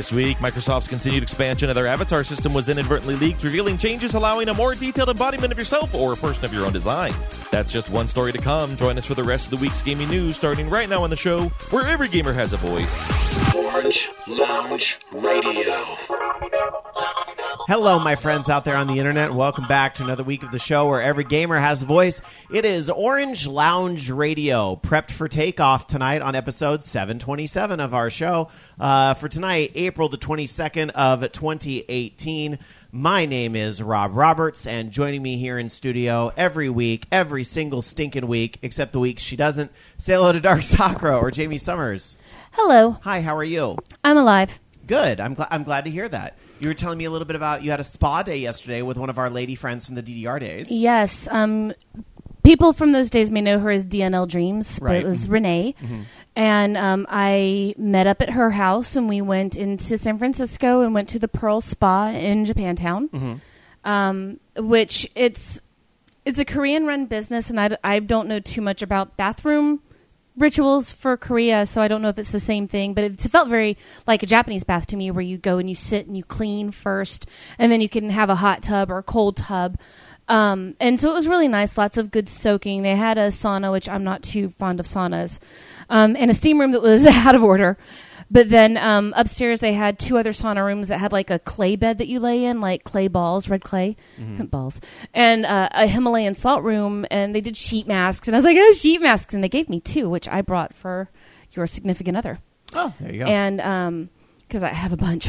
This week, Microsoft's continued expansion of their avatar system was inadvertently leaked, revealing changes allowing a more detailed embodiment of yourself or a person of your own design. That's just one story to come. Join us for the rest of the week's gaming news, starting right now on the show, where every gamer has a voice. Orange Lounge Radio. Hello, my friends out there on the internet. Welcome back to another week of the show where every gamer has a voice. It is Orange Lounge Radio, prepped for takeoff tonight on episode 727 of our show. For tonight, April the 22nd of 2018. My name is Rob Roberts, and joining me here in studio every week, every single stinking week, except the weeks she doesn't, say hello to Dark Sakura or Jamie Summers. Hello. Hi, how are you? I'm alive. Good. I'm glad to hear that. You were telling me a little bit about you had a spa day yesterday with one of our lady friends from the DDR days. Yes. People from those days may know her as DNL Dreams, but it was Renee. Mm-hmm. And I met up at her house, and we went into San Francisco and went to the Pearl Spa in Japantown, which it's a Korean-run business, and I don't know too much about bathroom rituals for Korea, so I don't know if it's the same thing, but it felt very like a Japanese bath to me, where you go and you sit and you clean first, and then you can have a hot tub or a cold tub. And so it was really nice, lots of good soaking. They had a sauna, which I'm not too fond of saunas, and a steam room that was out of order. But then upstairs they had two other sauna rooms that had like a clay bed that you lay in, like clay balls, red clay balls, and a Himalayan salt room, and they did sheet masks. And I was like, oh, sheet masks. And they gave me two, which I brought for your significant other. Oh, there you go. And because I have a bunch.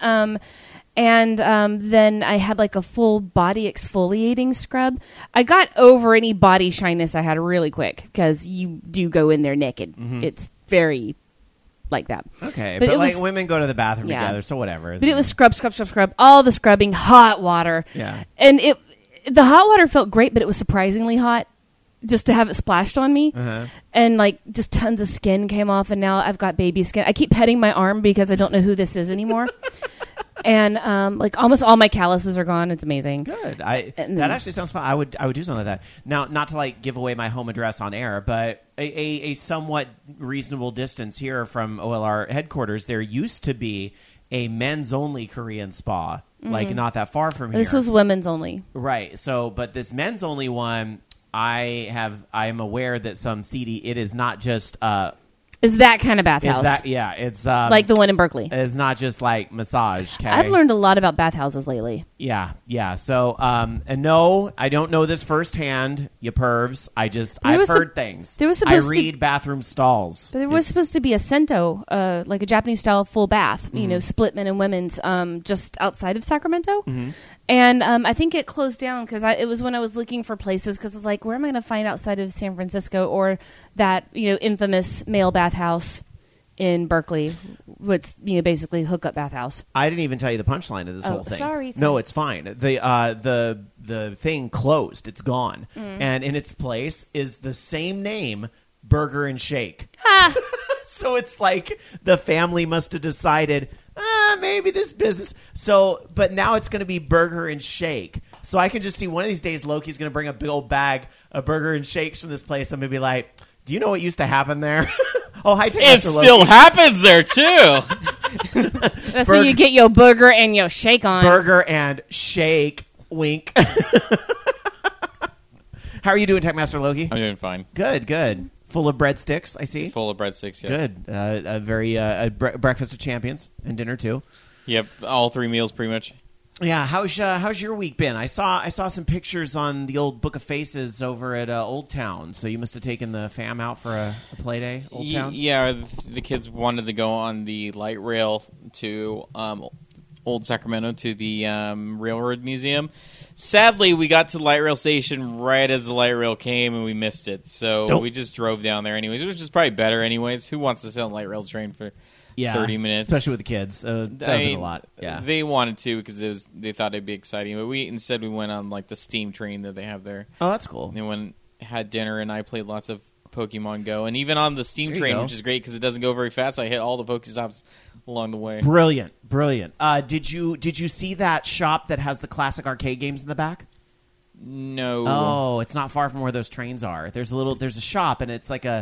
And then I had like a full body exfoliating scrub. I got over any body shyness I had really quick, because you do go in there naked. Mm-hmm. It's very like that. Okay, but like women go to the bathroom together, so whatever. But it was scrub, all the scrubbing, hot water. Yeah. And the hot water felt great, but it was surprisingly hot just to have it splashed on me. Uh-huh. And like just tons of skin came off, and now I've got baby skin. I keep petting my arm because I don't know who this is anymore. And like almost all my calluses are gone. It's amazing. Good. That actually sounds fun. I would do something like that. Now, not to like give away my home address on air, but a somewhat reasonable distance here from OLR headquarters, there used to be a men's only Korean spa, like not that far from here. This was women's only, right? So, but this men's only one, I am aware that some seedy. It is not just. Is that kind of bathhouse? It's like the one in Berkeley. It's not just like massage. Okay? I've learned a lot about bathhouses lately. Yeah. So, and no, I don't know this firsthand, you pervs. I've heard things. I read bathroom stalls. But there was supposed to be a Sento, like a Japanese style full bath, split men and women's, just outside of Sacramento. Mm-hmm. And I think it closed down because it was when I was looking for places, because it's like, where am I going to find outside of San Francisco or that infamous male bathhouse in Berkeley, what's basically hookup bathhouse. I didn't even tell you the punchline of this whole thing. Sorry. No, it's fine. The thing closed. It's gone, and in its place is the same name, Burger and Shake. So it's like the family must have decided, maybe this business. So, but now it's going to be Burger and Shake. So I can just see one of these days Loki's going to bring a big old bag of Burger and Shakes from this place. I'm going to be like, do you know what used to happen there? Oh, hi, it still happens there, too. That's when you get your burger and your shake on. Burger and Shake. Wink. How are you doing, Techmaster Loki? I'm doing fine. Good. Full of breadsticks, I see. Full of breadsticks, yes. Good. A very breakfast of champions and dinner too. Yep, all three meals pretty much. Yeah, how's your week been? I saw some pictures on the old Book of Faces over at Old Town. So you must have taken the fam out for a play day, Old Town. Yeah, the kids wanted to go on the light rail to Old Sacramento to the Railroad Museum. Sadly, we got to the light rail station right as the light rail came, and we missed it. So we just drove down there anyways, which is probably better anyways. Who wants to sit on a light rail train for 30 minutes? Especially with the kids. That would be a lot. Yeah. They wanted to because they thought it'd be exciting. But we went on like the steam train that they have there. Oh, that's cool. And had dinner, and I played lots of Pokemon Go. And even on the steam train, which is great because it doesn't go very fast, I hit all the Pokestops along the way. Brilliant. Did you see that shop that has the classic arcade games in the back? No. Oh, it's not far from where those trains are. There's a shop, and it's like a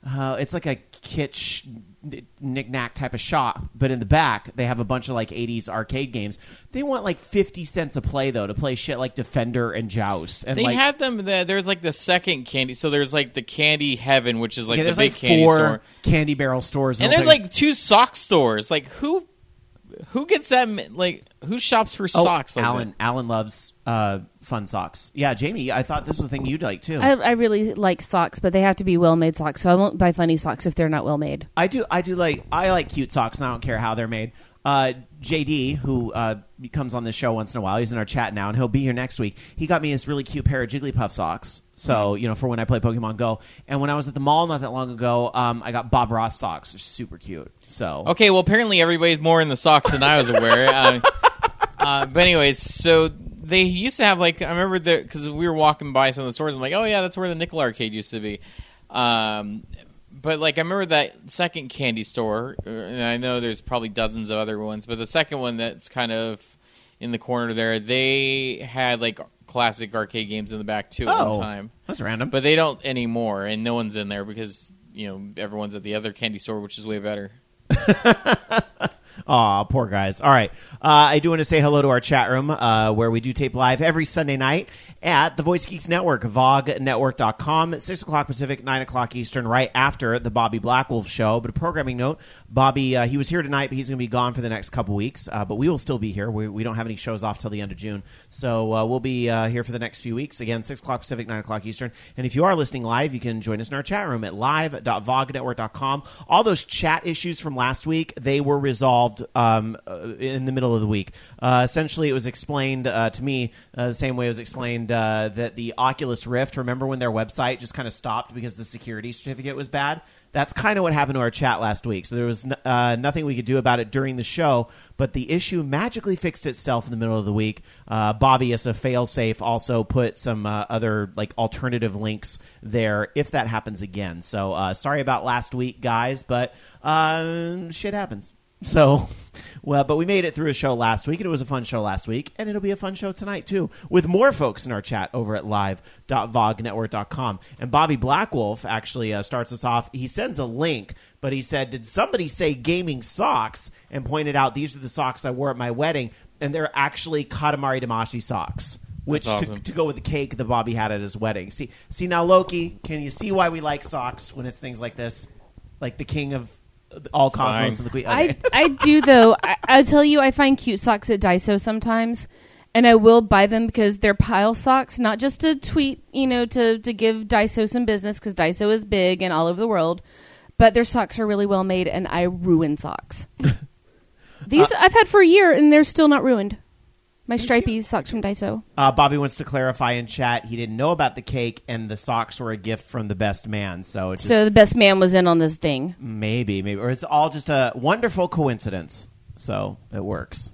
it's like a kitsch knick-knack type of shop, but in the back they have a bunch of like 80s arcade games. They want like 50 cents a play though to play shit like Defender and Joust. And they like, have them. There's like the second candy. So there's like the Candy Heaven, which is like the big like candy 4 store. Candy Barrel stores, And there's like 2 sock stores. Like who gets that? Like who shops for socks? Like Alan loves fun socks. Yeah, Jamie, I thought this was a thing you'd like too. I really like socks, but they have to be well-made socks. So I won't buy funny socks if they're not well-made. I like cute socks, and I don't care how they're made. JD, who comes on this show once in a while, he's in our chat now, and he'll be here next week. He got me this really cute pair of Jigglypuff socks. So, for when I play Pokemon Go. And when I was at the mall not that long ago, I got Bob Ross socks. They're super cute. So okay, well, apparently everybody's more in the socks than I was aware. But anyways, so they used to have like, I remember because we were walking by some of the stores. I'm like, oh yeah, that's where the Nickel Arcade used to be. But like I remember that second candy store, and I know there's probably dozens of other ones, but the second one that's kind of in the corner there, they had like classic arcade games in the back too at one time. That's random. But they don't anymore, and no one's in there because everyone's at the other candy store, which is way better. Aw, poor guys. All right. I do want to say hello to our chat room where we do tape live every Sunday night at the Voice Geeks Network, vognetwork.com, at 6 o'clock Pacific, 9 o'clock Eastern, right after the Bobby Blackwolf show. But a programming note, Bobby, he was here tonight, but he's going to be gone for the next couple weeks. But we will still be here. We don't have any shows off till the end of June. So we'll be here for the next few weeks. Again, 6 o'clock Pacific, 9 o'clock Eastern. And if you are listening live, you can join us in our chat room at live.vognetwork.com. All those chat issues from last week, they were resolved in the middle of the week. Essentially, it was explained to me the same way it was explained that the Oculus Rift, remember when their website just kind of stopped because the security certificate was bad? That's kind of what happened to our chat last week. So there was nothing we could do about it during the show, but the issue magically fixed itself in the middle of the week. Bobby, as a fail-safe, also put some other like alternative links there if that happens again. So sorry about last week, guys, but shit happens. So, well, but we made it through a show last week, and it was a fun show last week, and it'll be a fun show tonight, too, with more folks in our chat over at live.vognetwork.com. And Bobby Blackwolf actually starts us off. He sends a link, but he said, did somebody say gaming socks? And pointed out, these are the socks I wore at my wedding, and they're actually Katamari Damacy socks. Which awesome. to go with the cake that Bobby had at his wedding. See now, Loki, can you see why we like socks when it's things like this? Like the king of all cosmos and the queen. Okay. I do though. I'll tell you, I find cute socks at Daiso sometimes, and I will buy them because they're pile socks, not just to tweet, to give Daiso some business because Daiso is big and all over the world, but their socks are really well made, and I ruin socks. These I've had for a year, and they're still not ruined. My stripey socks from Daiso. Bobby wants to clarify in chat he didn't know about the cake and the socks were a gift from the best man. So the best man was in on this thing. Maybe. Or it's all just a wonderful coincidence. So it works.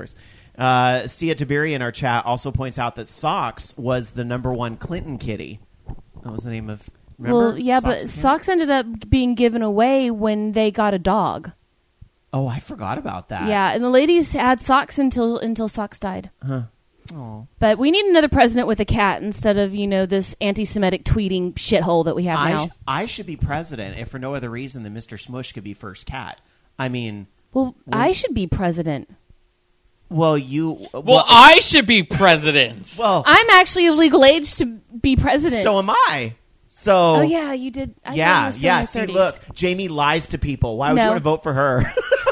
Sia Tabiri in our chat also points out that Socks was the #1 Clinton kitty. That was the name of... Remember? Well, yeah, but Socks ended up being given away when they got a dog. Oh, I forgot about that. Yeah, and the ladies had Socks until Socks died. Huh. Oh. But we need another president with a cat instead of, this anti-Semitic tweeting shithole that we have now. I should be president if for no other reason than Mr. Smush could be first cat. I mean... Well, I should be president. Well, you... Well, I should be president. Well... I'm actually of legal age to be president. So am I. So... Oh, yeah, you did. Yeah. See, look, Jamie lies to people. Why would you want to vote for her?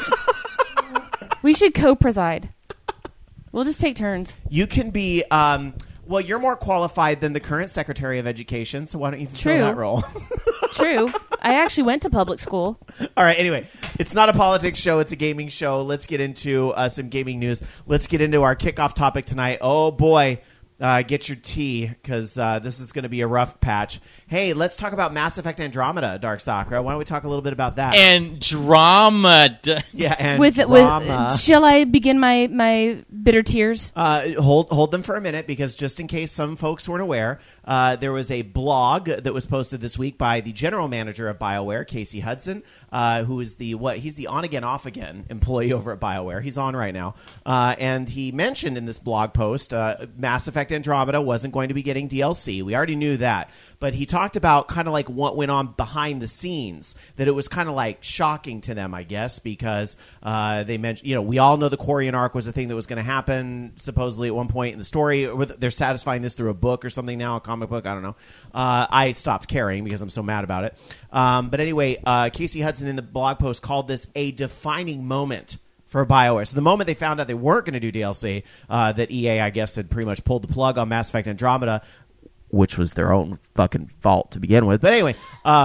We should co-preside. We'll just take turns. You can be... well, you're more qualified than the current Secretary of Education, so why don't you fulfill that role? True. I actually went to public school. All right, anyway, it's not a politics show, it's a gaming show. Let's get into some gaming news. Let's get into our kickoff topic tonight. Oh, boy. Get your tea, because this is going to be a rough patch. Hey, let's talk about Mass Effect Andromeda, Dark Sakura. Why don't we talk a little bit about that? Andromeda. Yeah, Andromeda. Shall I begin my bitter tears? Hold them for a minute, because just in case some folks weren't aware, there was a blog that was posted this week by the general manager of BioWare, Casey Hudson, who is he's the on-again, off-again employee over at BioWare. He's on right now. And he mentioned in this blog post Mass Effect Effect Andromeda wasn't going to be getting DLC. We already knew that. But he talked about kind of like what went on behind the scenes, that it was kind of like shocking to them, I guess, because they mentioned, we all know the Quarian arc was a thing that was going to happen supposedly at one point in the story. They're satisfying this through a book or something now, a comic book, I don't know. I stopped caring because I'm so mad about it. But anyway, Casey Hudson in the blog post called this a defining moment for BioWare. So the moment they found out they weren't going to do DLC, that EA, I guess, had pretty much pulled the plug on Mass Effect Andromeda, which was their own fucking fault to begin with. But anyway,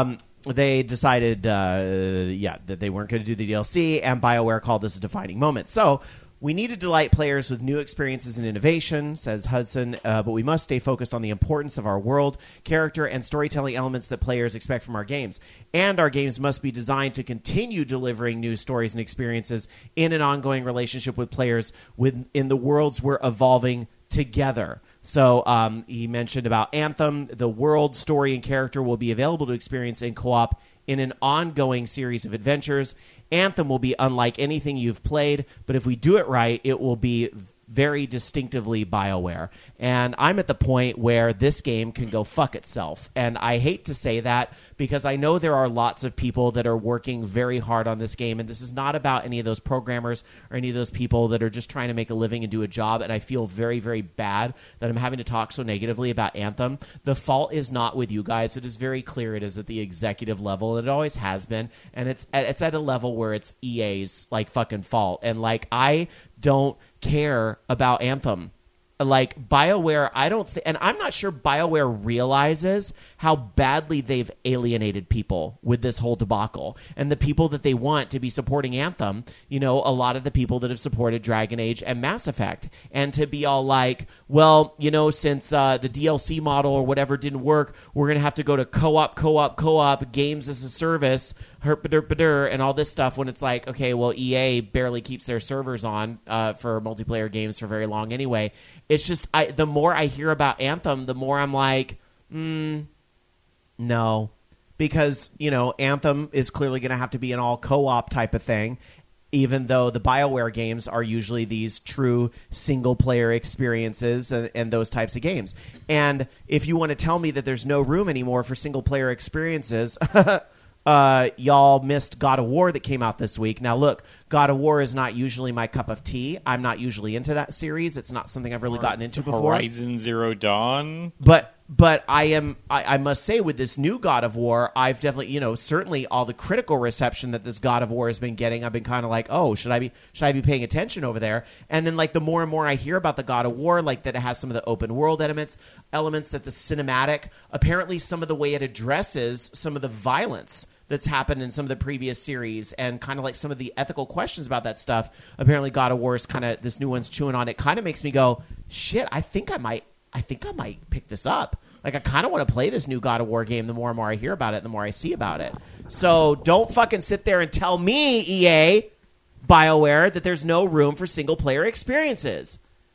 they decided, that they weren't going to do the DLC, and BioWare called this a defining moment. So we need to delight players with new experiences and innovation, says Hudson, but we must stay focused on the importance of our world, character, and storytelling elements that players expect from our games. And our games must be designed to continue delivering new stories and experiences in an ongoing relationship with players in the worlds we're evolving together. So he mentioned about Anthem. The world, story, and character will be available to experience in co-op in an ongoing series of adventures. Anthem will be unlike anything you've played, but if we do it right, it will be very distinctively BioWare. And I'm at the point where this game can go fuck itself. And I hate to say that because I know there are lots of people that are working very hard on this game, and this is not about any of those programmers or any of those people that are just trying to make a living and do a job, and I feel very, very bad that I'm having to talk so negatively about Anthem. The fault is not with you guys. It is very clear it is at the executive level, and it always has been, and it's at a level where it's EA's like fucking fault. And like, I don't care about Anthem. Like, BioWare, and I'm not sure BioWare realizes how badly they've alienated people with this whole debacle. And the people that they want to be supporting Anthem, a lot of the people that have supported Dragon Age and Mass Effect. And to be all like, well, since the DLC model or whatever didn't work, we're going to have to go to co-op, games as a service, and all this stuff, when it's like, okay, well, EA barely keeps their servers on for multiplayer games for very long anyway. It's just, the more I hear about Anthem, the more I'm like, no. Because, Anthem is clearly going to have to be an all co-op type of thing, even though the BioWare games are usually these true single-player experiences and those types of games. And if you want to tell me that there's no room anymore for single-player experiences... y'all missed God of War that came out this week. Now, look, God of War is not usually my cup of tea. I'm not usually into that series. It's not something I've really gotten into before. Horizon Zero Dawn. But I must say, with this new God of War, I've definitely, certainly all the critical reception that this God of War has been getting, I've been kind of like, oh, should I be paying attention over there? And then, like, the more and more I hear about the God of War, like that it has some of the open world elements, that the cinematic, apparently some of the way it addresses some of the violence that's happened in some of the previous series, and kind of like some of the ethical questions about that stuff. Apparently God of War is kind of, this new one's chewing on it. Kind of makes me go, shit, I think I might pick this up. Like, I kind of want to play this new God of War game. The more and more I hear about it, the more I see about it. So don't fucking sit there and tell me, EA, BioWare, that there's no room for single-player experiences.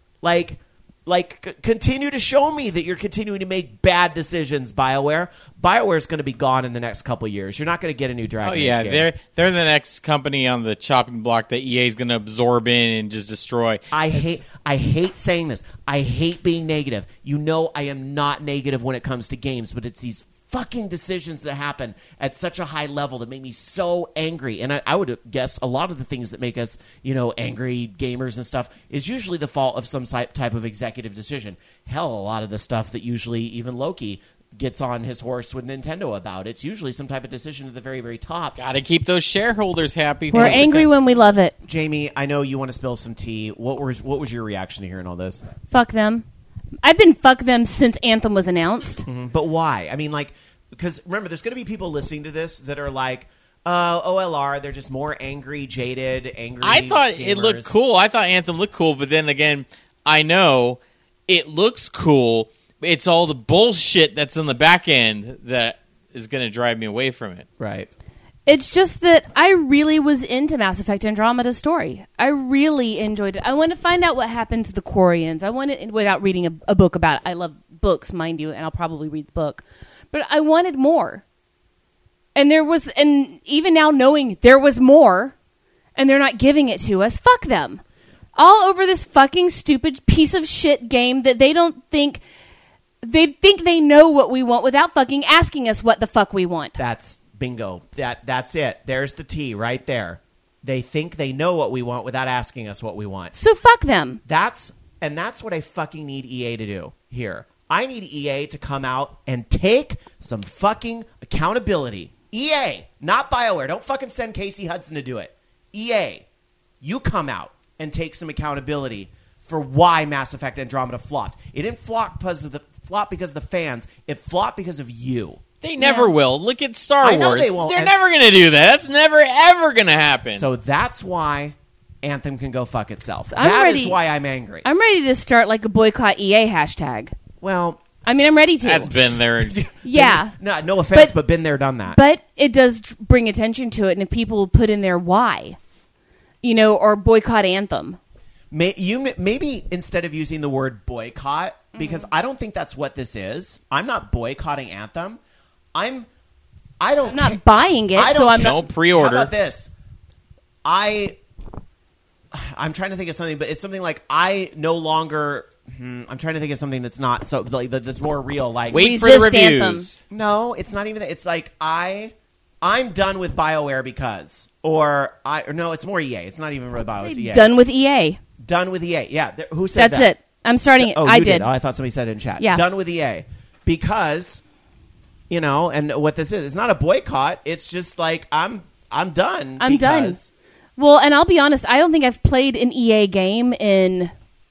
Continue to show me that you're continuing to make bad decisions, BioWare. BioWare's going to be gone in the next couple years. You're not going to get a new Dragon Age game. They're the next company on the chopping block that EA is going to absorb in and just destroy. I hate saying this. I hate being negative. I am not negative when it comes to games, but it's these fucking decisions that happen at such a high level that make me so angry. And I would guess a lot of the things that make us, angry gamers and stuff is usually the fault of some type of executive decision. Hell, a lot of the stuff that usually even Loki gets on his horse with Nintendo about, it's usually some type of decision at the very, very top. Gotta keep those shareholders happy. We're angry when we love it. Jamie, I know you want to spill some tea. What was your reaction to hearing all this? Fuck them. I've been fuck them since Anthem was announced. Mm-hmm. But why? I mean, because remember, there's going to be people listening to this that are like, OLR, they're just more angry, jaded, angry I thought gamers. It looked cool. I thought Anthem looked cool, but then again, I know it looks cool. It's all the bullshit that's in the back end that is going to drive me away from it. Right. It's just that I really was into Mass Effect Andromeda's story. I really enjoyed it. I want to find out what happened to the Quarians. I wanted, without reading a book about it. I love books, mind you, and I'll probably read the book. But I wanted more. And even now knowing there was more, and they're not giving it to us, fuck them. all over this fucking stupid piece of shit game that they think they know what we want without fucking asking us what the fuck we want. That's bingo. That's it. There's the T right there. They think they know what we want without asking us what we want. So fuck them. That's what I fucking need EA to do here. I need EA to come out and take some fucking accountability. EA, not BioWare. Don't fucking send Casey Hudson to do it. EA, you come out and take some accountability for why Mass Effect Andromeda flopped. It didn't flop because of the fans. It flopped because of you. They never will. Look at Star I know Wars. they won't. They're never going to do that. That's never, ever going to happen. So that's why Anthem can go fuck itself. So That is why I'm angry. I'm ready to start like a boycott EA hashtag. Well, I mean, I'm ready to. That's been there. Yeah. No offense, but been there, done that. But it does bring attention to it, and if people put in their why, or boycott Anthem. Maybe instead of using the word boycott, because I don't think that's what this is. I'm not boycotting Anthem. I'm not buying it, so I'm not. Pre-order. How about this? I'm trying to think of something, but it's something like I no longer. I'm trying to think of something that's not so like that's more real. Like wait for the reviews. Anthem. No, it's not even that. It's like I'm done with BioWare because, no, it's more EA. It's not even really BioWare. It's EA. Done with EA. Done with EA. Yeah. Who said That's that? it. I'm starting. Oh, I you did. Oh, I thought somebody said it in chat. Yeah. Done with EA because, and what this is, it's not a boycott. It's just like I'm done. I'm done. Well, and I'll be honest. I don't think I've played an EA game in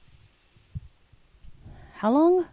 how long?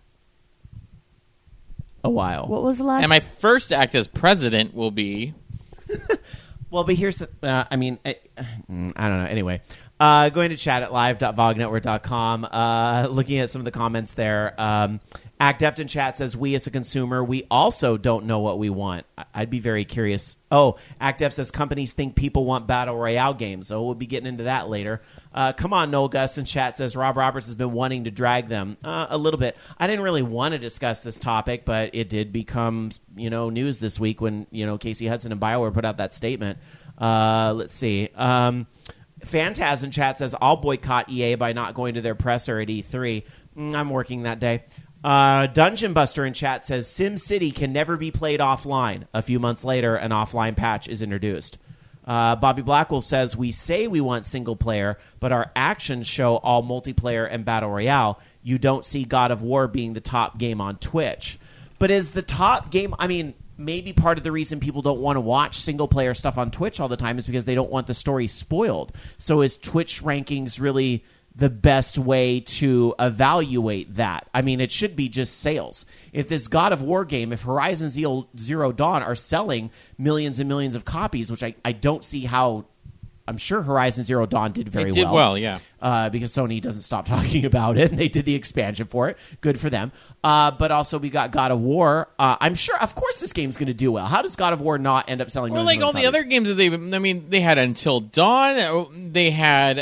A while. What was the last? And my first act as president will be. Well, but here's the. I don't know. Anyway, going to chat at live.vognetwork.com. Looking at some of the comments there. ActDeft in chat says, we as a consumer, we also don't know what we want. I'd be very curious. Oh, ActDeft says companies think people want Battle Royale games. So we'll be getting into that later. Come on, Noel Gus in chat says, Rob Roberts has been wanting to drag them. A little bit. I didn't really want to discuss this topic, but it did become news this week when Casey Hudson and BioWare put out that statement. Let's see. Phantasm in chat says, I'll boycott EA by not going to their presser at E3. I'm working that day. Dungeon Buster in chat says SimCity can never be played offline. A few months later, an offline patch is introduced. Bobby Blackwell says, we say we want single player, but our actions show all multiplayer and battle royale. You don't see God of War being the top game on Twitch. But is the top game, maybe part of the reason people don't want to watch single player stuff on Twitch all the time is because they don't want the story spoiled. So is Twitch rankings really the best way to evaluate that? It should be just sales. If this God of War game, if Horizon Zero Dawn are selling millions and millions of copies, which I don't see how. I'm sure Horizon Zero Dawn did very well. It did well, yeah. Because Sony doesn't stop talking about it, and they did the expansion for it. Good for them. But also we got God of War. I'm sure, of course, this game's going to do well. How does God of War not end up selling millions? Well, like all the other games that they had Until Dawn. They had.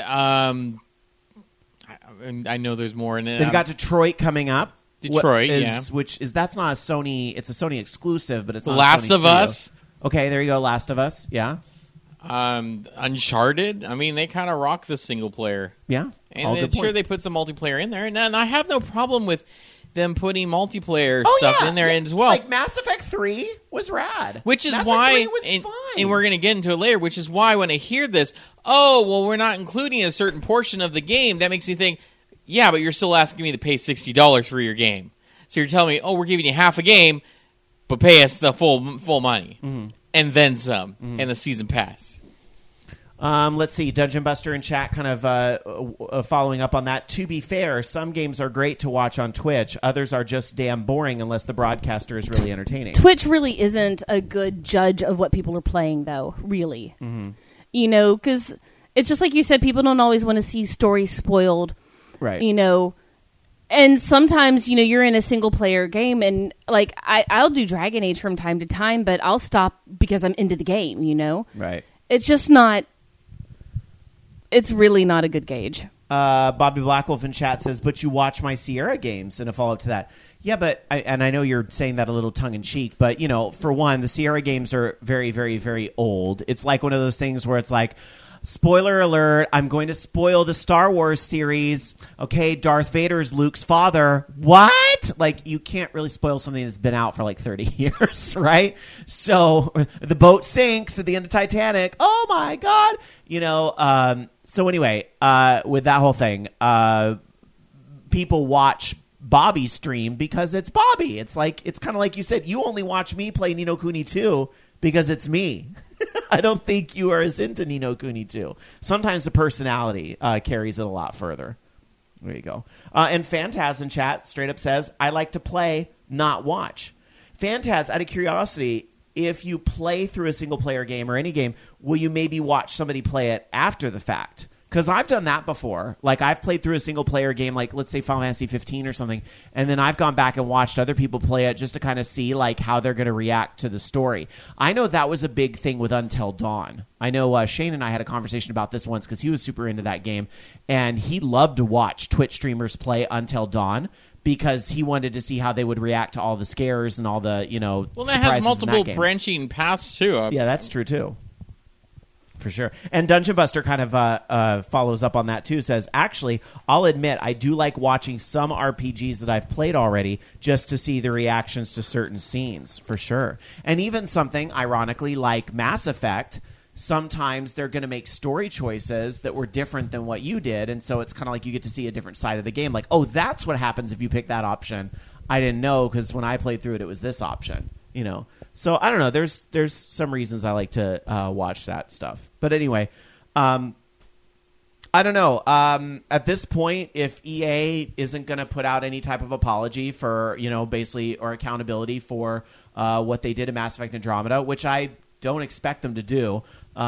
I know there's more in it. They've got Detroit coming up. Detroit, that's not a Sony. It's a Sony exclusive, but it's not Last a Sony of Us. Studio. Okay, there you go. Last of Us. Yeah. Uncharted. They kind of rock the single player. Yeah. And sure, they put some multiplayer in there, and I have no problem with them putting multiplayer stuff in there as well. Like Mass Effect 3 was rad. Which is Mass why, Effect 3 was fine. And we're going to get into it later, which is why when I hear this, we're not including a certain portion of the game, that makes me think, yeah, but you're still asking me to pay $60 for your game. So you're telling me, we're giving you half a game, but pay us the full money. Mm-hmm. And then some, and the season pass. Let's see. Dungeon Buster in chat kind of following up on that. To be fair, some games are great to watch on Twitch. Others are just damn boring unless the broadcaster is really entertaining. Twitch really isn't a good judge of what people are playing, though, really. Mm-hmm. Because it's just like you said, people don't always want to see stories spoiled. Right. And sometimes, you're in a single-player game, and, like, I'll do Dragon Age from time to time, but I'll stop because I'm into the game, Right. It's just not... It's really not a good gauge. Bobby Blackwolf in chat says, but you watch my Sierra games, and a follow-up to that. Yeah, but I know you're saying that a little tongue-in-cheek, but, for one, the Sierra games are very, very, very old. It's like one of those things where it's like, Spoiler alert, I'm going to spoil the Star Wars series. Okay, Darth Vader's Luke's father. What? Like, you can't really spoil something that's been out for like 30 years, right? So the boat sinks at the end of Titanic. Oh my God. So anyway, with that whole thing, people watch Bobby stream because it's Bobby. It's kind of like you said, you only watch me play Ni no Kuni 2 because it's me. I don't think you are as into Ni no Kuni 2. Sometimes the personality carries it a lot further. There you go. And Fantaz in chat straight up says, I like to play, not watch. Fantaz, out of curiosity, if you play through a single-player game or any game, will you maybe watch somebody play it after the fact? Because I've done that before. Like, I've played through a single-player game, like, let's say Final Fantasy 15 or something, and then I've gone back and watched other people play it just to kind of see, like, how they're going to react to the story. I know that was a big thing with Until Dawn. I know Shane and I had a conversation about this once because he was super into that game, and he loved to watch Twitch streamers play Until Dawn because he wanted to see how they would react to all the scares and all the, Well, that has multiple branching paths, too. Yeah, that's true, too. For sure. And Dungeon Buster kind of follows up on that, too. Says, actually, I'll admit I do like watching some RPGs that I've played already just to see the reactions to certain scenes, for sure. And even something, ironically, like Mass Effect, sometimes they're going to make story choices that were different than what you did. And so it's kind of like you get to see a different side of the game. Like, oh, that's what happens if you pick that option. I didn't know because when I played through it, it was this option. So I don't know. There's some reasons I like to watch that stuff. But anyway, I don't know. At this point, if EA isn't going to put out any type of apology for, basically, or accountability for what they did in Mass Effect Andromeda, which I don't expect them to do,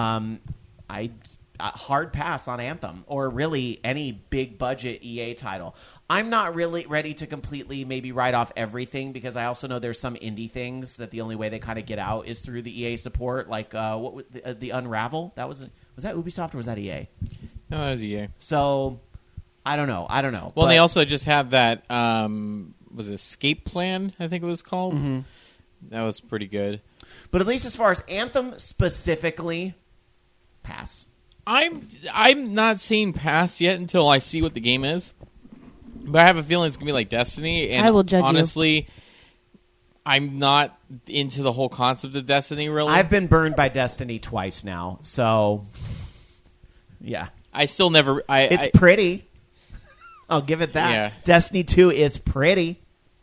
hard pass on Anthem or really any big budget EA title. I'm not really ready to completely maybe write off everything because I also know there's some indie things that the only way they kind of get out is through the EA support. Like what was the Unravel? Was that Ubisoft or was that EA? No, that was EA. So I don't know. Well, they also just have that was it Escape Plan, I think it was called. Mm-hmm. That was pretty good. But at least as far as Anthem specifically, pass. I'm not saying pass yet until I see what the game is. But I have a feeling it's going to be like Destiny. And I will judge honestly, I'm not into the whole concept of Destiny, really. I've been burned by Destiny twice now. So, yeah. I still never... It's pretty. I'll give it that. Yeah. Destiny 2 is pretty.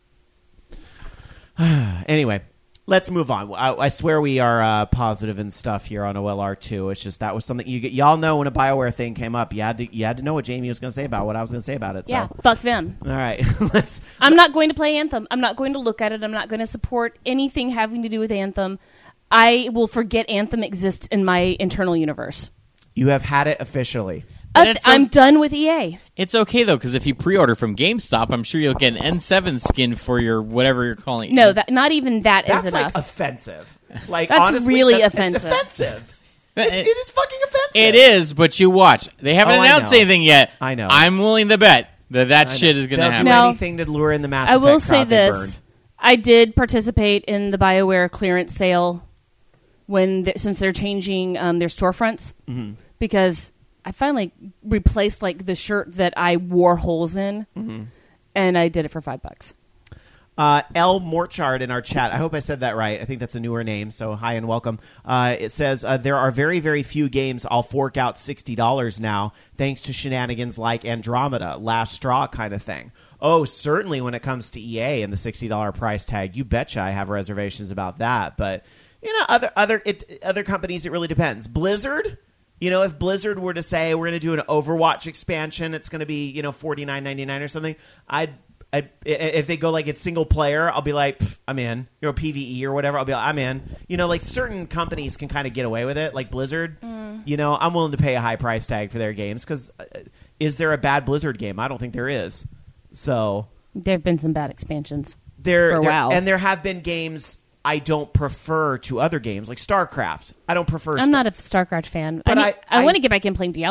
Anyway, let's move on. I swear we are positive and stuff here on OLR 2. It's just that was something y'all know when a BioWare thing came up. You had to know what Jamie was going to say about what I was going to say about it. So. Yeah, fuck them. All right, I'm not going to play Anthem. I'm not going to look at it. I'm not going to support anything having to do with Anthem. I will forget Anthem exists in my internal universe. You have had it officially. I'm done with EA. It's okay, though, because if you pre-order from GameStop, I'm sure you'll get an N7 skin for your whatever you're calling it. No, not even that that's is like enough. Offensive. Like, that's honestly, really offensive. It's offensive. It is fucking offensive. It is, but you watch. They haven't announced anything yet. I know. I'm willing to bet that shit is going to happen. They'll do anything to lure in the Mass Effect I will say crowd they this. burned. I did participate in the BioWare clearance sale since they're changing their storefronts because I finally replaced like the shirt that I wore holes in, and I did it for $5. L. Morchard in our chat. I hope I said that right. I think that's a newer name, so hi and welcome. It says, there are very, very few games I'll fork out $60 now, thanks to shenanigans like Andromeda, last straw kind of thing. Oh, certainly when it comes to EA and the $60 price tag, you betcha I have reservations about that. But, other companies, it really depends. Blizzard... if Blizzard were to say we're going to do an Overwatch expansion, it's going to be $49.99 or something. If they go like it's single player, I'll be like, I'm in. PvE or whatever, I'll be like, I'm in. Like certain companies can kind of get away with it, like Blizzard. I'm willing to pay a high price tag for their games because is there a bad Blizzard game? I don't think there is. So there have been some bad expansions for a while, and there have been games I don't prefer to other games like StarCraft. I don't prefer. I'm not a StarCraft fan, but I want to get back in playing Diablo.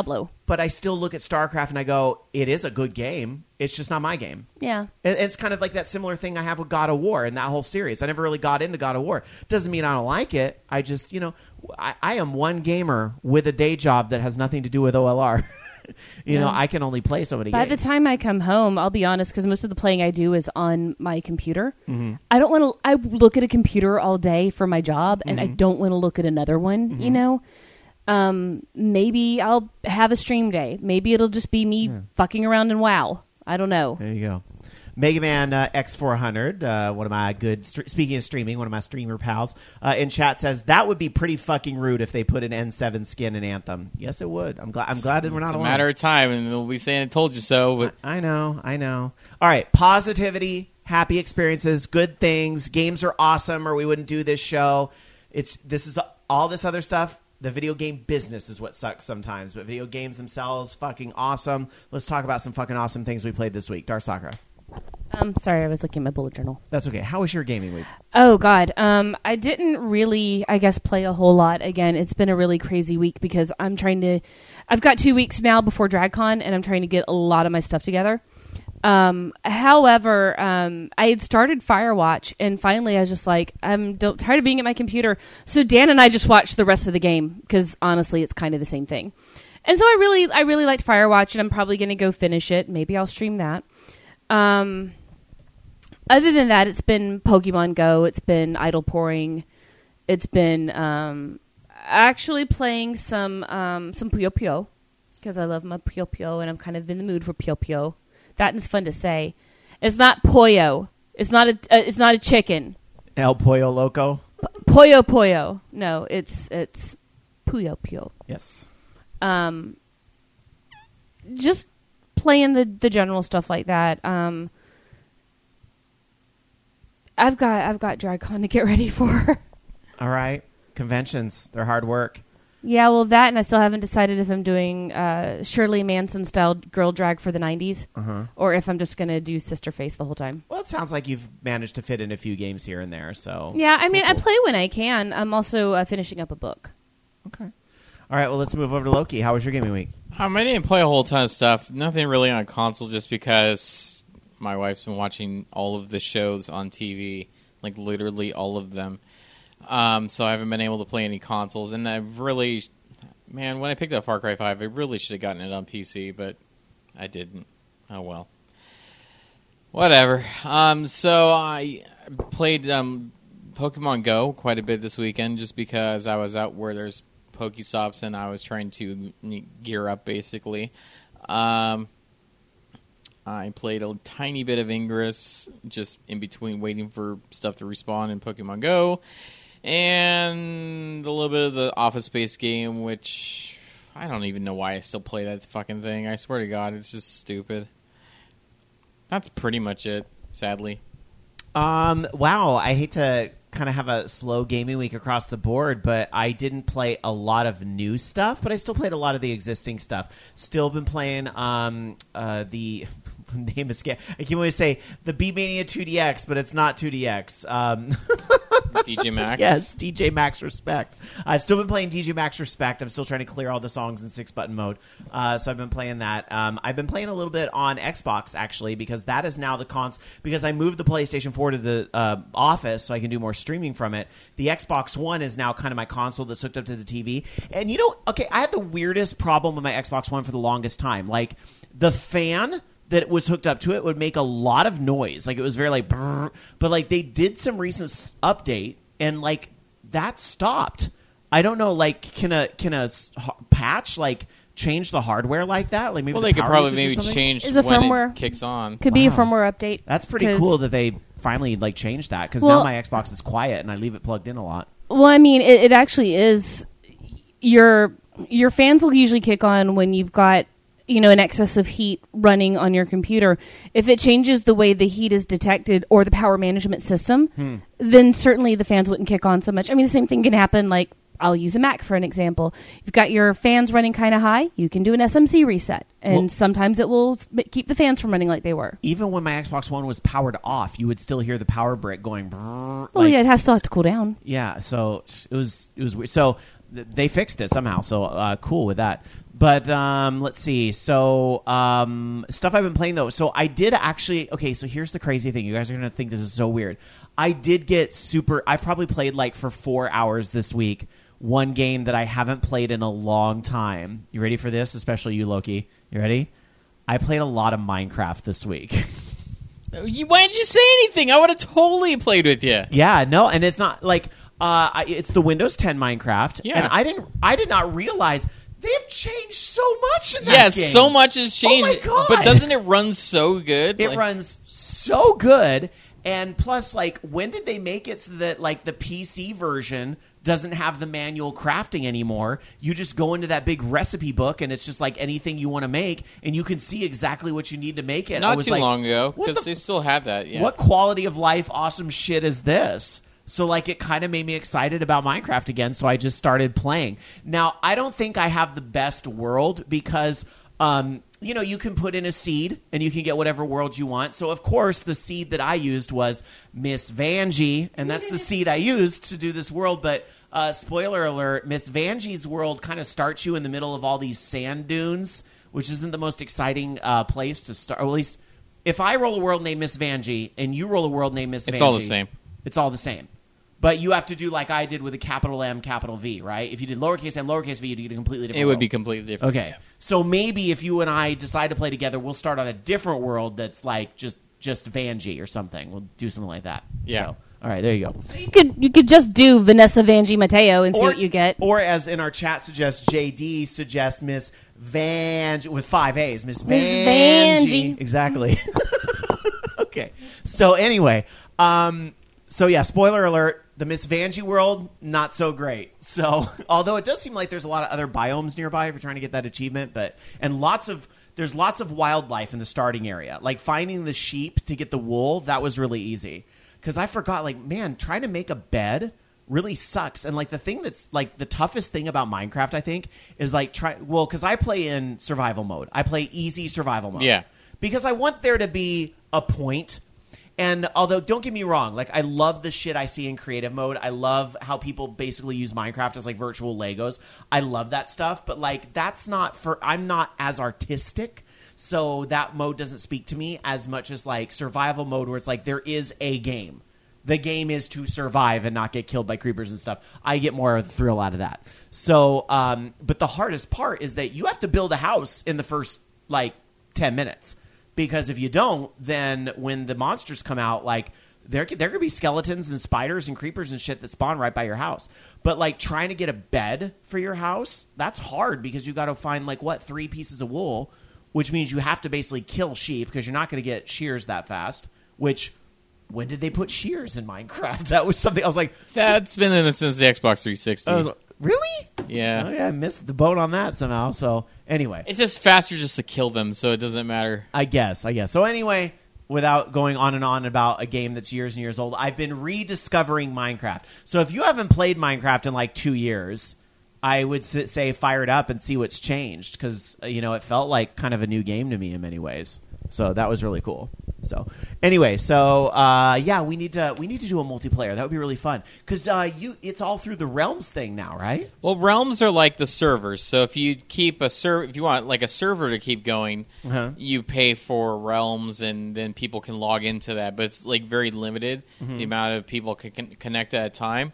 but I still look at StarCraft and I go, it is a good game. It's just not my game. Yeah. It's kind of like that similar thing I have with God of War and that whole series. I never really got into God of War. Doesn't mean I don't like it. I just, I am one gamer with a day job that has nothing to do with OLR. I can only play so many games. By the time I come home, I'll be honest, because most of the playing I do is on my computer. Mm-hmm. I don't want to. I look at a computer all day for my job, and I don't want to look at another one. Maybe I'll have a stream day. Maybe it'll just be me fucking around in WoW. I don't know. There you go. Mega Man X400, one of my good, speaking of streaming, one of my streamer pals, in chat says, that would be pretty fucking rude if they put an N7 skin in Anthem. Yes, it would. I'm glad that we're not alone. It's a matter of time, and they'll be saying, "It told you so." But I know. All right, positivity, happy experiences, good things. Games are awesome, or we wouldn't do this show. This is all this other stuff. The video game business is what sucks sometimes, but video games themselves, fucking awesome. Let's talk about some fucking awesome things we played this week. Darsakra. Sorry, I was looking at my bullet journal. That's okay. How was your gaming week? Oh, God. I didn't really, play a whole lot. Again, it's been a really crazy week because I've got 2 weeks now before DragCon, and I'm trying to get a lot of my stuff together. However, I had started Firewatch, and finally I was just like, I'm tired of being at my computer. So Dan and I just watched the rest of the game because honestly, it's kind of the same thing. And so I really liked Firewatch, and I'm probably going to go finish it. Maybe I'll stream that. Other than that, it's been Pokemon Go. It's been idle pouring. It's been actually playing some Puyo Puyo because I love my Puyo Puyo, and I'm kind of in the mood for Puyo Puyo. That is fun to say. It's not Poyo. It's not a chicken. El Pollo Loco. Puyo Puyo. No, it's Puyo Puyo. Yes. Just playing the general stuff like that. I've got DragCon to get ready for. All right. Conventions, they're hard work. Yeah, well, that, and I still haven't decided if I'm doing Shirley Manson-style girl drag for the 90s, or if I'm just going to do Sister Face the whole time. Well, it sounds like you've managed to fit in a few games here and there, so... Yeah, I mean, cool. I play when I can. I'm also finishing up a book. Okay. All right, well, let's move over to Loki. How was your gaming week? I didn't play a whole ton of stuff. Nothing really on console, just because my wife's been watching all of the shows on TV, like literally all of them. So I haven't been able to play any consoles, and I really, when I picked up Far Cry 5, I really should have gotten it on PC, but I didn't. Oh well. Whatever. So I played Pokemon Go quite a bit this weekend, just because I was out where there's Pokestops, and I was trying to gear up, basically. I played a tiny bit of Ingress, just in between waiting for stuff to respawn in Pokemon Go. And a little bit of the Office Space game, which I don't even know why I still play that fucking thing. I swear to God, it's just stupid. That's pretty much it, sadly. Wow, I hate to kind of have a slow gaming week across the board, but I didn't play a lot of new stuff, but I still played a lot of the existing stuff. Still been playing the name is I can't always say the Beatmania 2DX, but it's not 2DX. DJ Max? Yes, DJ Max Respect. I've still been playing DJ Max Respect. I'm still trying to clear all the songs in 6-button mode. So I've been playing that. I've been playing a little bit on Xbox, actually, because that is now the because I moved the PlayStation 4 to the office so I can do more streaming from it. The Xbox One is now kind of my console that's hooked up to the TV. And I had the weirdest problem with my Xbox One for the longest time. Like, the fan that was hooked up to it would make a lot of noise. Like, it was very like, brrr. But like, they did some recent update, and like, that stopped. I don't know, like, can a patch like change the hardware like that? Like, maybe they could probably change when it kicks on. Could be a firmware update. That's pretty cool that they finally like changed that, because now my Xbox is quiet and I leave it plugged in a lot. Well, I mean, it actually is. Your fans will usually kick on when you've got an excess of heat running on your computer. If it changes the way the heat is detected or the power management system, then certainly the fans wouldn't kick on so much. I mean, the same thing can happen, like, I'll use a Mac for an example. You've got your fans running kind of high, you can do an SMC reset, and sometimes it will keep the fans from running like they were. Even when my Xbox One was powered off, you would still hear the power brick going brrr, yeah, it still has to cool down. Yeah, so it was weird. So they fixed it somehow. So cool with that. But let's see. So stuff I've been playing though. So I did actually. Okay, so here's the crazy thing. You guys are gonna think this is so weird. I did get super. I've probably played like for 4 hours this week. One game that I haven't played in a long time. You ready for this? Especially you, Loki. You ready? I played a lot of Minecraft this week. Why didn't you say anything? I would have totally played with you. Yeah, no, and it's not like it's the Windows 10 Minecraft. Yeah. And I did not realize they've changed so much in that game. Yes, so much has changed. Oh my God. But doesn't it run so good? It runs so good. And plus, like, when did they make it so that, like, the PC version doesn't have the manual crafting anymore? You just go into that big recipe book, and it's just like anything you want to make, and you can see exactly what you need to make it. Not too long ago, because they still have that. Yeah. What quality of life awesome shit is this? So, like, it kind of made me excited about Minecraft again, so I just started playing. Now, I don't think I have the best world because... you know, you can put in a seed and you can get whatever world you want. So, of course, the seed that I used was Miss Vanjie, and that's the seed I used to do this world. But spoiler alert, Miss Vanjie's world kind of starts you in the middle of all these sand dunes, which isn't the most exciting place to start. Or at least, if I roll a world named Miss Vanjie and you roll a world named Miss Vanjie... It's all the same. It's all the same. But you have to do like I did with a capital M, capital V, right? If you did lowercase m, lowercase v, you'd get a completely different world. It would be completely different. Okay. So maybe if you and I decide to play together, we'll start on a different world that's like just Vanjie or something. We'll do something like that. Yeah. So, all right, there you go. You could just do Vanessa Vanjie Mateo and see what you get. Or as in our chat suggests, JD suggests Miss Vanjie with 5 A's. Miss Vanjie. Exactly. Okay. So anyway, so yeah, spoiler alert. The Miss Vanjie world, not so great. So, although it does seem like there's a lot of other biomes nearby if you're trying to get that achievement, there's lots of wildlife in the starting area. Like finding the sheep to get the wool, that was really easy. Because I forgot, like, man, trying to make a bed really sucks. And like the thing that's like the toughest thing about Minecraft, I think, is like because I play in survival mode. I play easy survival mode. Yeah. Because I want there to be a point. And although, don't get me wrong, like I love the shit I see in creative mode. I love how people basically use Minecraft as like virtual Legos. I love that stuff. But like I'm not as artistic. So that mode doesn't speak to me as much as like survival mode where it's like there is a game. The game is to survive and not get killed by creepers and stuff. I get more of the thrill out of that. So, but the hardest part is that you have to build a house in the first like 10 minutes. Because if you don't, then when the monsters come out, like there could be skeletons and spiders and creepers and shit that spawn right by your house. But like trying to get a bed for your house, that's hard because you got to find like 3 pieces of wool, which means you have to basically kill sheep because you're not going to get shears that fast. Which when did they put shears in Minecraft? That was something I was like, that's been in since the Xbox 360. Really? Yeah. Oh, yeah, I missed the boat on that somehow. So anyway, it's just faster just to kill them, so it doesn't matter. I guess. So anyway, without going on and on about a game that's years and years old, I've been rediscovering Minecraft. So if you haven't played Minecraft in like 2 years, I would say fire it up and see what's changed because it felt like kind of a new game to me in many ways. So that was really cool. So anyway, yeah, we need to do a multiplayer. That would be really fun because it's all through the Realms thing now, right? Well, Realms are like the servers. So if you keep if you want like a server to keep going, you pay for Realms, and then people can log into that. But it's like very limited the amount of people can connect at a time.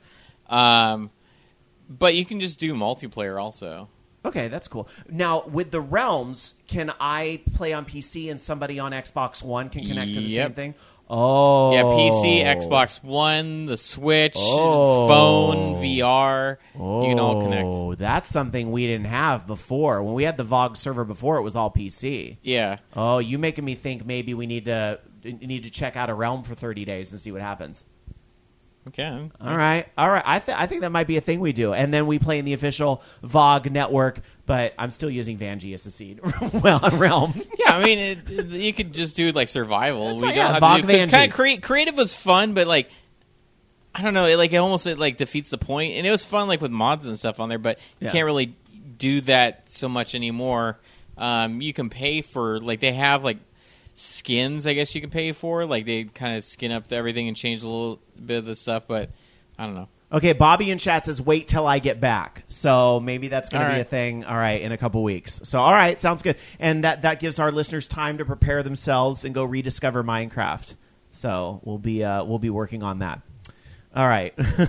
But you can just do multiplayer also. Okay, that's cool. Now, with the Realms, can I play on PC and somebody on Xbox One can connect to the same thing? Oh. Yeah, PC, Xbox One, the Switch, phone, VR, you can all connect. Oh, that's something we didn't have before. When we had the VOG server before, it was all PC. Yeah. Oh, you making me think maybe we need to check out a Realm for 30 days and see what happens. Okay. All right. I think that might be a thing we do, and then we play in the official VOG network. But I'm still using Vanjie as a seed. Well, on Realm. Yeah, I mean, you could just do like survival. That's we right, don't have VOG to do, Vanjie. Creative was fun, but like I don't know, it almost defeats the point. And it was fun like with mods and stuff on there, but you can't really do that so much anymore. You can pay for they have skins, I guess you can pay for. Like they kind of skin up everything and change a little bit of the stuff, but I don't know. Okay, Bobby in chat says, wait till I get back. So maybe that's going to be right. a thing, all right, in a couple weeks. So, all right, sounds good. And that gives our listeners time to prepare themselves and go rediscover Minecraft. So we'll be working on that. All right.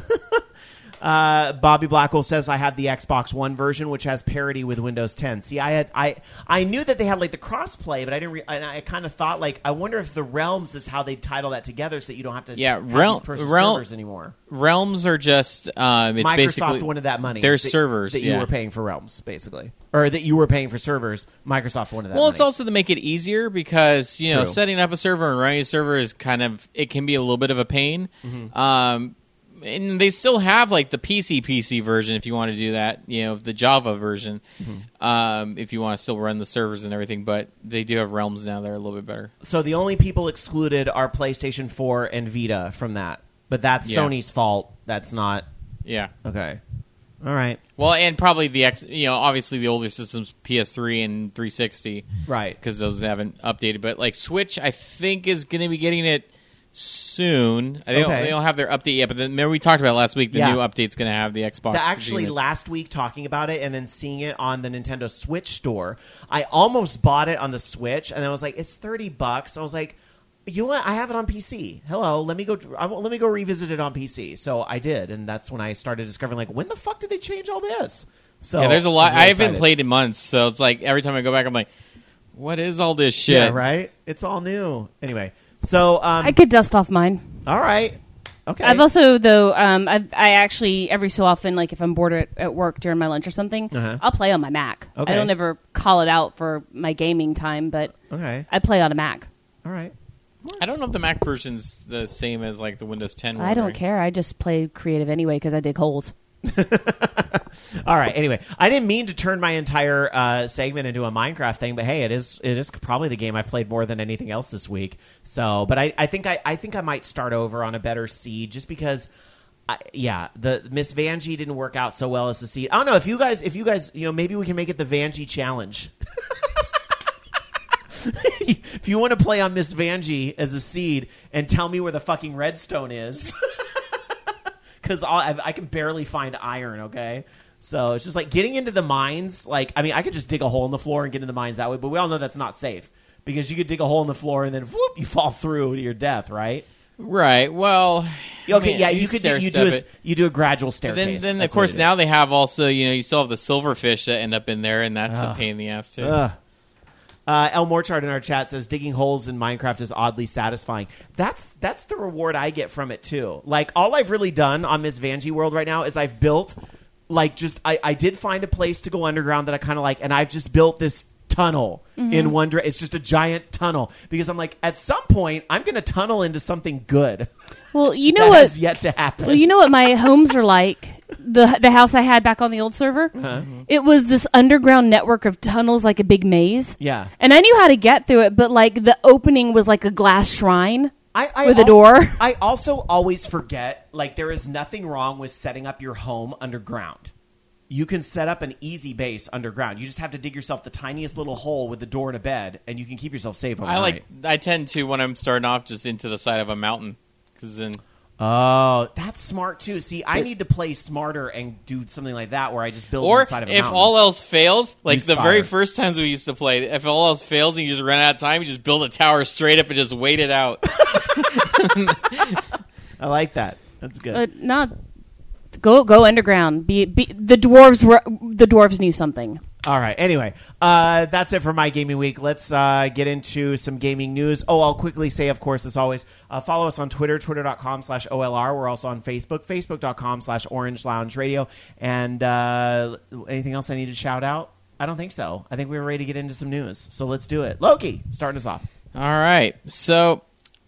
Bobby Blackwell says, I have the Xbox One version, which has parity with Windows 10. See, I knew that they had like the cross-play, but I didn't. And I kind of thought, like, I wonder if the Realms is how they title that together, so that you don't have to have these personal servers anymore. Realms are just it's Microsoft basically wanted that money. Their servers that you were paying for Realms, basically, or that you were paying for servers. Microsoft wanted that. Well, money. it's also to make it easier because True. setting up a server and running a server is it can be a little bit of a pain. Mm-hmm. And they still have like the PC version if you want to do that, the Java version, if you want to still run the servers and everything. But they do have Realms now that are a little bit better. So the only people excluded are PlayStation 4 and Vita from that. But that's Sony's fault. That's not... Yeah. Okay. All right. Well, and probably obviously the older systems, PS3 and 360. Right. Because those haven't updated. But like Switch, I think is going to be getting it soon. They don't have their update yet, but then remember we talked about last week, the new update's going to have the Xbox. Actually, last week talking about it and then seeing it on the Nintendo Switch store, I almost bought it on the Switch, and I was like, it's $30. I was like, you know what? I have it on PC. Hello, let me go revisit it on PC. So I did, and that's when I started discovering, like, when the fuck did they change all this? So yeah, there's a lot. I haven't excited. played in months, so it's like every time I go back, I'm like, what is all this shit? Yeah, right? It's all new. Anyway. So I could dust off mine. All right. Okay. I've also, though, I actually, every so often, like if I'm bored at work during my lunch or something, I'll play on my Mac. Okay. I don't ever call it out for my gaming time, but I play on a Mac. All right. I don't know if the Mac version's the same as like the Windows 10 one. I don't care. I just play creative anyway because I dig holes. All right. Anyway, I didn't mean to turn my entire segment into a Minecraft thing, but hey, it is probably the game I've played more than anything else this week. So, but I think I might start over on a better seed just because. The Miss Vanjie didn't work out so well as the seed. I don't know if you guys, maybe we can make it the Vanjie challenge. If you want to play on Miss Vanjie as a seed and tell me where the fucking redstone is. Because I can barely find iron, okay? So it's just like getting into the mines. Like, I mean, I could just dig a hole in the floor and get into the mines that way, but we all know that's not safe. Because you could dig a hole in the floor and then whoop, you fall through to your death, right? Right. Well, okay, you do a gradual staircase. Then of course now they have also, you still have the silverfish that end up in there, and that's a pain in the ass too. El Morchard in our chat says digging holes in Minecraft is oddly satisfying. That's the reward I get from it too. Like all I've really done on Miss Vanjie World right now is I've built I did find a place to go underground that I kind of like, and I've just built this tunnel in one direction. It's just a giant tunnel because I'm like, at some point I'm going to tunnel into something good. Well, you know that what has yet to happen. Well, you know what my homes are like. The house I had back on the old server, it was this underground network of tunnels, like a big maze. Yeah, and I knew how to get through it, but like the opening was like a glass shrine with a door. I also always forget, like, there is nothing wrong with setting up your home underground. You can set up an easy base underground. You just have to dig yourself the tiniest little hole with the door and a bed, and you can keep yourself safe overnight. I tend to, when I'm starting off, just into the side of a mountain, because then. Oh, that's smart too. See, I need to play smarter and do something like that where I just build inside of a mountain. Or if all else fails, like the very fire. first times we used to play, if all else fails and you just run out of time, you just build a tower straight up and just wait it out. I like that. That's good. Go underground. The dwarves knew something. All right. Anyway, that's it for my gaming week. Let's get into some gaming news. Oh, I'll quickly say, of course, as always, follow us on Twitter, twitter.com/OLR. We're also on Facebook, facebook.com/Orange Lounge Radio. And anything else I need to shout out? I don't think so. I think we were ready to get into some news. So let's do it. Loki, starting us off. All right. So,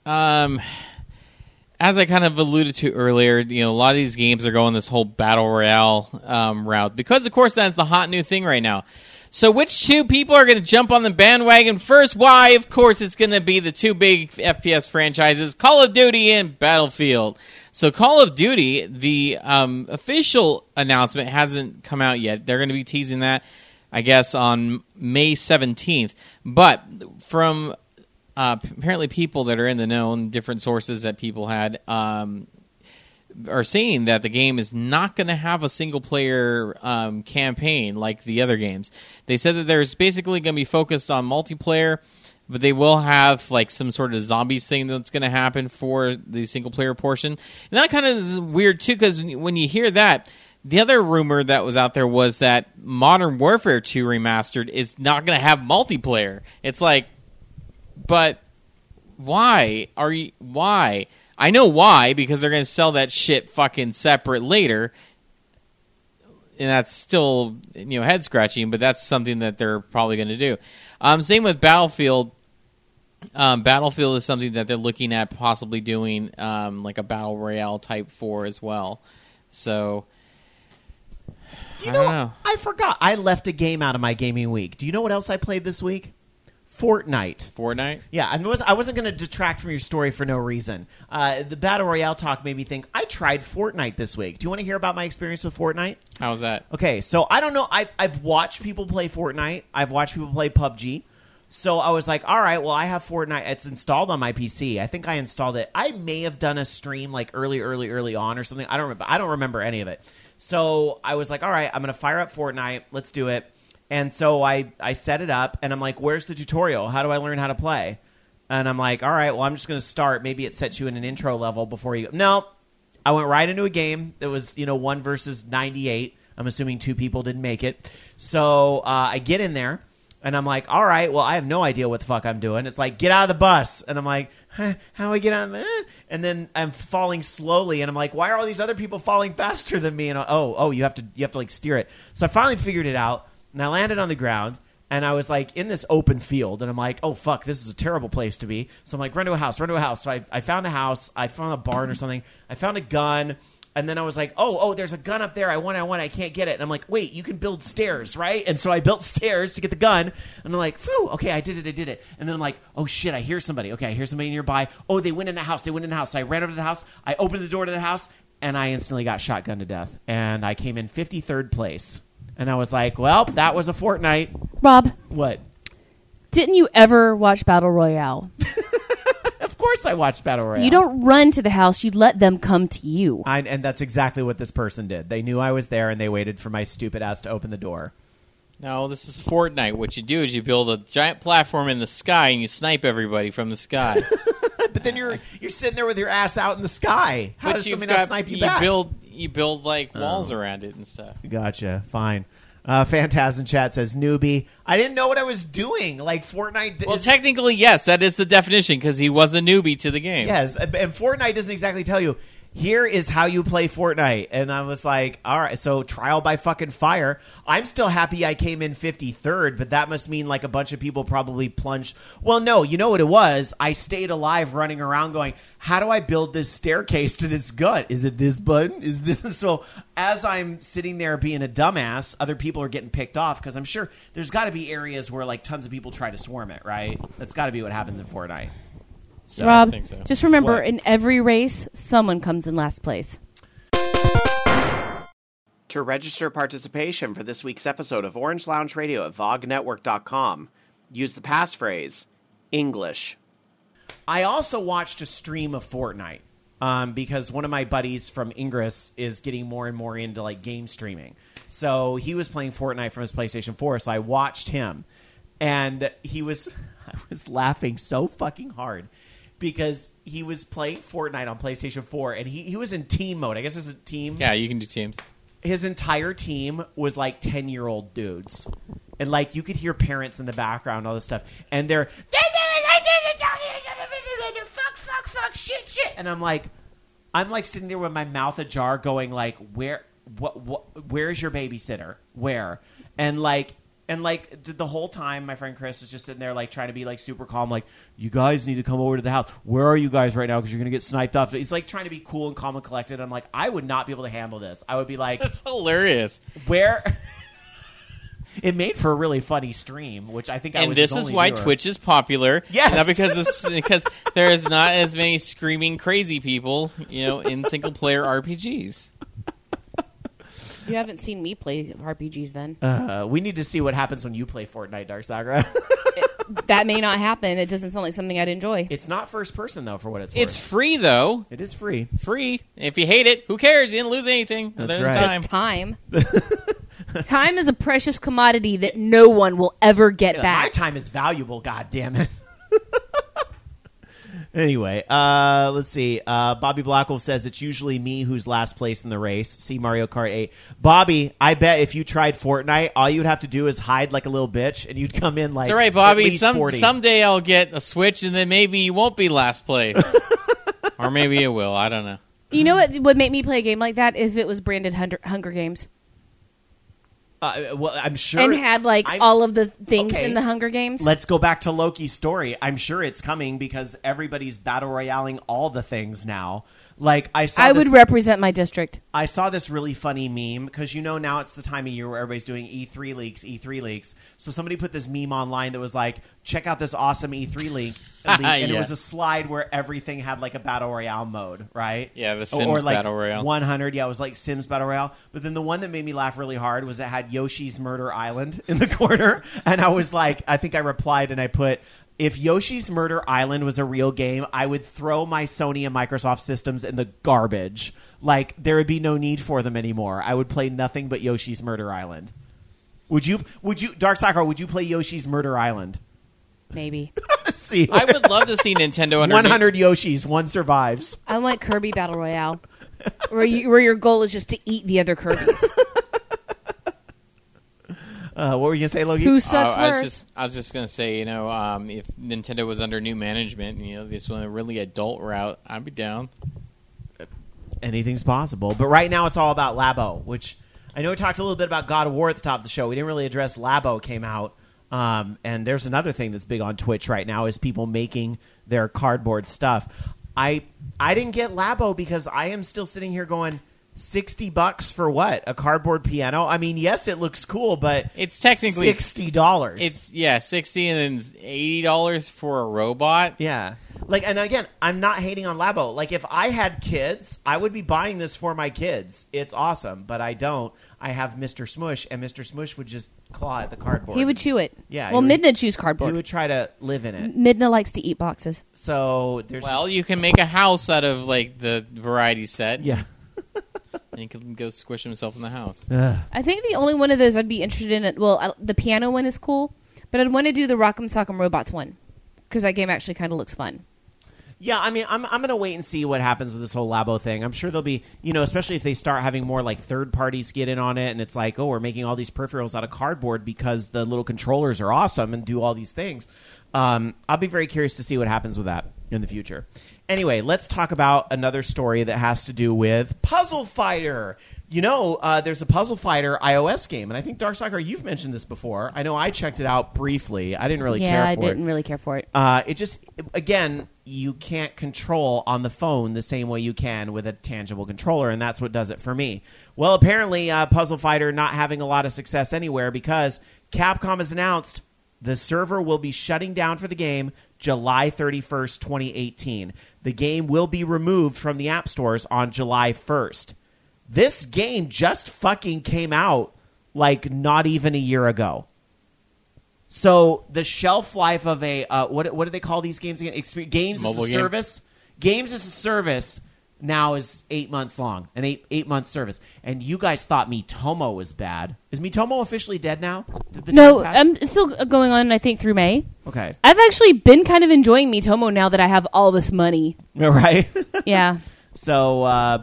as I kind of alluded to earlier, a lot of these games are going this whole battle royale route because, of course, that's the hot new thing right now. So which two people are going to jump on the bandwagon first? Why, of course, it's going to be the two big FPS franchises, Call of Duty and Battlefield. So Call of Duty, the official announcement hasn't come out yet. They're going to be teasing that, I guess, on May 17th. But from... apparently people that are in the know and different sources that people had, are saying that the game is not going to have a single-player campaign like the other games. They said that there's basically going to be focused on multiplayer, but they will have like some sort of zombies thing that's going to happen for the single-player portion. And that kind of is weird, too, because when you hear that, the other rumor that was out there was that Modern Warfare 2 Remastered is not going to have multiplayer. It's like, but why? Why? I know why, because they're going to sell that shit fucking separate later. And that's still, head-scratching, but that's something that they're probably going to do. Same with Battlefield. Battlefield is something that they're looking at possibly doing like a Battle Royale type for as well. So... Do you know? I forgot. I left a game out of my gaming week. Do you know what else I played this week? Fortnite. Yeah, I wasn't going to detract from your story for no reason. The Battle Royale talk made me think, I tried Fortnite this week. Do you want to hear about my experience with Fortnite? How was that? Okay, so I don't know. I've watched people play Fortnite. I've watched people play PUBG. So I was like, all right, well, I have Fortnite. It's installed on my PC. I think I installed it. I may have done a stream like early on or something. I don't remember any of it. So I was like, all right, I'm going to fire up Fortnite. Let's do it. And so I set it up, and I'm like, where's the tutorial? How do I learn how to play? And I'm like, all right, well, I'm just going to start. Maybe it sets you in an intro level before you go. No, I went right into a game that was 1 versus 98. I'm assuming 2 people didn't make it. So I get in there. And I'm like, all right, well, I have no idea what the fuck I'm doing. It's like, get out of the bus. And I'm like, how do I get out of the... And then I'm falling slowly. And I'm like, why are all these other people falling faster than me? And you have to like steer it. So I finally figured it out. And I landed on the ground. And I was like in this open field. And I'm like, oh, fuck, this is a terrible place to be. So I'm like, run to a house. So I found a house. I found a barn or something. I found a gun. And then I was like, oh, there's a gun up there. I want. I can't get it. And I'm like, wait, you can build stairs, right? And so I built stairs to get the gun. And I'm like, phew, okay, I did it. And then I'm like, oh, shit, I hear somebody. Okay, I hear somebody nearby. Oh, they went in the house. So I ran over to the house. I opened the door to the house, and I instantly got shotgunned to death. And I came in 53rd place. And I was like, well, that was a Fortnite. Rob. What? Didn't you ever watch Battle Royale? Of course I watched Battle Royale. You don't run to the house. You let them come to you. And that's exactly what this person did. They knew I was there, and they waited for my stupid ass to open the door. No, this is Fortnite. What you do is you build a giant platform in the sky, and you snipe everybody from the sky. But then you're sitting there with your ass out in the sky. How does somebody not snipe you back? You build like walls around it and stuff. Gotcha. Fine. Phantasm Chat says, newbie. I didn't know what I was doing. Like, Fortnite... Well, technically, yes. That is the definition, because he was a newbie to the game. Yes, and Fortnite doesn't exactly tell you, here is how you play Fortnite. And I was like, all right, so trial by fucking fire. I'm still happy I came in 53rd, but that must mean like a bunch of people probably plunged. Well, no, you know what it was? I stayed alive running around going, how do I build this staircase to this gun? Is it this button? Is this? So as I'm sitting there being a dumbass, other people are getting picked off because I'm sure there's got to be areas where like tons of people try to swarm it, right? That's got to be what happens in Fortnite. So, Rob, I think so. Just remember, What? in every race, someone comes in last place. To register participation for this week's episode of Orange Lounge Radio at VogNetwork.com, use the passphrase, English. I also watched a stream of Fortnite because one of my buddies from Ingress is getting more and more into like game streaming. So he was playing Fortnite from his PlayStation 4, so I watched him. And I was laughing so fucking hard because he was playing Fortnite on PlayStation 4, and he was in team mode. I guess it's a team. Yeah, you can do teams. His entire team was like 10-year-old dudes. And like you could hear parents in the background, all this stuff. And they're fuck, shit. And I'm like sitting there with my mouth ajar going like, where's your babysitter? Where? And the whole time, my friend Chris is just sitting there, like, trying to be, like, super calm. Like, you guys need to come over to the house. Where are you guys right now? Because you're going to get sniped off. He's, like, trying to be cool and calm and collected. I'm like, I would not be able to handle this. I would be like... That's hilarious. Where... It made for a really funny stream, which I think I was his only And this is why viewer. Twitch is popular. Yes. Not because there is not as many screaming crazy people, in single-player RPGs. You haven't seen me play RPGs then. We need to see what happens when you play Fortnite, Dark Sagra. that may not happen. It doesn't sound like something I'd enjoy. It's not first person though, for what it's worth. It's free though. It is free. Free. If you hate it, who cares? You didn't lose anything. That's other right. than Just time. Time is a precious commodity that no one will ever get My back. time is valuable. God damn it. Anyway, let's see. Bobby Blackwolf says it's usually me who's last place in the race. See Mario Kart 8. Bobby, I bet if you tried Fortnite, all you'd have to do is hide like a little bitch, and you'd come in like It's all right, at Bobby. least 40. Someday I'll get a Switch, and then maybe you won't be last place, or maybe it will. I don't know. You know what would make me play a game like that if it was branded Hunger Games Well, I'm sure. and had all of the things Okay. in the Hunger Games. Let's go back to Loki's story. I'm sure it's coming because everybody's battle royaling all the things now. Like I would represent my district. I saw this really funny meme because now it's the time of year where everybody's doing E3 leaks. So somebody put this meme online that was like, check out this awesome E3 leak. And Yeah. it was a slide where everything had like a battle royale mode, right? Yeah, the Sims or like Battle Royale. 100, yeah, it was like Sims Battle Royale. But then the one that made me laugh really hard was it had Yoshi's Murder Island in the corner. And I was like, I think I replied and I put, if Yoshi's Murder Island was a real game, I would throw my Sony and Microsoft systems in the garbage. Like, there would be no need for them anymore. I would play nothing but Yoshi's Murder Island. Would you, Dark Sakura, would you play Yoshi's Murder Island? Maybe. Let's see. I would love to see Nintendo under 100 Yoshis, one survives. I want Kirby Battle Royale, where your goal is just to eat the other Kirbys. What were you going to say, Logie? Who sucks I worse? was just gonna say, if Nintendo was under new management, this went a really adult route, I'd be down. Anything's possible. But right now it's all about Labo, which I know we talked a little bit about God of War at the top of the show. We didn't really address Labo came out. And there's another thing that's big on Twitch right now is people making their cardboard stuff. I didn't get Labo because I am still sitting here going, $60 for what? A cardboard piano? I mean, yes, it looks cool, but It's technically $60. It's $60 and then $80 for a robot. Yeah. And again, I'm not hating on Labo. Like, if I had kids, I would be buying this for my kids. It's awesome, but I don't. I have Mr. Smush, and Mr. Smush would just claw at the cardboard. He would chew it. Yeah, Well, he would- Midna chews He cardboard. would try to live in it. Midna likes to eat boxes. So there's You can make a house out of the variety set. yeah. And he can go squish himself in the house. I think the only one of those I'd be interested in. The piano one is cool, but I'd want to do the Rock'em Sock'em Robots one because that game actually kind of looks fun. Yeah, I mean, I'm going to wait and see what happens with this whole Labo thing. I'm sure there'll be, especially if they start having more like third parties get in on it, and it's like, oh, we're making all these peripherals out of cardboard because the little controllers are awesome and do all these things. I'll be very curious to see what happens with that in the future. Anyway, let's talk about another story that has to do with Puzzle Fighter. There's a Puzzle Fighter iOS game, and I think Dark Soccer, you've mentioned this before. I know I checked it out briefly. I didn't really care for it. Yeah, I didn't really care for it. It just, again, you can't control on the phone the same way you can with a tangible controller, and that's what does it for me. Well, apparently, Puzzle Fighter not having a lot of success anywhere because Capcom has announced the server will be shutting down for the game July 31st, 2018. The game will be removed from the app stores on July 1st. This game just fucking came out like not even a year ago. So the shelf life of a what do they call these games again? Games Mobile as a game? service. Games as a service now is 8 months long, an eight month service. And you guys thought Miitomo was bad. Is Miitomo officially dead now? Did the No, time pass? it's still going on. I think through May. Okay, I've actually been kind of enjoying Miitomo now that I have all this money. all right. Yeah. So,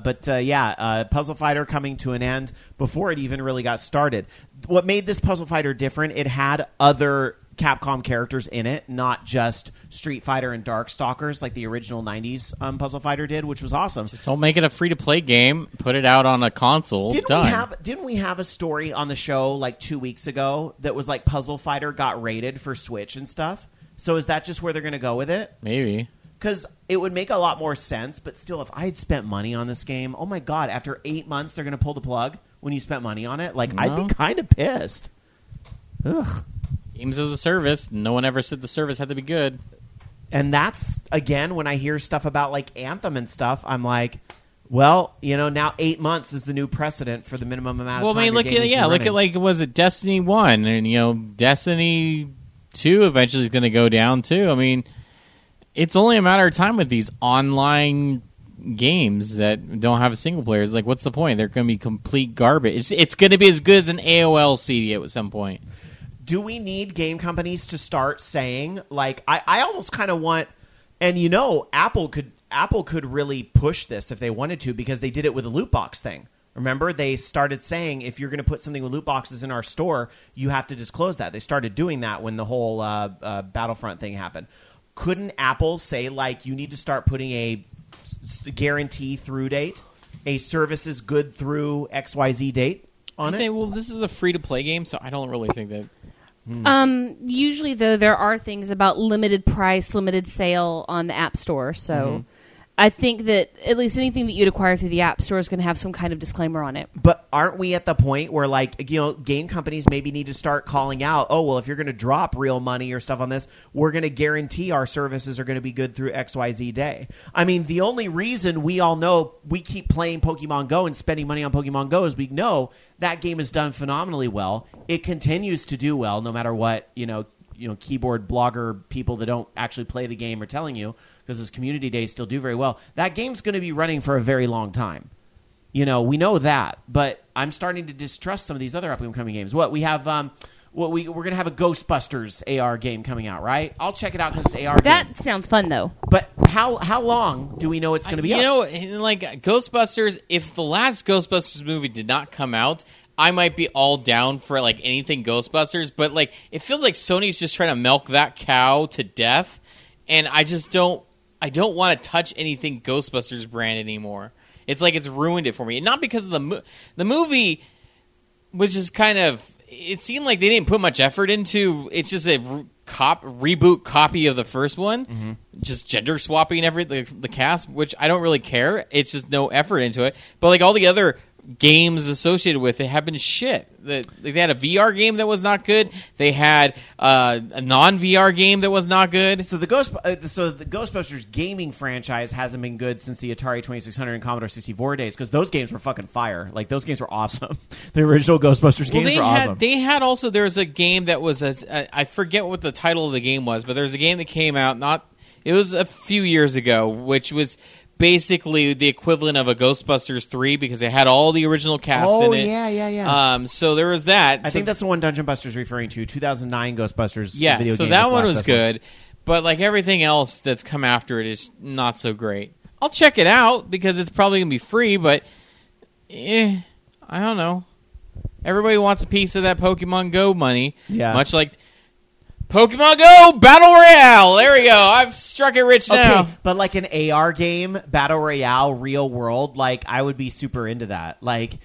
Puzzle Fighter coming to an end before it even really got started. What made this Puzzle Fighter different, it had other Capcom characters in it, not just Street Fighter and Darkstalkers like the original 90s Puzzle Fighter did, which was awesome. Just don't make it a free-to-play game. Put it out on a console. Didn't we have a story on the show like 2 weeks ago that was like Puzzle Fighter got rated for Switch and stuff? So is that just where they're going to go with it? Maybe. Because it would make a lot more sense, but still, if I had spent money on this game, oh my god, after 8 months they're going to pull the plug when you spent money on it? Like, I'd be kind of pissed. Ugh. Games as a service. No one ever said the service had to be good. And that's, again, when I hear stuff about, like, Anthem and stuff, I'm like, well, now 8 months is the new precedent for the minimum amount of time Look at was it Destiny 1 and Destiny 2 eventually is going to go down too. I mean, it's only a matter of time with these online games that don't have a single player. It's like, what's the point? They're going to be complete garbage. It's going to be as good as an AOL CD at some point. Do we need game companies to start saying, like, I almost kind of want, and Apple could really push this if they wanted to, because they did it with the loot box thing. Remember, they started saying, if you're going to put something with loot boxes in our store, you have to disclose that. They started doing that when the whole Battlefront thing happened. Couldn't Apple say, like, you need to start putting a guarantee through date, a service is good through XYZ date on it? Well, this is a free-to-play game, so I don't really think that... Usually, though, there are things about limited price, limited sale on the App Store, so... I think that at least anything that you'd acquire through the App Store is going to have some kind of disclaimer on it. But aren't we at the point where, like, game companies maybe need to start calling out, oh, well, if you're going to drop real money or stuff on this, we're going to guarantee our services are going to be good through XYZ day. I mean, the only reason we all know we keep playing Pokemon Go and spending money on Pokemon Go is we know that game is done phenomenally well. It continues to do well no matter what, keyboard blogger people that don't actually play the game are telling you, because those community days still do very well. That game's going to be running for a very long time. We know that, but I'm starting to distrust some of these other upcoming games. What we have, we're going to have a Ghostbusters AR game coming out, right? I'll check it out because it's AR. That sounds fun, though. But how long do we know it's going to be? Like Ghostbusters. If the last Ghostbusters movie did not come out, I might be all down for like anything Ghostbusters, but like it feels like Sony's just trying to milk that cow to death, and I don't want to touch anything Ghostbusters brand anymore. It's like it's ruined it for me, and not because of the movie was just kind of. It seemed like they didn't put much effort into. It's just a reboot copy of the first one, just gender swapping the cast, which I don't really care. It's just no effort into it. But like all the other games associated with it have been shit. They had a VR game that was not good. They had a non-VR game that was not good. So the Ghostbusters gaming franchise hasn't been good since the Atari 2600 and Commodore 64 days, because those games were fucking fire. Like, those games were awesome. The original Ghostbusters games were awesome. They had also, there was a game that was I forget what the title of the game was, but there was a game that came out it was a few years ago, which was basically the equivalent of a Ghostbusters 3, because it had all the original cast in it. Oh, yeah. So there was that. I think that's the one Dungeon Buster's referring to, 2009 Ghostbusters video game. So that one was good, but like everything else that's come after it is not so great. I'll check it out, because it's probably going to be free, but I don't know. Everybody wants a piece of that Pokemon Go money, much like Pokemon Go Battle Royale. There we go. I've struck it rich now. Okay, but like an AR game, Battle Royale, real world, like I would be super into that. Like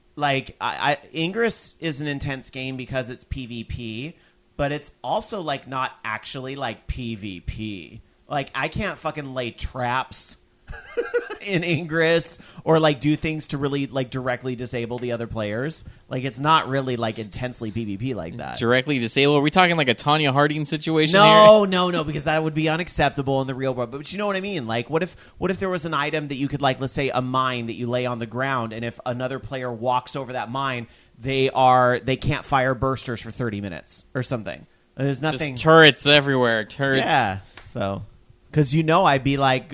Ingress is an intense game because it's PvP, but it's also like not actually like PvP. Like I can't fucking lay traps in Ingress or like do things to really like directly disable the other players. Like it's not really like intensely PvP like that. Directly disable? Are we talking like a Tanya Harding situation No, here? No, because that would be unacceptable in the real world. But you know what I mean? Like what if there was an item that you could, like, let's say a mine that you lay on the ground, and if another player walks over that mine, they can't fire bursters for 30 minutes or something. There's nothing. Just turrets everywhere. Turrets. Yeah. So because I'd be like,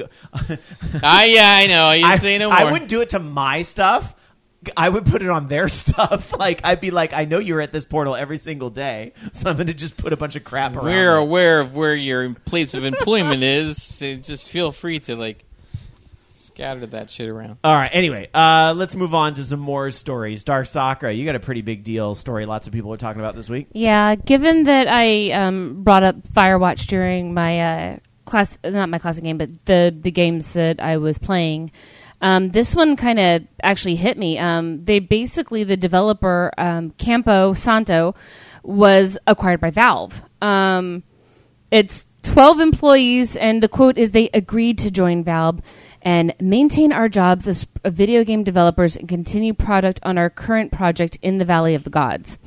I know. You say no more. I wouldn't do it to my stuff. I would put it on their stuff. Like I'd be like, I know you're at this portal every single day, so I'm going to just put a bunch of crap around. We're aware of where your place of employment is. So just feel free to like scatter that shit around. All right. Anyway, let's move on to some more stories. Dark Sakura, you got a pretty big deal story. Lots of people are talking about this week. Yeah, given that I brought up Firewatch during my not my classic game, but the games that I was playing. This one kind of actually hit me. They basically, the developer, Campo Santo, was acquired by Valve. It's 12 employees, and the quote is, they agreed to join Valve and maintain our jobs as video game developers and continue product on our current project in the Valley of the Gods.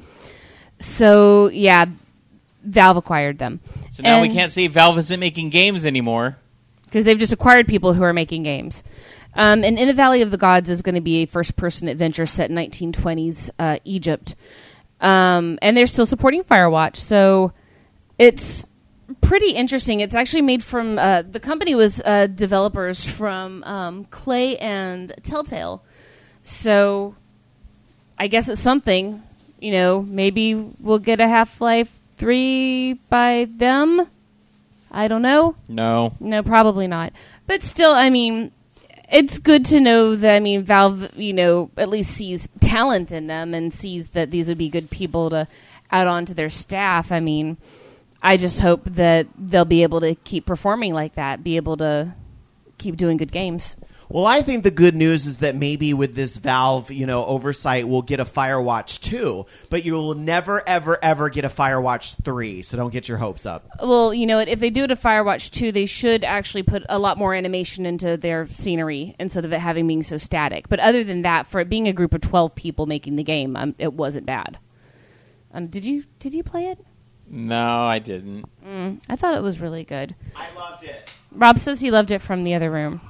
So, yeah, Valve acquired them. So now we can't say Valve isn't making games anymore. Because they've just acquired people who are making games. And In the Valley of the Gods is going to be a first-person adventure set in 1920s Egypt. And they're still supporting Firewatch. So it's pretty interesting. It's actually made from the company was developers from Clay and Telltale, so I guess it's something. Maybe we'll get a Half-Life 3 by them. I don't know. No, probably not. But still, I mean, it's good to know that, Valve, at least sees talent in them and sees that these would be good people to add on to their staff. I just hope that they'll be able to keep performing like that, be able to keep doing good games. Well, I think the good news is that maybe with this Valve, oversight, we'll get a Firewatch 2, but you will never, ever, ever get a Firewatch 3, so don't get your hopes up. Well, if they do it a Firewatch 2, they should actually put a lot more animation into their scenery instead of it being so static. But other than that, for it being a group of 12 people making the game, it wasn't bad. Did you play it? No, I didn't. I thought it was really good. I loved it. Rob says he loved it from the other room.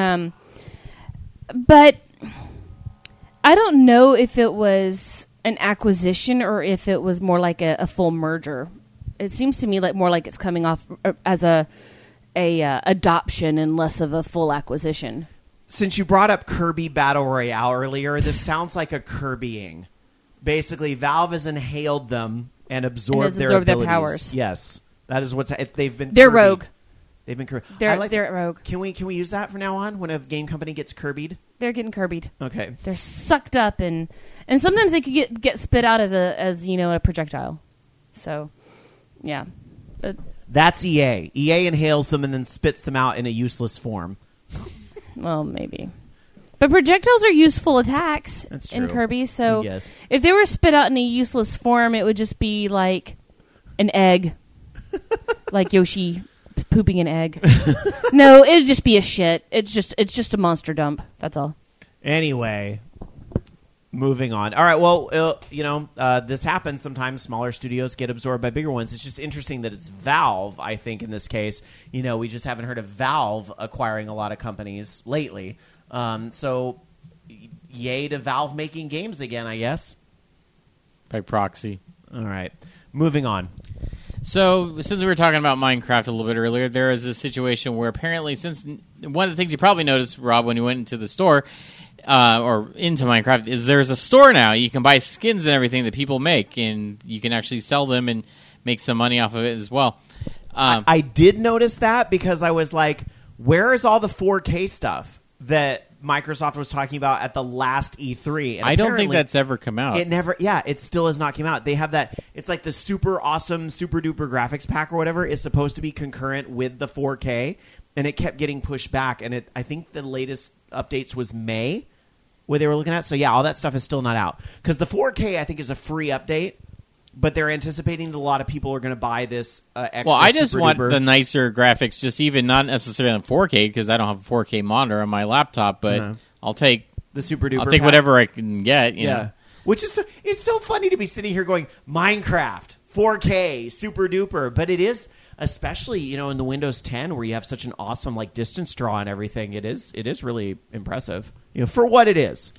But I don't know if it was an acquisition or if it was more like a full merger. It seems to me more like it's coming off as a adoption and less of a full acquisition. Since you brought up Kirby Battle Royale earlier, this sounds like a Kirbying. Basically, Valve has inhaled them and absorbed their abilities. Their powers. Yes, that is what's they've been. They're Kirby'd. rogue. They've been Kirby. They're rogue. Can we use that from now on when a game company gets Kirby'd? They're getting Kirby'd. Okay. They're sucked up and sometimes they could get spit out as a projectile. So, yeah. That's EA. EA inhales them and then spits them out in a useless form. Well, maybe. But projectiles are useful attacks in Kirby, so if they were spit out in a useless form, it would just be like an egg. Like Yoshi pooping an egg. No, it'd just be a shit. It's just a monster dump. That's all. Anyway, moving on. All right, well, this happens sometimes. Smaller studios get absorbed by bigger ones. It's just interesting that it's Valve, I think, in this case. We just haven't heard of Valve acquiring a lot of companies lately. So, yay to Valve making games again, I guess. By proxy. All right. Moving on. So, since we were talking about Minecraft a little bit earlier, there is a situation where apparently, since one of the things you probably noticed, Rob, when you went into the store, or into Minecraft, is there's a store now. You can buy skins and everything that people make, and you can actually sell them and make some money off of it as well. I did notice that because I was like, where is all the 4K stuff that Microsoft was talking about at the last E3? And I don't think that's ever come out. It still has not come out. They have that, it's like the super awesome, super duper graphics pack or whatever is supposed to be concurrent with the 4K, and it kept getting pushed back, and I think the latest updates was May, where they were looking at. So yeah, all that stuff is still not out. Because the 4K, I think, is a free update, but they're anticipating that a lot of people are going to buy this extra. Well, I just want the nicer graphics, just even not necessarily on 4K, because I don't have a 4K monitor on my laptop, but I'll take the super duper. I'll take whatever I can get. You know? Which is it's so funny to be sitting here going Minecraft 4K super duper, but it is, especially in the Windows 10 where you have such an awesome distance draw and everything. It is really impressive for what it is.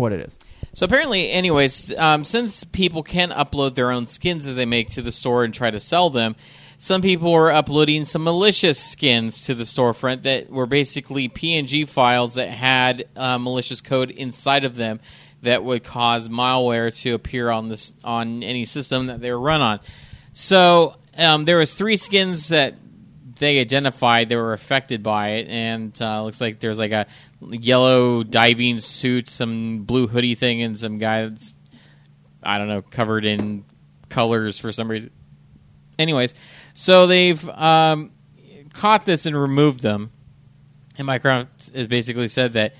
So apparently, anyways, since people can upload their own skins that they make to the store and try to sell them, some people are uploading some malicious skins to the storefront that were basically PNG files that had malicious code inside of them that would cause malware to appear on any system that they were run on. So there was 3 skins that they identified that were affected by it, and looks like there's a yellow diving suit, some blue hoodie thing, and some guy that's, I don't know, covered in colors for some reason. Anyways, so they've caught this and removed them, and Minecraft has basically said that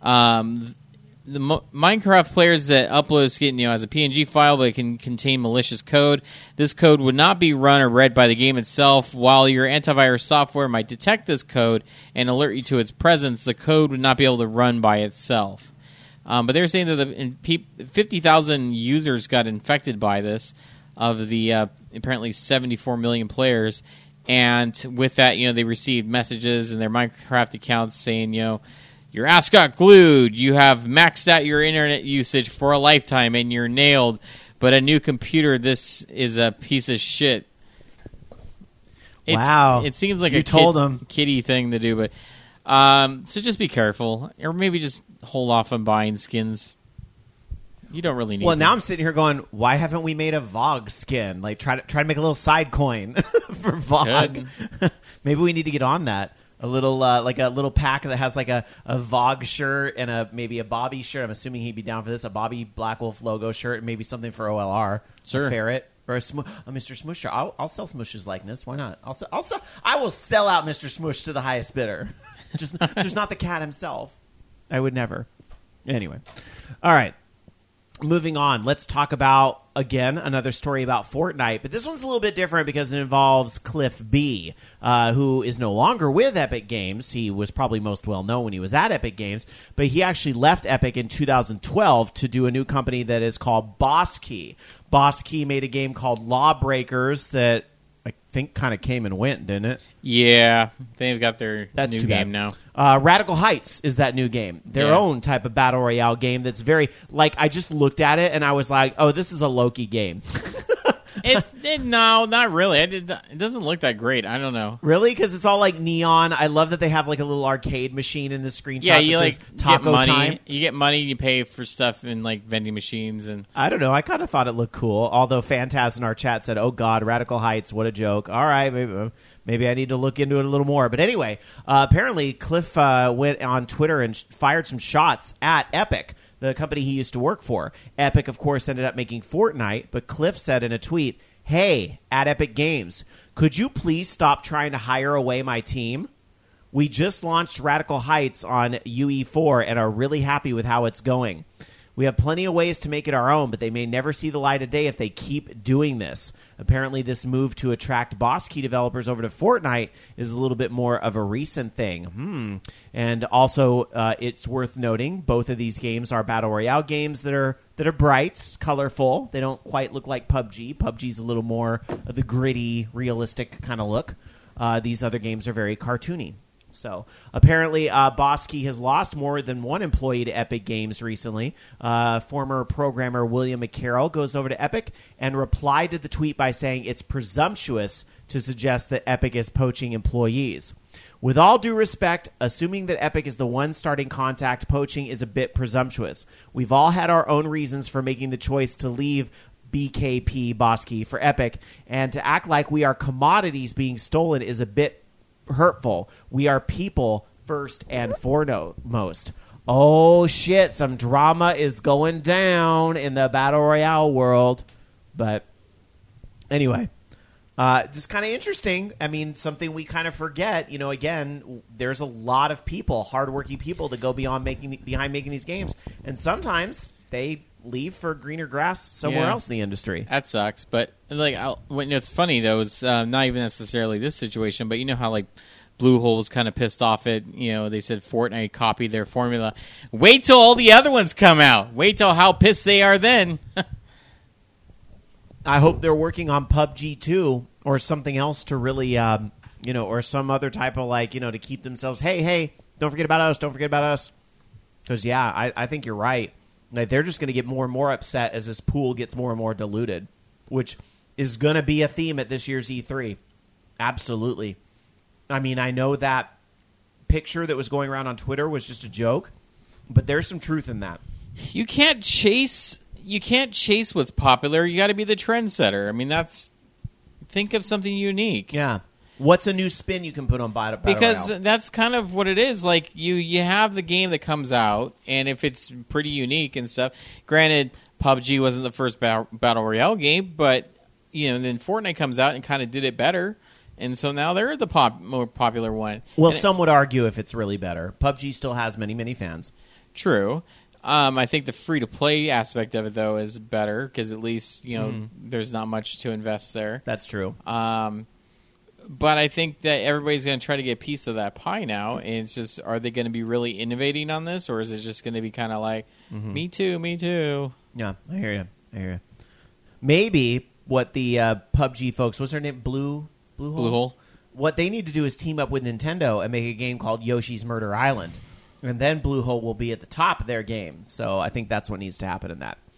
the Minecraft players that upload a skin, as a PNG file, but it can contain malicious code. This code would not be run or read by the game itself. While your antivirus software might detect this code and alert you to its presence, the code would not be able to run by itself. But they're saying that 50,000 users got infected by this, of the apparently 74 million players. And with that, they received messages in their Minecraft accounts saying, your ass got glued, you have maxed out your internet usage for a lifetime, and you're nailed. But a new computer, this is a piece of shit. Wow. It seems like You told him. kiddie thing to do, but so just be careful, or maybe just hold off on buying skins. You don't really need. Well, them. now I'm sitting here going, why haven't we made a Vogue skin? Like try to make a little side coin for Vogue. Maybe we need to get on that. A little like a little pack that has like a Vogue shirt and maybe a Bobby shirt. I'm assuming he'd be down for this. A Bobby Black Wolf logo shirt and maybe something for OLR. Sure. A ferret or a Mr. Smoosh shirt. I'll sell Smoosh's likeness. Why not? I will sell out Mr. Smoosh to the highest bidder. just not the cat himself. I would never. Anyway, all right. Moving on, let's talk about, again, another story about Fortnite. But this one's a little bit different because it involves Cliff B, who is no longer with Epic Games. He was probably most well known when he was at Epic Games. But he actually left Epic in 2012 to do a new company that is called Boss Key. Boss Key made a game called Lawbreakers that I think kind of came and went, didn't it? Yeah, they've got their That's new too game bad. now. Radical Heights is that new game. Their Yeah. own type of battle royale game that's very, like, I just looked at it and I was like, oh, this is a Loki game. No, not really. It doesn't look that great. I don't know. Really? Because it's all like neon. I love that they have like a little arcade machine in the screenshot. Yeah, you that like says Taco get money. Time. You get money. You pay for stuff in like vending machines and. I don't know. I kind of thought it looked cool. Although Fantaz in our chat said, "Oh God, Radical Heights, what a joke." All right, maybe I need to look into it a little more. But anyway, apparently Cliff went on Twitter and fired some shots at Epic, the company he used to work for. Epic, of course, ended up making Fortnite, but Cliff said in a tweet, "Hey, at Epic Games, could you please stop trying to hire away my team? We just launched Radical Heights on UE4 and are really happy with how it's going. We have plenty of ways to make it our own, but they may never see the light of day if they keep doing this." Apparently, this move to attract Boss Key developers over to Fortnite is a little bit more of a recent thing. And also, it's worth noting, both of these games are Battle Royale games that are bright, colorful. They don't quite look like PUBG. PUBG's a little more of the gritty, realistic kind of look. These other games are very cartoony. So apparently, Boss Key has lost more than one employee to Epic Games recently. Former programmer William McCarroll goes over to Epic and replied to the tweet by saying it's presumptuous to suggest that Epic is poaching employees. With all due respect, assuming that Epic is the one starting contact poaching is a bit presumptuous. We've all had our own reasons for making the choice to leave BKP Boss Key for Epic, and to act like we are commodities being stolen is a bit hurtful. We are people first and foremost. Oh shit, some drama is going down in the Battle Royale world. But anyway, just kind of interesting. I mean, something we kind of forget. You know, again, there's a lot of people, hardworking people, that go behind making these games, and sometimes they leave for greener grass somewhere else in the industry. That sucks. But like, it's funny though. It's not even necessarily this situation, but you know how like Bluehole was kind of pissed off at, they said Fortnite copied their formula. Wait till all the other ones come out. Wait till how pissed they are then. I hope they're working on PUBG 2 or something else to really, or some other type of to keep themselves, hey, don't forget about us. Because, I think you're right. Like, they're just going to get more and more upset as this pool gets more and more diluted, which is going to be a theme at this year's E3. Absolutely. I mean, I know that picture that was going around on Twitter was just a joke, but there's some truth in that. You can't chase what's popular. You got to be the trendsetter. I mean, think of something unique. Yeah. What's a new spin you can put on Battle Because Royale? that's kind of what it is. Like, you have the game that comes out, and if it's pretty unique and stuff, granted, PUBG wasn't the first Battle Royale game, but, then Fortnite comes out and kind of did it better, and so now they're the more popular one. Well, and some would argue if it's really better. PUBG still has many, many fans. True. I think the free-to-play aspect of it, though, is better, because at least, there's not much to invest there. That's true. But I think that everybody's going to try to get a piece of that pie now, and it's just, are they going to be really innovating on this, or is it just going to be kind of like, me too? Yeah, I hear you. Maybe what the PUBG folks, what's their name? Bluehole? What they need to do is team up with Nintendo and make a game called Yoshi's Murder Island, and then Bluehole will be at the top of their game. So I think that's what needs to happen in that.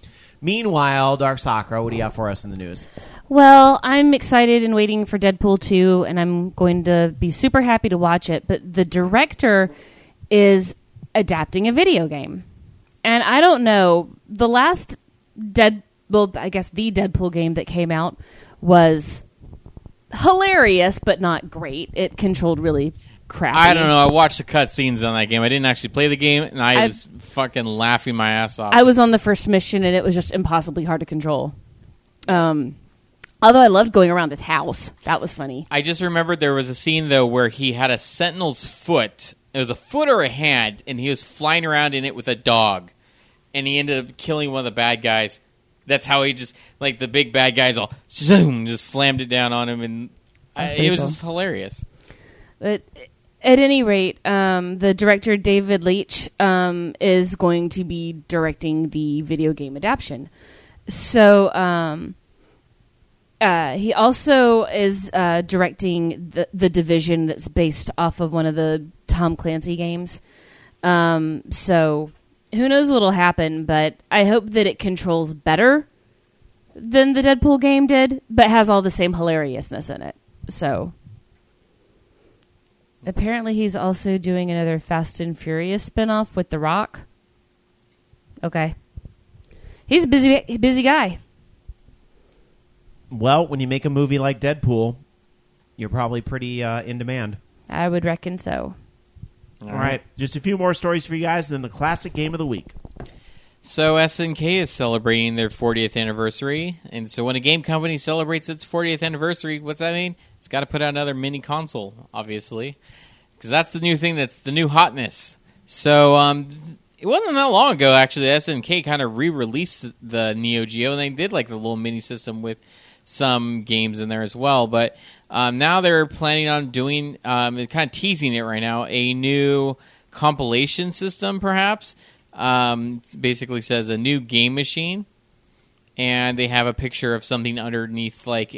Meanwhile, Dark Sakura, what do you have for us in the news? Well, I'm excited and waiting for Deadpool 2, and I'm going to be super happy to watch it. But the director is adapting a video game. And I don't know, the last the Deadpool game that came out was hilarious, but not great. It controlled really crappy. I don't know. I watched the cutscenes on that game. I didn't actually play the game, and I was fucking laughing my ass off. I was on the first mission, and it was just impossibly hard to control. Although I loved going around his house. That was funny. I just remembered there was a scene, though, where he had a sentinel's foot. It was a foot or a hand, and he was flying around in it with a dog. And he ended up killing one of the bad guys. That's how he just, like, the big bad guys all, zoom, just slammed it down on him. And it was just hilarious. But at any rate, the director, David Leitch, is going to be directing the video game adaptation. So, he also is directing the Division that's based off of one of the Tom Clancy games. So who knows what'll happen, but I hope that it controls better than the Deadpool game did, but has all the same hilariousness in it. So apparently he's also doing another Fast and Furious spinoff with The Rock. Okay. He's a busy guy. Well, when you make a movie like Deadpool, you're probably pretty in demand. I would reckon so. All right. Just a few more stories for you guys, and then the classic game of the week. So SNK is celebrating their 40th anniversary, and so when a game company celebrates its 40th anniversary, what's that mean? It's got to put out another mini console, obviously, because that's the new thing, that's the new hotness. So it wasn't that long ago, actually, SNK kind of re-released the Neo Geo, and they did like the little mini system with some games in there as well, but now they're planning on doing, kind of teasing it right now, a new compilation system, perhaps. It basically says a new game machine, and they have a picture of something underneath, like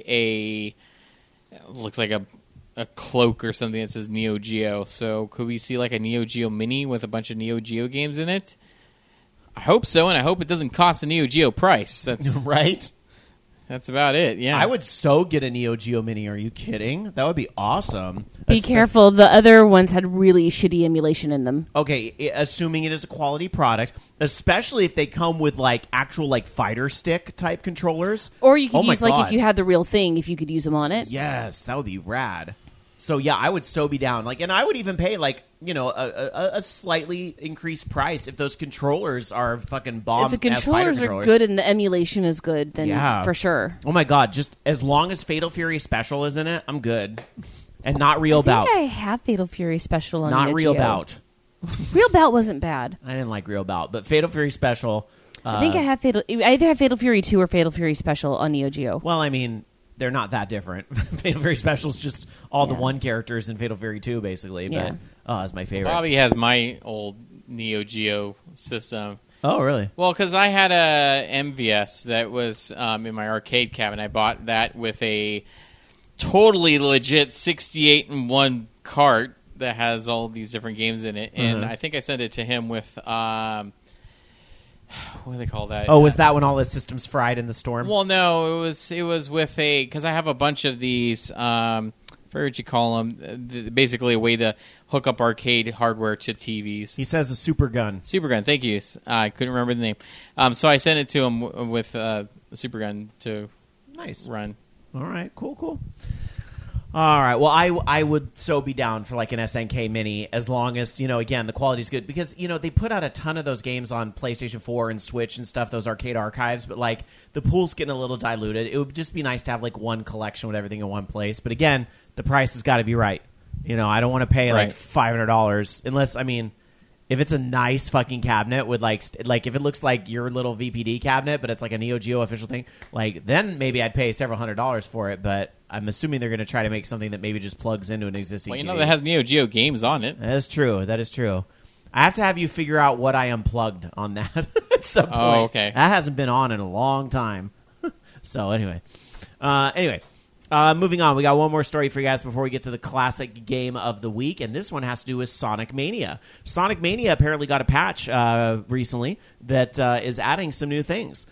looks like a cloak or something that says Neo Geo. So could we see like a Neo Geo Mini with a bunch of Neo Geo games in it? I hope so, and I hope it doesn't cost a Neo Geo price. That's right. That's about it, yeah. I would so get a Neo Geo Mini. Are you kidding? That would be awesome. Be careful. The other ones had really shitty emulation in them. Okay, assuming it is a quality product, especially if they come with like actual like fighter stick type controllers. Or you could use like if you had the real thing, if you could use them on it. Yes, that would be rad. So yeah, I would so be down. Like, and I would even pay like a slightly increased price if those controllers are fucking bomb. If the controllers are good and the emulation is good, then for sure. Oh my god! Just as long as Fatal Fury Special is in it, I'm good. And not Real Bout. I think I have Fatal Fury Special on not Neo Real Geo. Bout. Real Bout wasn't bad. I didn't like Real Bout, but Fatal Fury Special. I think I have I either have Fatal Fury 2 or Fatal Fury Special on Neo Geo. Well, I mean, they're not that different. Fatal Fury Special is just all the one characters in Fatal Fury 2, basically. Yeah. But it's my favorite. Bobby has my old Neo Geo system. Oh, really? Well, because I had a MVS that was in my arcade cabinet. I bought that with a totally legit 68-in-1 cart that has all these different games in it. And I think I sent it to him with... what do they call that? Oh, was that when all the systems fried in the storm? Well, no, it was with because I have a bunch of these. What would you call them? Basically, a way to hook up arcade hardware to TVs. He says a super gun. Super gun. Thank you. I couldn't remember the name. So I sent it to him with a super gun to run. All right. Cool. All right. Well, I would so be down for like an SNK Mini as long as, again, the quality's good. Because, they put out a ton of those games on PlayStation 4 and Switch and stuff, those arcade archives. But, like, the pool's getting a little diluted. It would just be nice to have, like, one collection with everything in one place. But, again, the price has got to be right. I don't want to pay, like, $500 unless, if it's a nice fucking cabinet with, like, if it looks like your little VPD cabinet, but it's like a Neo Geo official thing, like, then maybe I'd pay several $100s for it. But I'm assuming they're going to try to make something that maybe just plugs into an existing TV. That has Neo Geo games on it. That is true. I have to have you figure out what I unplugged on that at some point. Oh, okay. That hasn't been on in a long time. So, anyway. Moving on, we got one more story for you guys before we get to the classic game of the week, and this one has to do with Sonic Mania. Sonic Mania apparently got a patch recently that is adding some new things.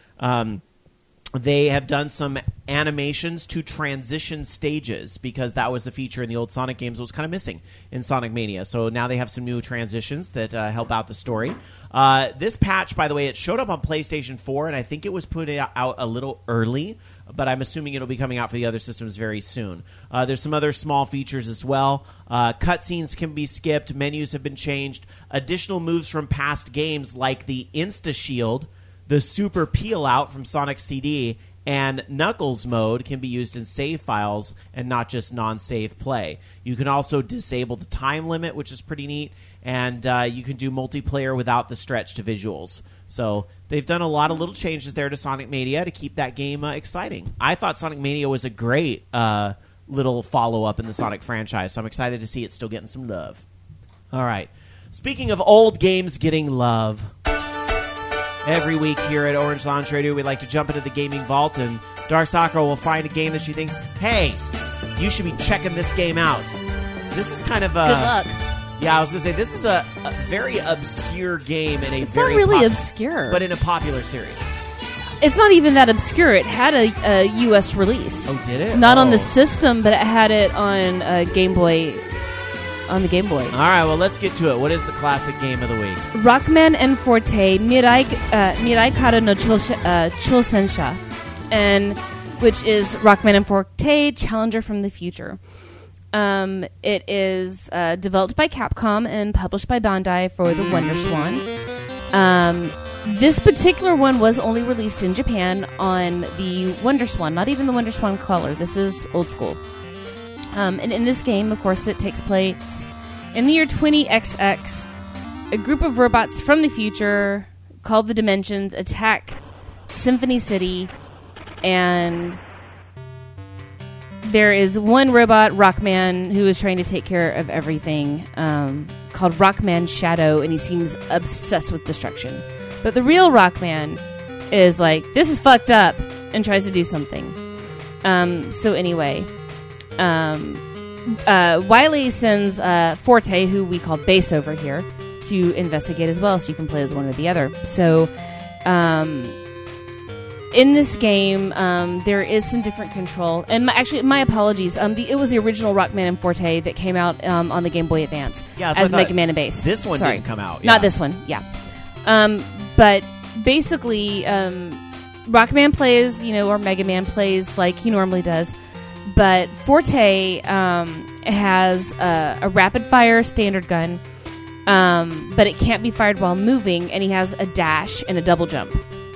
They have done some animations to transition stages because that was the feature in the old Sonic games that was kind of missing in Sonic Mania. So now they have some new transitions that help out the story. This patch, by the way, it showed up on PlayStation 4, and I think it was put out a little early, but I'm assuming it'll be coming out for the other systems very soon. There's some other small features as well. Cutscenes can be skipped. Menus have been changed. Additional moves from past games like the Insta Shield, the Super Peel Out from Sonic CD, and Knuckles mode can be used in save files and not just non-save play. You can also disable the time limit, which is pretty neat, and you can do multiplayer without the stretch to visuals. So they've done a lot of little changes there to Sonic Mania to keep that game exciting. I thought Sonic Mania was a great little follow-up in the Sonic franchise, so I'm excited to see it still getting some love. All right. Speaking of old games getting love, every week here at Orange Lounge Radio, we like to jump into the gaming vault, and Dark Sakura will find a game that she thinks, hey, you should be checking this game out. This is kind of a... Good luck. Yeah, I was going to say, this is a very obscure game in a It's very... not really obscure. But in a popular series. It's not even that obscure. It had a U.S. release. Oh, did it? Not on the system, but it had it on Game Boy... On the Game Boy. All right, well, let's get to it. What is the classic game of the week? Rockman and Forte Mirai Kara no Chosensha, and which is Rockman and Forte Challenger from the Future. It is developed by Capcom and published by Bandai for the Wonder Swan. This particular one was only released in Japan on the Wonder Swan, not even the Wonder Swan Color. This is old school. And in this game, of course, it takes place in the year 20XX. A group of robots from the future called the Dimensions attack Symphony City, and there is one robot, Rockman, who is trying to take care of everything, called Rockman Shadow, and he seems obsessed with destruction. But the real Rockman is like, this is fucked up, and tries to do something. So anyway... Wily sends Forte, who we call Base over here, to investigate as well, so you can play as one or the other. So, in this game, there is some different control. And my apologies. It was the original Rockman and Forte that came out on the Game Boy Advance as Mega Man and Base. This one didn't come out. Not this one, yeah. But basically, Rockman plays, or Mega Man plays like he normally does. But Forte has a rapid-fire standard gun, but it can't be fired while moving, and he has a dash and a double jump.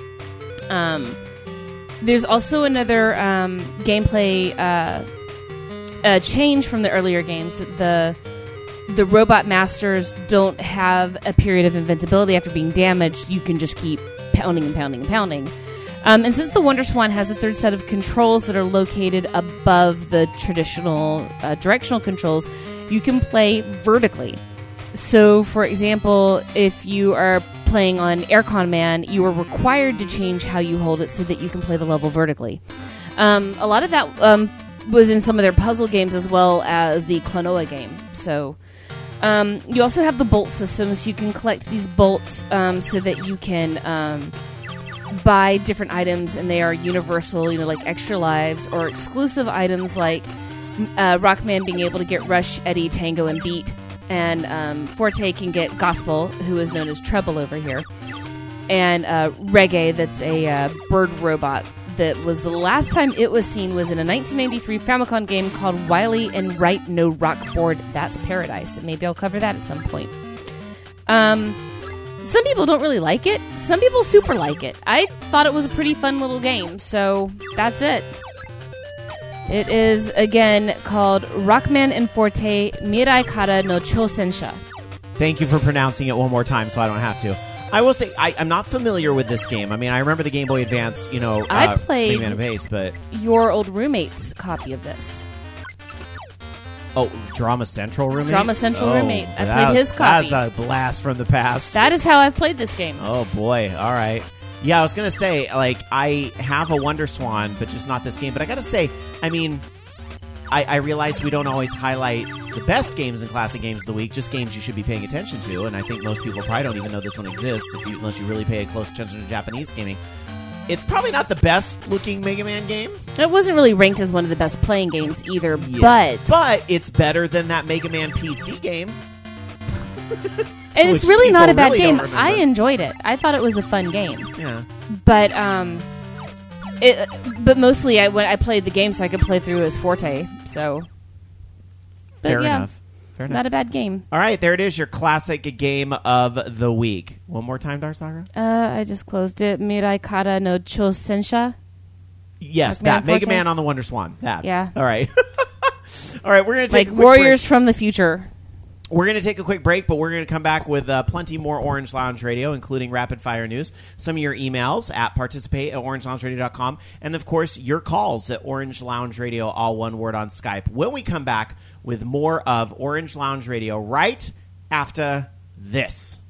There's also another gameplay change from the earlier games. The Robot Masters don't have a period of invincibility after being damaged. You can just keep pounding and pounding and pounding. And since the Wonder Swan has a third set of controls that are located above the traditional directional controls, you can play vertically. So, for example, if you are playing on Aircon Man, you are required to change how you hold it so that you can play the level vertically. A lot of that was in some of their puzzle games as well as the Klonoa game. So, you also have the bolt systems. You can collect these bolts so that you can... buy different items, and they are universal, like extra lives, or exclusive items like Rockman being able to get Rush, Eddie, Tango, and Beat, and Forte can get Gospel, who is known as Treble over here, and Reggae, that's a bird robot that was the last time it was seen was in a 1993 Famicom game called Wily and Right No Rock Board That's Paradise, and maybe I'll cover that at some point. Some people don't really like it. Some people super like it. I thought it was a pretty fun little game, so that's it. It is, again, called Rockman and Forte Mirai Kara no Chosensha. Thank you for pronouncing it one more time so I don't have to. I will say, I'm not familiar with this game. I mean, I remember the Game Boy Advance, I played Mega Man and Base, but... your old roommate's copy of this. Oh, Drama Central roommate? Drama Central roommate. I played his copy. That's a blast from the past. That is how I've played this game. Oh, boy. All right. Yeah, I was going to say, I have a Wonder Swan, but just not this game. But I got to say, I mean, I realize we don't always highlight the best games and classic games of the week, just games you should be paying attention to. And I think most people probably don't even know this one exists unless you really pay close attention to Japanese gaming. It's probably not the best-looking Mega Man game. It wasn't really ranked as one of the best playing games either, but it's better than that Mega Man PC game. And it's really not a bad game. I enjoyed it. I thought it was a fun game. Yeah. But mostly I played the game so I could play through as Forte. So, Fair enough. Not a bad game. All right, there it is, your classic game of the week. One more time, Darsaga? I just closed it. Mirai Kara no Chosensha. Yes, that. Mega Man on the Wonder Swan. That. Yeah. All right. All right, we're going to take a quick Warriors break. From the Future. We're going to take a quick break, but we're going to come back with plenty more Orange Lounge Radio, including rapid fire news, some of your emails at participate@orangeloungeradio.com, and, of course, your calls at Orange Lounge Radio, all one word on Skype. When we come back with more of Orange Lounge Radio right after this.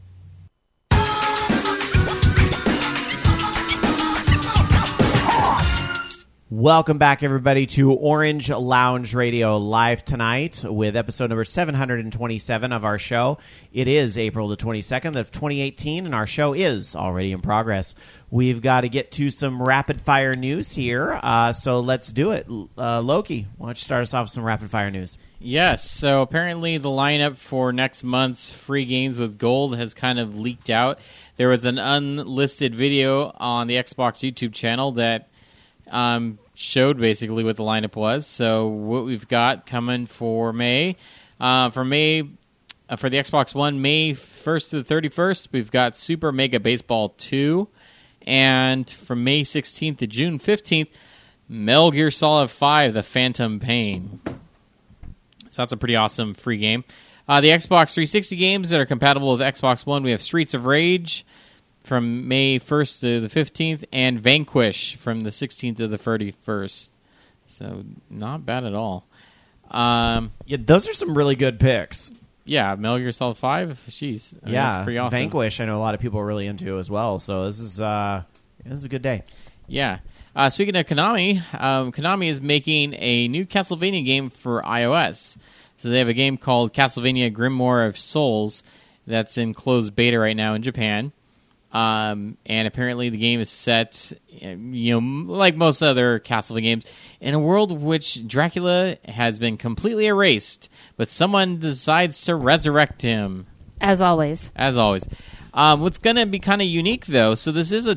Welcome back, everybody, to Orange Lounge Radio live tonight with episode number 727 of our show. It is April the 22nd of 2018, and our show is already in progress. We've got to get to some rapid-fire news here, so let's do it. Loki, why don't you start us off with some rapid-fire news? Yes, so apparently the lineup for next month's Free Games with Gold has kind of leaked out. There was an unlisted video on the Xbox YouTube channel that showed basically what the lineup was. So what we've got coming for May, for the Xbox One, May 1st to the 31st, we've got Super Mega Baseball 2. And from May 16th to June 15th, Metal Gear Solid 5, The Phantom Pain. So that's a pretty awesome free game. The Xbox 360 games that are compatible with Xbox One, we have Streets of Rage from May 1st to the 15th, and Vanquish from the 16th to the 31st. So not bad at all. Yeah, those are some really good picks. Yeah, Metal Gear Solid 5, jeez. I mean, that's pretty awesome. Vanquish, I know a lot of people are really into as well, so this is a good day. Yeah. Speaking of Konami, Konami is making a new Castlevania game for iOS. So they have a game called Castlevania Grimoire of Souls that's in closed beta right now in Japan. And apparently the game is set, like most other Castlevania games, in a world in which Dracula has been completely erased, but someone decides to resurrect him. As always. What's going to be kind of unique, though, so this is a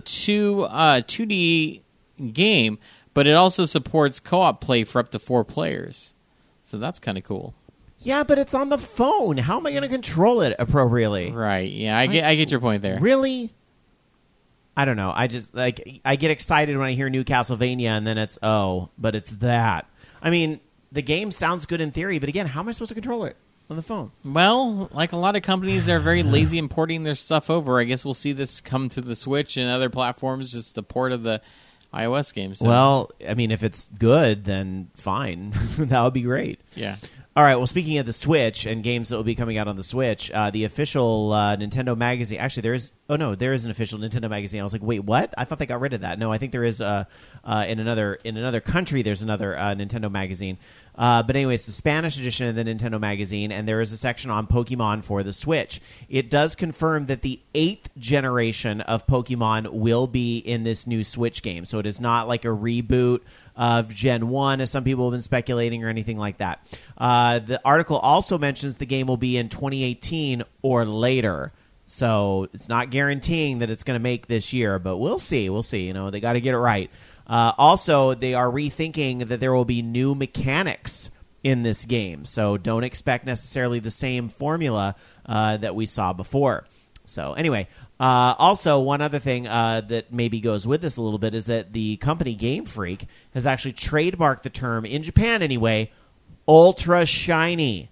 2D game, but it also supports co-op play for up to 4 players. So that's kind of cool. Yeah, but it's on the phone. How am I going to control it appropriately? Right, yeah, I get your point there. Really? I don't know. I just I get excited when I hear new Castlevania, and then it's but it's that. I mean, the game sounds good in theory, but again, how am I supposed to control it on the phone? Well, like a lot of companies, they're very lazy in porting their stuff over. I guess we'll see this come to the Switch and other platforms, just the port of the iOS game. So. Well, I mean, if it's good, then fine. That would be great. Yeah. All right, well, speaking of the Switch and games that will be coming out on the Switch, the official Nintendo magazine... Actually, there is an official Nintendo magazine. I was like, wait, what? I thought they got rid of that. No, I think there is in another country, there's another Nintendo magazine. But anyways, the Spanish edition of the Nintendo magazine, and there is a section on Pokemon for the Switch. It does confirm that the 8th generation of Pokemon will be in this new Switch game. So it is not like a reboot of Gen 1, as some people have been speculating, or anything like that. The article also mentions the game will be in 2018 or later. So it's not guaranteeing that it's going to make this year, but we'll see. We'll see. They got to get it right. Also, they are rethinking that there will be new mechanics in this game. So don't expect necessarily the same formula that we saw before. So anyway, also one other thing that maybe goes with this a little bit is that the company Game Freak has actually trademarked the term, in Japan anyway, Ultra Shiny.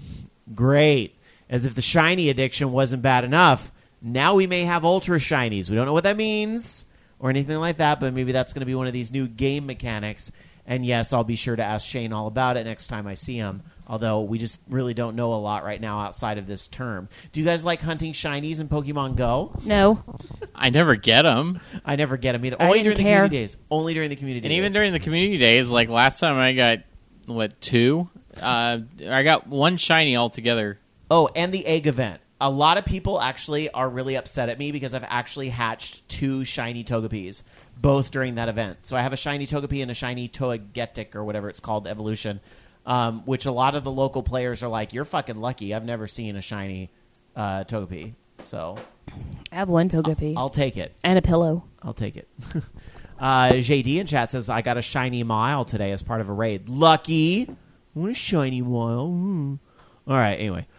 Great. As if the shiny addiction wasn't bad enough, now we may have Ultra Shinies. We don't know what that means or anything like that, but maybe that's going to be one of these new game mechanics. And yes, I'll be sure to ask Shane all about it next time I see him, although we just really don't know a lot right now outside of this term. Do you guys like hunting shinies in Pokemon Go? No. I never get them. I never get them either. Only during the community days. Only during the community days. And even during the community days, like last time I got 2. I got 1 shiny altogether. Oh, and the egg event. A lot of people actually are really upset at me because I've actually hatched 2 shiny Togepis, both during that event. So I have a shiny Togepi and a shiny Togetic, or whatever it's called, evolution, which a lot of the local players are like, you're fucking lucky. I've never seen a shiny Togepi. So I have 1 Togepi. I'll take it. And a pillow. I'll take it. JD in chat says, I got a shiny Mile today as part of a raid. Lucky. What a shiny Mile. All right, anyway.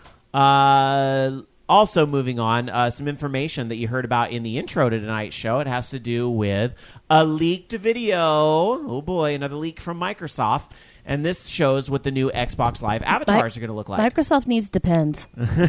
Also moving on, some information that you heard about in the intro to tonight's show. It has to do with a leaked video. Oh boy, another leak from Microsoft. And this shows what the new Xbox Live avatars are going to look like. Microsoft needs Depends.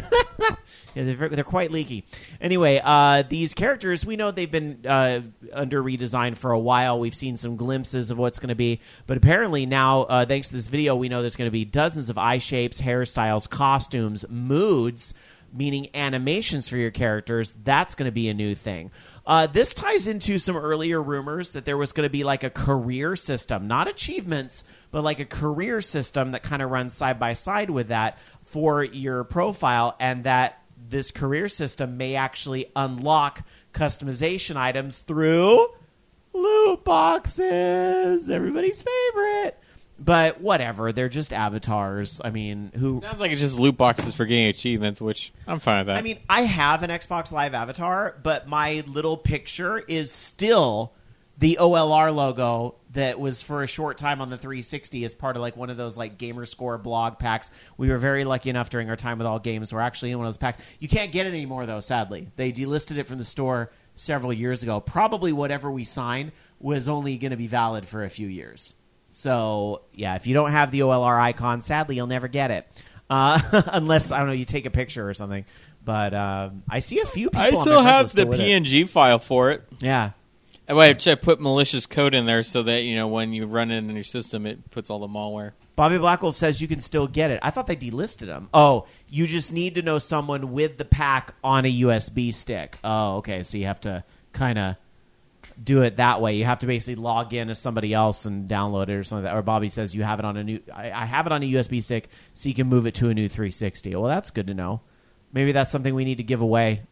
Yeah, they're quite leaky. Anyway, these characters, we know they've been under redesign for a while. We've seen some glimpses of what's going to be. But apparently now, thanks to this video, we know there's going to be dozens of eye shapes, hairstyles, costumes, moods, meaning animations for your characters. That's going to be a new thing. This ties into some earlier rumors that there was going to be like a career system, not achievements, but like a career system that kind of runs side by side with that for your profile, and that this career system may actually unlock customization items through loot boxes. Everybody's favorite. But whatever, they're just avatars. I mean, who... Sounds like it's just loot boxes for getting achievements, which I'm fine with that. I mean, I have an Xbox Live avatar, but my little picture is still the OLR logo that was for a short time on the 360 as part of like one of those like Gamerscore blog packs. We were very lucky enough during our time with All Games. We're actually in one of those packs. You can't get it anymore, though, sadly. They delisted it from the store several years ago. Probably whatever we signed was only going to be valid for a few years. So, yeah, if you don't have the OLR icon, sadly, you'll never get it. Unless, I don't know, you take a picture or something. But I see a few people I on still my have friends the list with PNG file for it. it. Yeah. Which I put malicious code in there so that, you know, when you run it in your system, it puts all the malware. Bobby Blackwolf says you can still get it. I thought they delisted them. Oh, you just need to know someone with the pack on a USB stick. Oh, okay. So you have to kind of do it that way. You have to basically log in as somebody else and download it or something like that. Or Bobby says you have it on a new... I have it on a USB stick so you can move it to a new 360. Well, that's good to know. Maybe that's something we need to give away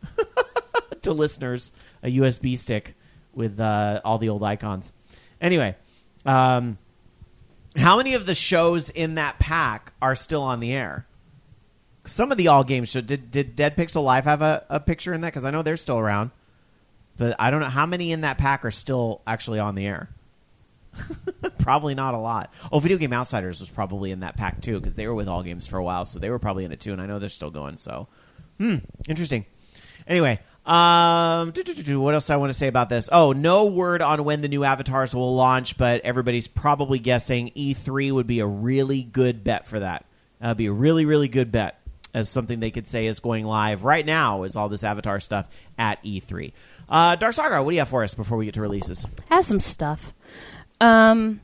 to listeners, a USB stick with all the old icons. Anyway, how many of the shows in that pack are still on the air? Some of the All Games show. Did Dead Pixel Live have a picture in that? Because I know they're still around. But I don't know how many in that pack are still actually on the air. Probably not a lot. Oh, Video Game Outsiders was probably in that pack too, because they were with All Games for a while, so they were probably in it too, and I know they're still going. So, interesting. Anyway, what else do I want to say about this? Oh, no word on when the new avatars will launch, but everybody's probably guessing E3 would be a really good bet for that. That would be a really, really good bet as something they could say is going live right now is all this avatar stuff at E3. Darsaga, what do you have for us before we get to releases? I have some stuff. It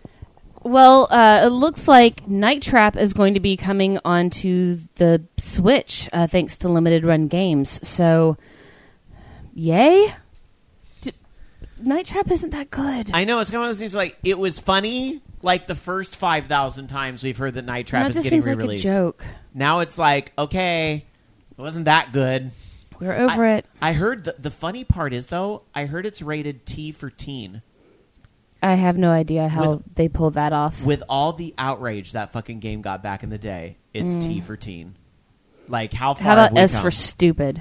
looks like Night Trap is going to be coming onto the Switch thanks to Limited Run Games. So, yay? Night Trap isn't that good. I know. It's kind of one of those things like, it was funny like the first 5,000 times we've heard that Night Trap is getting re-released. Like a joke. Now it's like, okay, it wasn't that good. We're over it. I heard the funny part is, though, I heard it's rated T for teen. I have no idea how they pulled that off. With all the outrage that fucking game got back in the day, it's T for teen. Like, how far How about have we S come? for stupid?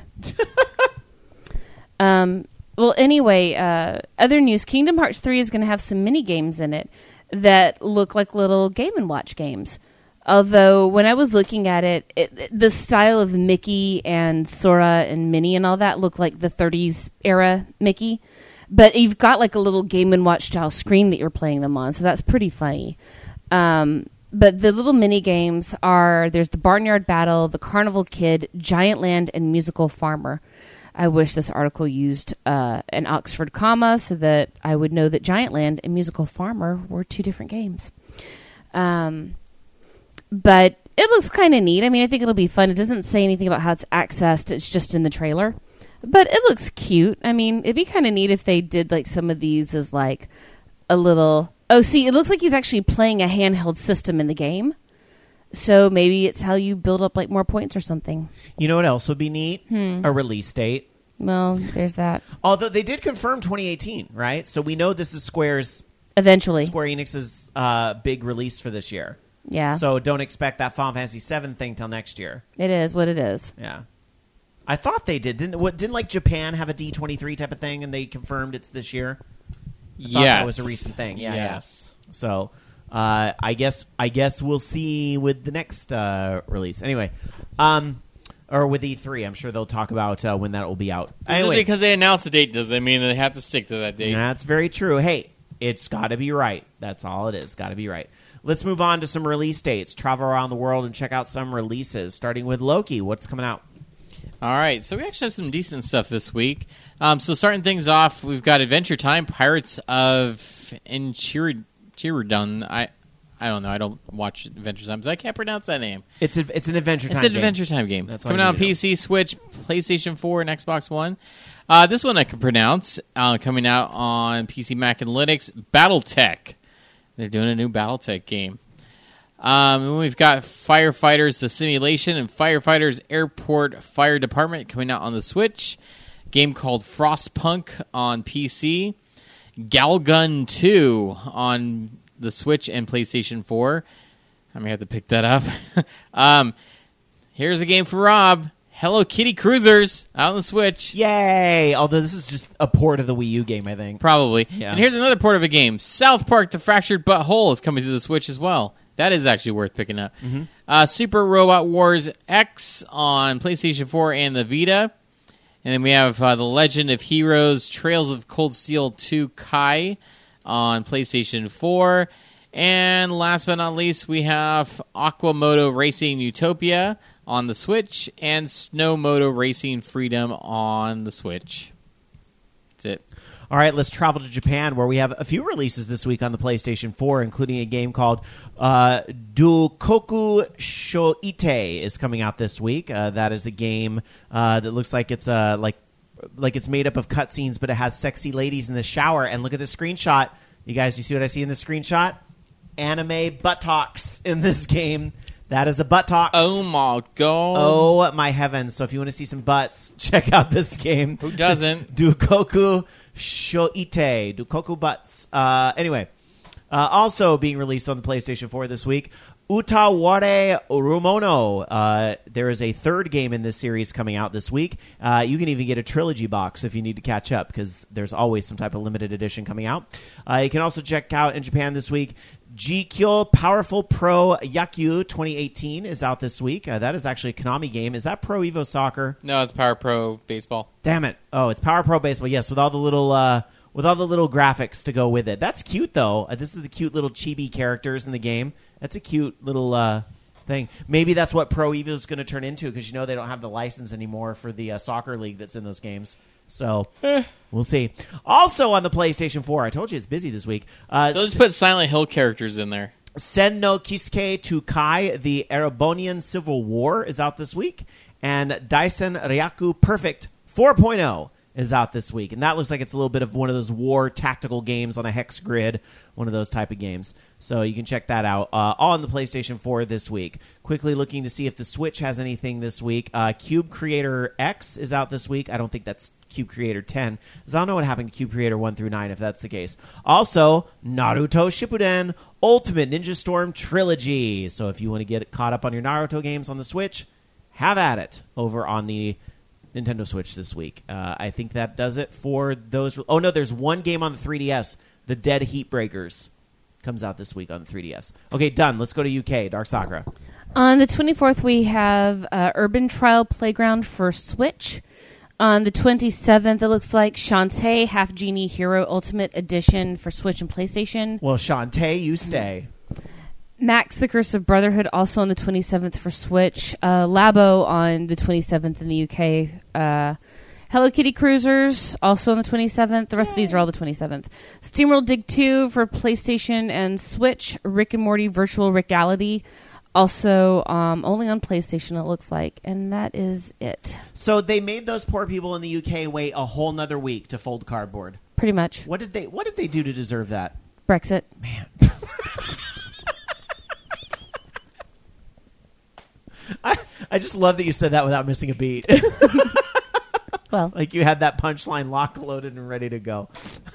Well, anyway, other news. Kingdom Hearts 3 is going to have some mini games in it that look like little Game & Watch games. Although, when I was looking at it, the style of Mickey and Sora and Minnie and all that look like the 30s era Mickey. But you've got like a little Game & Watch style screen that you're playing them on, so that's pretty funny. But the little mini games are, there's the Barnyard Battle, the Carnival Kid, Giant Land, and Musical Farmer. I wish this article used an Oxford comma so that I would know that Giant Land and Musical Farmer were two different games. But it looks kind of neat. I mean, I think it'll be fun. It doesn't say anything about how it's accessed. It's just in the trailer. But it looks cute. I mean, it'd be kind of neat if they did like some of these as like a little Oh, see, it looks like he's actually playing a handheld system in the game. So maybe it's how you build up like more points or something. You know what else would be neat? A release date. Well, there's that. Although they did confirm 2018, right? So we know this is Square Enix's big release for this year. Yeah. So don't expect that Final Fantasy VII thing till next year. It is what it is. Yeah. I thought they did. Didn't like Japan have a D23 type of thing, and they confirmed it's this year? I thought that was a recent thing. Yeah. Yes. Yeah. So I guess we'll see with the next release. Anyway, or with E3, I'm sure they'll talk about when that will be out. Anyway, because they announced the date doesn't mean they have to stick to that date. That's very true. Hey, it's got to be right. That's all it is. Got to be right. Let's move on to some release dates. Travel around the world and check out some releases, starting with Loki. What's coming out? All right, so we actually have some decent stuff this week. So starting things off, we've got Adventure Time, Pirates of Enchiridion. I don't know. I don't watch Adventure Time, so I can't pronounce that name. It's an Adventure Time. It's an Adventure Time game. That's coming out on PC, Switch, PlayStation 4, and Xbox One. This one I can pronounce. Coming out on PC, Mac, and Linux. BattleTech. They're doing a new BattleTech game. We've got Firefighters The Simulation and Firefighters Airport Fire Department coming out on the Switch. A game called Frostpunk on PC. Galgun 2 on the Switch and PlayStation 4. I may have to pick that up. Here's a game for Rob. Hello Kitty Cruisers out on the Switch. Yay! Although this is just a port of the Wii U game, I think. Probably. Yeah. And here's another port of a game. South Park The Fractured But Whole is coming to the Switch as well. That is actually worth picking up. Mm-hmm. Super Robot Wars X on PlayStation 4 and the Vita. And then we have The Legend of Heroes Trails of Cold Steel 2 Kai on PlayStation 4. And last but not least, we have Aquamoto Racing Utopia on the Switch and Snowmoto Racing Freedom on the Switch. That's it. All right, let's travel to Japan, where we have a few releases this week on the PlayStation 4, including a game called Dukoku Shoite is coming out this week. That is a game that looks like it's like it's made up of cutscenes, but it has sexy ladies in the shower. And look at this screenshot. You guys, you see what I see in this screenshot? Anime buttocks in this game. That is a buttocks. Oh my god. Oh my heavens. So if you want to see some butts, check out this game. Who doesn't? Dukoku Shoite. Dukoku butts. Anyway, also being released on the PlayStation 4 this week, Utaware Rumono. There is a third game in this series coming out this week. You can even get a trilogy box if you need to catch up, because there's always some type of limited edition coming out. You can also check out in Japan this week, Jikyo Powerful Pro Yaku 2018 is out this week. That is actually a Konami game. Is that Pro Evo Soccer? No, it's Power Pro Baseball. Damn it! Oh, it's Power Pro Baseball. Yes, with all the little graphics to go with it. That's cute though. This is the cute little chibi characters in the game. That's a cute little thing. Maybe that's what Pro Evo is going to turn into, because they don't have the license anymore for the soccer league that's in those games. So we'll see. Also on the PlayStation 4, I told you it's busy this week. They'll just put Silent Hill characters in there. Sen no Kisuke to Kai, the Erebonian Civil War, is out this week. And Daisen Ryaku Perfect 4.0 is out this week. And that looks like it's a little bit of one of those war tactical games on a hex grid, one of those type of games. So you can check that out all on the PlayStation 4 this week. Quickly looking to see if the Switch has anything this week. Cube Creator X is out this week. I don't think that's Cube Creator 10, because I don't know what happened to Cube Creator 1 through 9 if that's the case. Also, Naruto Shippuden Ultimate Ninja Storm Trilogy. So if you want to get caught up on your Naruto games on the Switch, have at it over on the Nintendo Switch this week. I think that does it for those. Oh, no, there's one game on the 3DS, The Dead Heatbreakers. Comes out this week on the 3DS. Okay, done. Let's go to UK. Dark Sakura. On the 24th, we have Urban Trial Playground for Switch. On the 27th, it looks like Shantae Half Genie Hero Ultimate Edition for Switch and PlayStation. Well, Shantae, you stay. Max the Curse of Brotherhood also on the 27th for Switch. Labo on the 27th in the UK. Hello Kitty Cruisers also on the 27th. The rest of these are all the 27th. SteamWorld Dig 2 for PlayStation and Switch. Rick and Morty Virtual Reality also only on PlayStation, it looks like. And that is it. So they made those poor people in the UK wait a whole nother week to fold cardboard. Pretty much. What did they do to deserve that? Brexit. Man. I just love that you said that without missing a beat. Well, Like you had that punchline lock loaded and ready to go.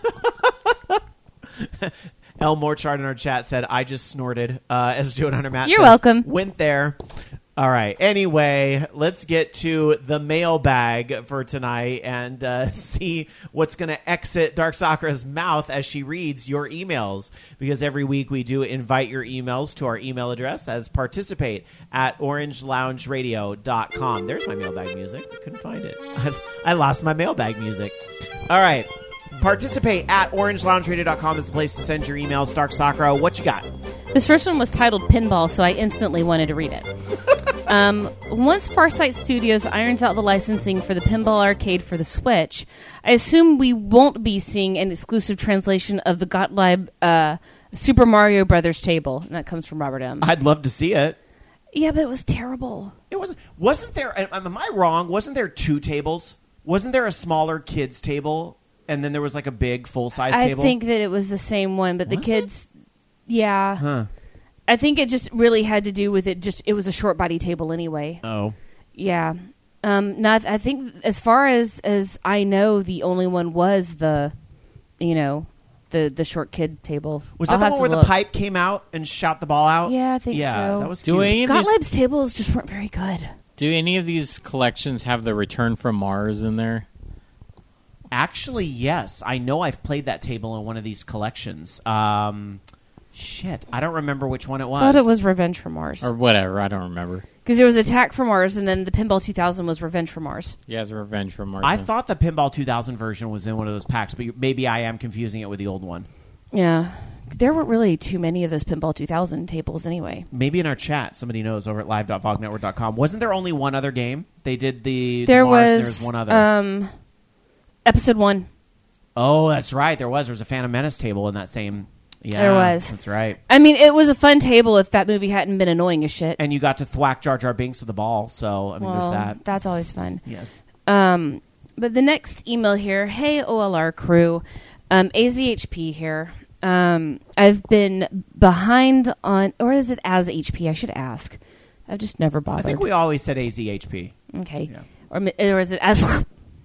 El Morchard in our chat said, I just snorted. As Joe Hunter Matt You're says, welcome. Went there. All right. Anyway, let's get to the mailbag for tonight and see what's going to exit Dark Sakura's mouth as she reads your emails. Because every week we do invite your emails to our email address as participate at orangelaungeradio.com. There's my mailbag music. I couldn't find it. I lost my mailbag music. All right. Participate at orangelaungeradio.com is the place to send your emails. Dark Sakura, what you got? this first one was titled Pinball, so I instantly wanted to read it. Once Farsight Studios irons out the licensing for the Pinball Arcade for the Switch, I assume we won't be seeing an exclusive translation of the Gottlieb Super Mario Brothers table. And that comes from Robert M. I'd love to see it. Yeah, but it was terrible. It wasn't there. Am I wrong? Wasn't there two tables? Wasn't there a smaller kids table, and then there was like a big full size table? I think that it was the same one, but the Was kids, yeah. Huh. I think it just really had to do with it. It was a short body table anyway. Oh. Yeah. I think as far as I know, the only one was the short kid table. Was that the one where the pipe came out and shot the ball out? Yeah, I think so. Yeah, that was Do cute. any of these, Gottlieb's tables just weren't very good. do any of these collections have the Return from Mars in there? Actually, yes. I know I've played that table in one of these collections. Shit, I don't remember which one it was. I thought it was Revenge from Mars. Or whatever, I don't remember. Because there was Attack from Mars, and then the Pinball 2000 was Revenge from Mars. Yeah, it's Revenge from Mars. I thought the Pinball 2000 version was in one of those packs, but maybe I am confusing it with the old one. Yeah. There weren't really too many of those Pinball 2000 tables anyway. Maybe in our chat, somebody knows over at live.vognetwork.com. Wasn't there only one other game? They did the There Mars, and was there was one other. Episode 1. Oh, that's right. There was a Phantom Menace table in that same. Yeah, There was. That's right. I mean, it was a fun table if that movie hadn't been annoying as shit. And you got to thwack Jar Jar Binks with the ball, so I mean, there's that. That's always fun. Yes. But the next email here, hey OLR crew, AZHP here. I've been behind on, or is it as HP? I should ask. I've just never bothered. I think we always said AZHP. Okay. Yeah. Or is it as...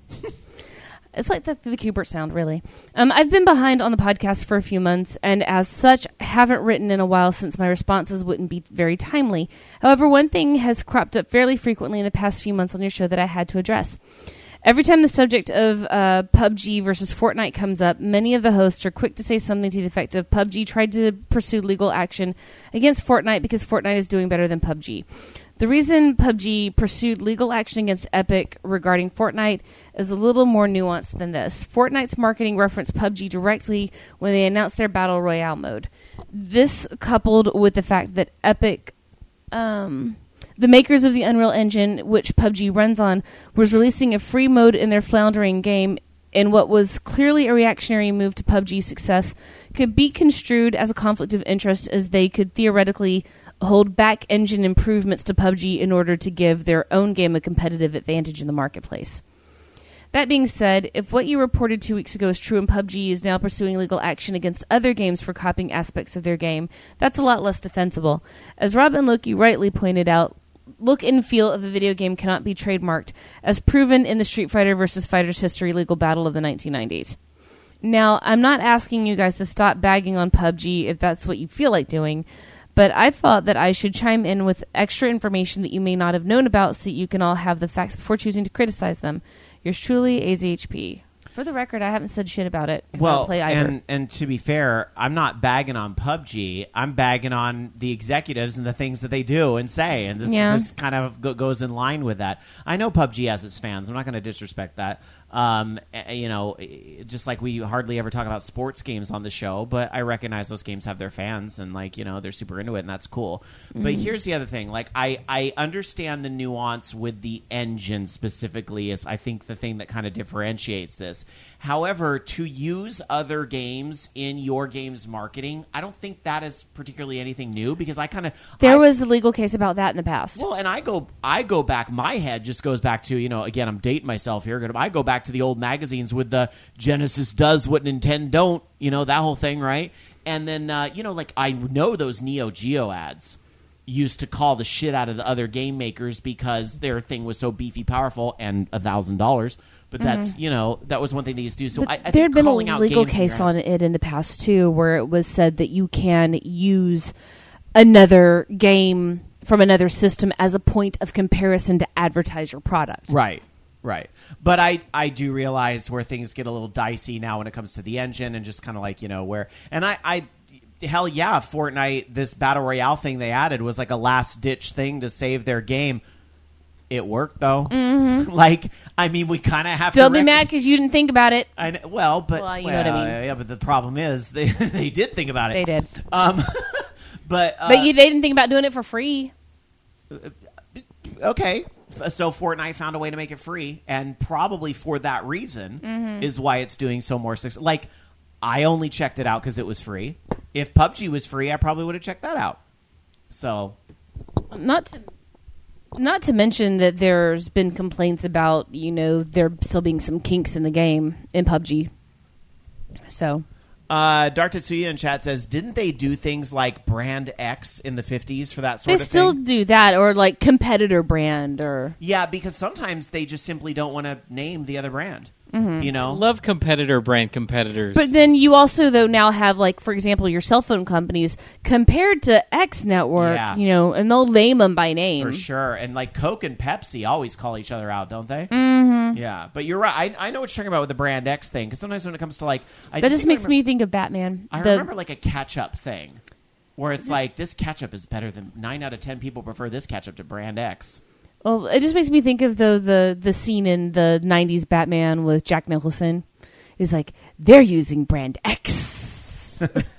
It's like the Kubert sound, really. I've been behind on the podcast for a few months, and as such, haven't written in a while since my responses wouldn't be very timely. However, one thing has cropped up fairly frequently in the past few months on your show that I had to address. Every time the subject of PUBG versus Fortnite comes up, many of the hosts are quick to say something to the effect of PUBG tried to pursue legal action against Fortnite because Fortnite is doing better than PUBG. The reason PUBG pursued legal action against Epic regarding Fortnite is a little more nuanced than this. Fortnite's marketing referenced PUBG directly when they announced their Battle Royale mode. This, coupled with the fact that Epic, the makers of the Unreal Engine, which PUBG runs on, was releasing a free mode in their floundering game in what was clearly a reactionary move to PUBG's success, could be construed as a conflict of interest, as they could theoretically hold back engine improvements to PUBG in order to give their own game a competitive advantage in the marketplace. That being said, if what you reported 2 weeks ago is true and PUBG is now pursuing legal action against other games for copying aspects of their game, that's a lot less defensible. As Rob and Loki rightly pointed out, look and feel of the video game cannot be trademarked, as proven in the Street Fighter vs. Fighters history legal battle of the 1990s. Now, I'm not asking you guys to stop bagging on PUBG if that's what you feel like doing, but I thought that I should chime in with extra information that you may not have known about so you can all have the facts before choosing to criticize them. Yours truly, AZHP. For the record, I haven't said shit about it. I don't play either. And to be fair, I'm not bagging on PUBG. I'm bagging on the executives and the things that they do and say. And this kind of goes in line with that. I know PUBG has its fans. I'm not going to disrespect that. Just like we hardly ever talk about sports games on the show, but I recognize those games have their fans and they're super into it, and that's cool. But here's the other thing. I understand the nuance with the engine specifically is I think the thing that kind of differentiates this. this. However, to use other games in your game's marketing, I don't think that is particularly anything new because there was a legal case about that in the past. Well, and I go back. My head just goes back to, again, I'm dating myself here. I go back to the old magazines with the Genesis does what Nintendo don't. That whole thing, right? And then I know those Neo Geo ads used to call the shit out of the other game makers because their thing was so beefy, powerful, and $1,000. But that's that was one thing they used to do. So I there had been a calling out legal games case on it in the past too, where it was said that you can use another game from another system as a point of comparison to advertise your product. Right. But I do realize where things get a little dicey now when it comes to the engine and just kind of like where and I hell yeah, Fortnite, this Battle Royale thing they added was like a last-ditch thing to save their game. It worked, though. Mm-hmm. We kind of have Don't be mad because you didn't think about it. I know, well, but... Well, you know what I mean. Yeah, but the problem is they did think about it. They did. But they didn't think about doing it for free. Okay. So Fortnite found a way to make it free, and probably for that reason is why it's doing so more success. Like, I only checked it out because it was free. If PUBG was free, I probably would have checked that out. So, not to mention that there's been complaints about there still being some kinks in the game in PUBG. So, Dark Tetsuya in chat says, didn't they do things like Brand X in the 50s for that sort of thing? They still do that, or like competitor brand, or yeah, because sometimes they just simply don't want to name the other brand. Love competitor brand competitors. But then you also, though, now have, like, for example, your cell phone companies compared to X Network, and they'll name them by name. For sure. And, like, Coke and Pepsi always call each other out, don't they? Mm-hmm. Yeah. But you're right. I know what you're talking about with the Brand X thing, because sometimes when it comes to, like... That just makes me think of Batman. I remember, like, a catch-up thing, where it's like, this ketchup is better than... 9 out of 10 people prefer this ketchup to Brand X. Well, it just makes me think of the scene in the 90s Batman with Jack Nicholson. It's like, they're using Brand X.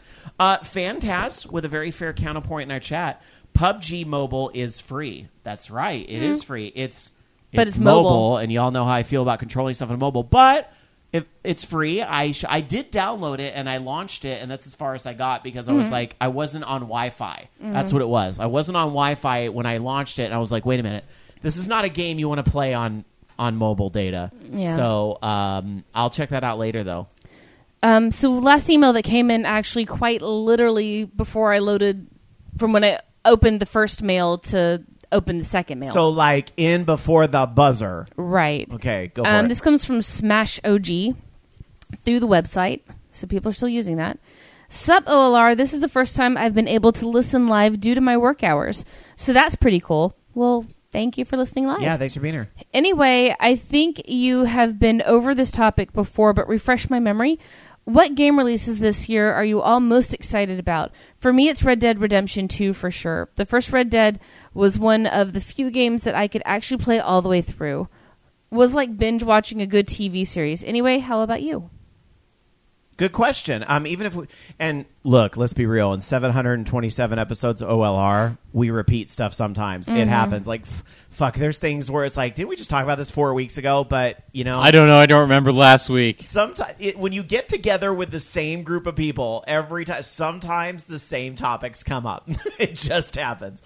Fantaz, with a very fair counterpoint in our chat, PUBG Mobile is free. That's right. It is free. It's mobile, and y'all know how I feel about controlling stuff on mobile. But if it's free, I did download it, and I launched it, and that's as far as I got because I was like, I wasn't on Wi-Fi. That's what it was. I wasn't on Wi-Fi when I launched it, and I was like, wait a minute. This is not a game you want to play on mobile data. Yeah. So I'll check that out later, though. So last email that came in actually quite literally before I loaded from when I opened the first mail to open the second mail. So like in before the buzzer. Right. Okay, go for it. This comes from Smash OG through the website. So people are still using that. Sup, OLR. This is the first time I've been able to listen live due to my work hours. So that's pretty cool. Well, thank you for listening live. Yeah, thanks for being here. Anyway, I think you have been over this topic before, but refresh my memory. What game releases this year are you all most excited about? For me, it's Red Dead Redemption 2 for sure. The first Red Dead was one of the few games that I could actually play all the way through. Was like binge watching a good TV series. Anyway, how about you? Good question. Even if and look, let's be real. In 727 episodes of OLR, we repeat stuff sometimes. It happens. Like, fuck, there's things where it's like, didn't we just talk about this 4 weeks ago? But, I don't know. I don't remember last week. Sometimes, when you get together with the same group of people every time, sometimes the same topics come up. It just happens.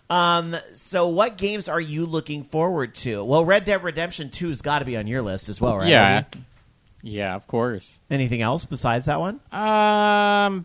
So what games are you looking forward to? Well, Red Dead Redemption 2 has got to be on your list as well, right? Yeah. Yeah, of course. Anything else besides that one? Yeah,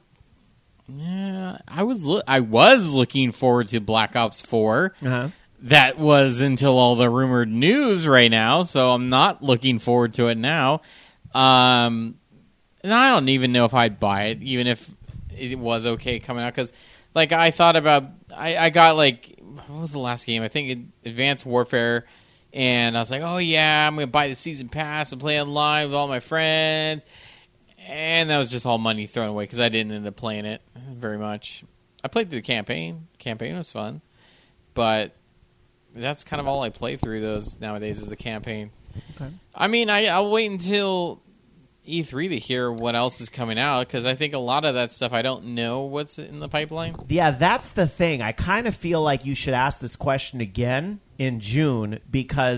I was looking forward to Black Ops 4. Uh-huh. That was until all the rumored news right now, so I'm not looking forward to it now. And I don't even know if I'd buy it, even if it was okay coming out. Because, like, I thought about... I got, like... What was the last game? I think Advanced Warfare... And I was like, oh, yeah, I'm going to buy the season pass and play online with all my friends. And that was just all money thrown away because I didn't end up playing it very much. I played through the campaign. Campaign was fun. But that's kind of all I play through those nowadays is the campaign. Okay. I mean, I'll wait until E3 to hear what else is coming out because I think a lot of that stuff I don't know what's in the pipeline. Yeah, that's the thing. I kind of feel like you should ask this question again in June because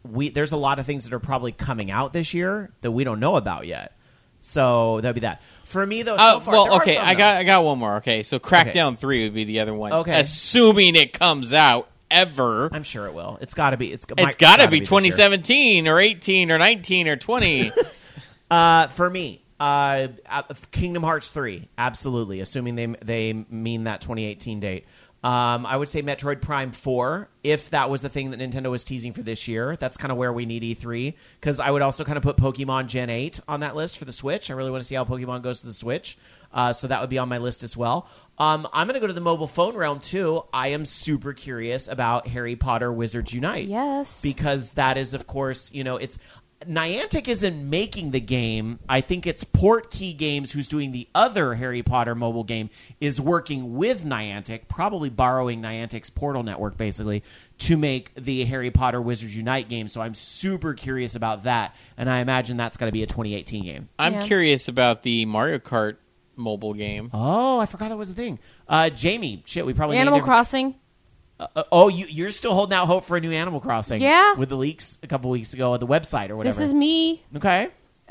there's a lot of things that are probably coming out this year that we don't know about yet. So that'd be that. For me, though, so far, well, there are okay, some, I got one more. Okay, so Crackdown 3 would be the other one. Okay. Assuming it comes out ever. I'm sure it will. It's got to be. It's got to be 2017 or 18 or 19 or 20. For me, Kingdom Hearts 3, absolutely. Assuming they mean that 2018 date. I would say Metroid Prime 4, if that was the thing that Nintendo was teasing for this year. That's kind of where we need E3. Because I would also kind of put Pokemon Gen 8 on that list for the Switch. I really want to see how Pokemon goes to the Switch. So that would be on my list as well. I'm going to go to the mobile phone realm, too. I am super curious about Harry Potter Wizards Unite. Yes. Because that is, of course, it's... Niantic isn't making the game. I think it's Portkey Games, who's doing the other Harry Potter mobile game, is working with Niantic, probably borrowing Niantic's Portal network, basically, to make the Harry Potter Wizards Unite game. So I'm super curious about that, and I imagine that's going to be a 2018 game. I'm curious about the Mario Kart mobile game. Oh, I forgot that was the thing. Jamie, shit, we probably Animal Crossing. You're still holding out hope for a new Animal Crossing? Yeah, with the leaks a couple weeks ago on the website or whatever. This is me. Okay.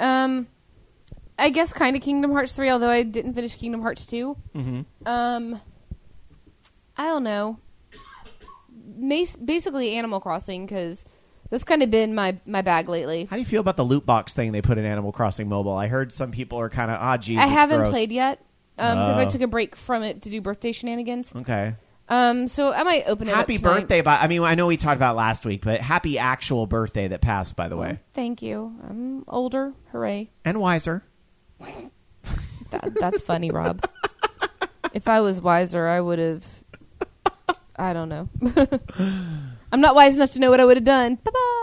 I guess kind of Kingdom Hearts 3, although I didn't finish Kingdom Hearts 2. Mm-hmm. I don't know. Basically Animal Crossing, because that's kind of been my bag lately. How do you feel about the loot box thing they put in Animal Crossing Mobile? I heard some people are kind of, Jesus, I haven't gross. played yet because I took a break from it to do birthday shenanigans. Okay. So I might open it up Happy tonight. birthday! I know we talked about it last week, but happy actual birthday that passed, by the way. Thank you. I'm older. Hooray. And wiser. That's funny, Rob. If I was wiser, I would have... I don't know. I'm not wise enough to know what I would have done.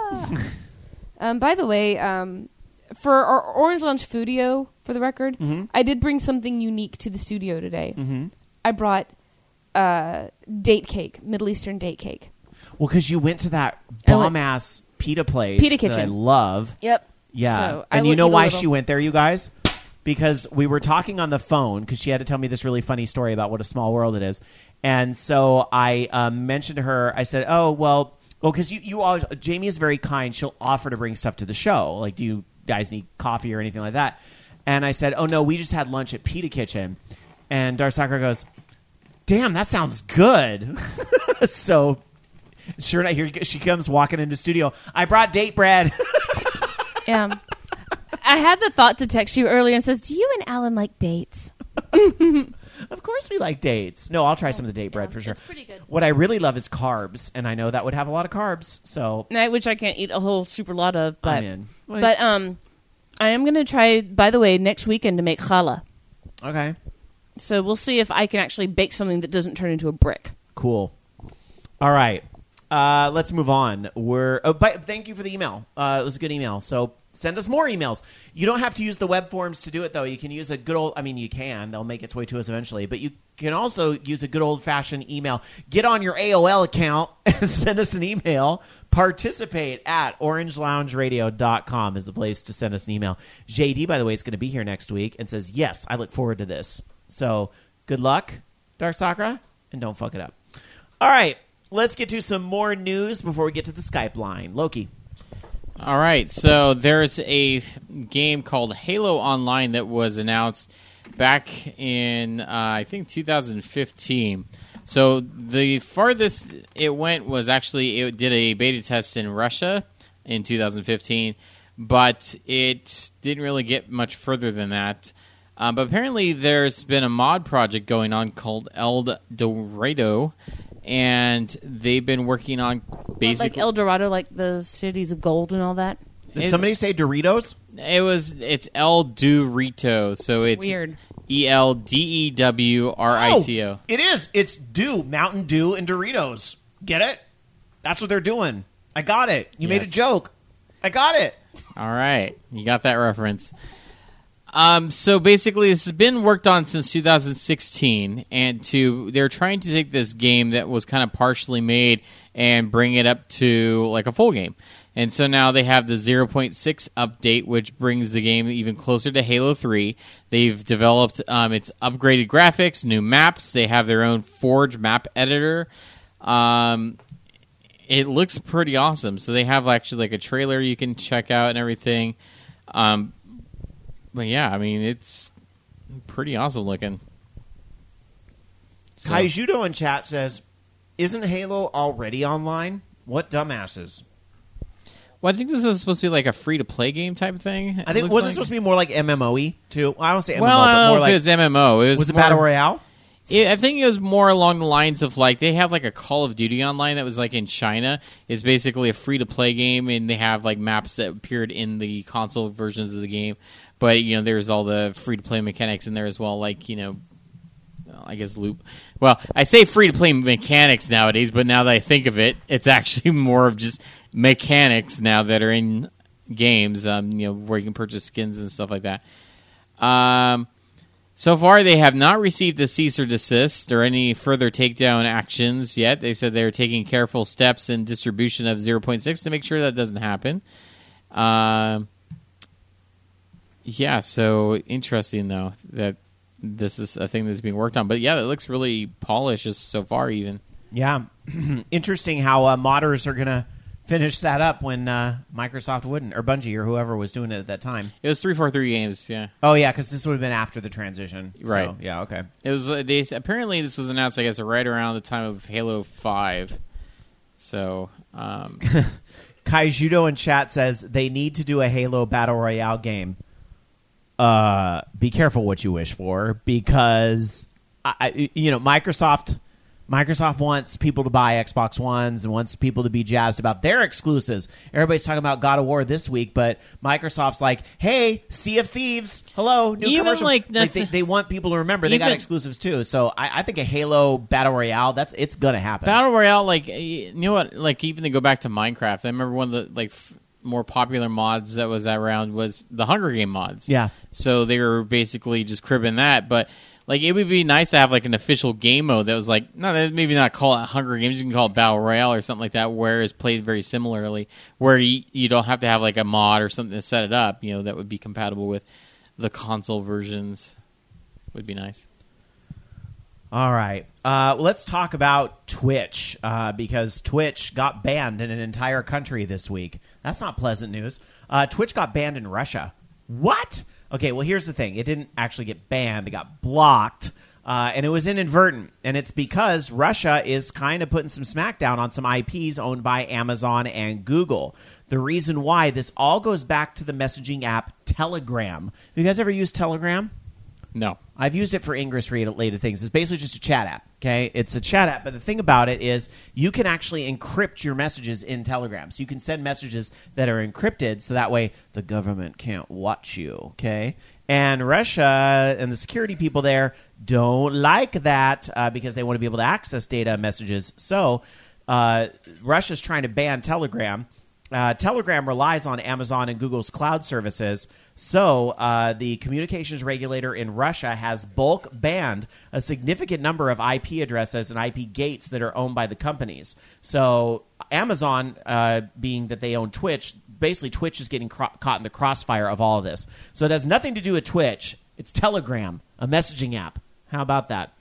Ba-ba! By the way, for our Orange Lounge Foodio, for the record, I did bring something unique to the studio today. Mm-hmm. I brought date cake, Middle Eastern date cake. Well, because you went to that bomb-ass pita place Pita Kitchen. that I love. Yep. Yeah. So and you know why she went there, you guys? Because we were talking on the phone, because she had to tell me this really funny story about what a small world it is. And so I mentioned to her, I said, because you always, Jamie is very kind. She'll offer to bring stuff to the show. Like, do you guys need coffee or anything like that? And I said, oh, no, we just had lunch at Pita Kitchen. And Darsakra goes, damn, that sounds good. So, sure enough, here she comes walking into the studio. I brought date bread. Yeah. I had the thought to text you earlier and says, do you and Alan like dates? Of course we like dates. No, I'll try some of the date bread for sure. It's pretty good. What I really love is carbs, and I know that would have a lot of carbs. So, Which I can't eat a whole super lot of. But, I'm in. But I am going to try, by the way, next weekend to make challah. Okay. So we'll see if I can actually bake something that doesn't turn into a brick. Cool. All right. Let's move on. Thank you for the email. It was a good email. So send us more emails. You don't have to use the web forms to do it, though. You can use a good old... you can. They'll make its way to us eventually. But you can also use a good old-fashioned email. Get on your AOL account and send us an email. Participate at orangeloungeradio.com is the place to send us an email. JD, by the way, is going to be here next week and says, yes, I look forward to this. So good luck, Darsakra, and don't fuck it up. All right. Let's get to some more news before we get to the Skype line. Loki. All right, so there's a game called Halo Online that was announced back in, I think, 2015. So the farthest it went was actually it did a beta test in Russia in 2015, but it didn't really get much further than that. But apparently there's been a mod project going on called El Dorado, and they've been working on basically... Like El Dorado, like the cities of gold and all that? Did somebody say Doritos? It's El Dorito, so it's... Weird. ELDEWRITO. Oh, it is. It's Dew, Mountain Dew, and Doritos. Get it? That's what they're doing. I got it. You made a joke. I got it. All right. You got that reference. So basically, this has been worked on since 2016, and they're trying to take this game that was kind of partially made and bring it up to like a full game. And so now they have the 0.6 update, which brings the game even closer to Halo 3. They've developed its upgraded graphics, new maps. They have their own Forge map editor. It looks pretty awesome. So they have actually like a trailer you can check out and everything. But yeah, I mean, it's pretty awesome looking. So. Kaijudo in chat says, "Isn't Halo already online? What dumbasses?" Well, I think this is supposed to be like a free-to-play game type of thing. I think wasn't it supposed to be more like MMO-y too? Well, I don't say MMO, well, but more like it's MMO. was it Battle Royale? I think it was more along the lines of like they have like a Call of Duty online that was like in China. It's basically a free-to-play game, and they have like maps that appeared in the console versions of the game. But there's all the free-to-play mechanics in there as well, like I guess loop. Well, I say free-to-play mechanics nowadays, but now that I think of it, it's actually more of just mechanics now that are in games, where you can purchase skins and stuff like that. So far, they have not received a cease or desist or any further takedown actions yet. They said they're taking careful steps in distribution of 0.6 to make sure that doesn't happen. Yeah, so interesting, though, that this is a thing that's being worked on. But yeah, it looks really polished just so far, even. Yeah. Interesting how modders are going to finish that up when Microsoft wouldn't, or Bungie, or whoever was doing it at that time. It was 343 Games, yeah. Oh, yeah, because this would have been after the transition. Right. So, yeah, okay. It was. Apparently, this was announced, I guess, right around the time of Halo 5. So, Kaijudo in chat says they need to do a Halo Battle Royale game. Be careful what you wish for, because Microsoft wants people to buy Xbox Ones and wants people to be jazzed about their exclusives. Everybody's talking about God of War this week, but Microsoft's like, "Hey, Sea of Thieves, hello, new even commercial." like they want people to remember they got exclusives too. So I think a Halo Battle Royale, it's gonna happen. Battle Royale, like what? Like even to go back to Minecraft, I remember one of the more popular mods that was around was the Hunger Game mods. Yeah. So they were basically just cribbing that, but like it would be nice to have like an official game mode that was like maybe not call it Hunger Games, you can call it Battle Royale or something like that, where it's played very similarly, where you don't have to have like a mod or something to set it up. That would be compatible with the console versions. Would be nice. All right. Let's talk about Twitch, because Twitch got banned in an entire country this week. That's not pleasant news. Twitch got banned in Russia. What? Okay, well, here's the thing. It didn't actually get banned. It got blocked, and it was inadvertent. And it's because Russia is kind of putting some smackdown on some IPs owned by Amazon and Google. The reason why this all goes back to the messaging app Telegram. Have you guys ever used Telegram? No. I've used it for Ingress-related things. It's basically just a chat app, okay? It's a chat app, but the thing about it is you can actually encrypt your messages in Telegram. So you can send messages that are encrypted, so that way the government can't watch you, okay? And Russia and the security people there don't like that because they want to be able to access data messages. So Russia's trying to ban Telegram. Telegram relies on Amazon and Google's cloud services, so the communications regulator in Russia has bulk banned a significant number of IP addresses and IP gates that are owned by the companies. So Amazon, being that they own Twitch, basically Twitch is getting caught in the crossfire of all of this. So it has nothing to do with Twitch. It's Telegram, a messaging app. How about that?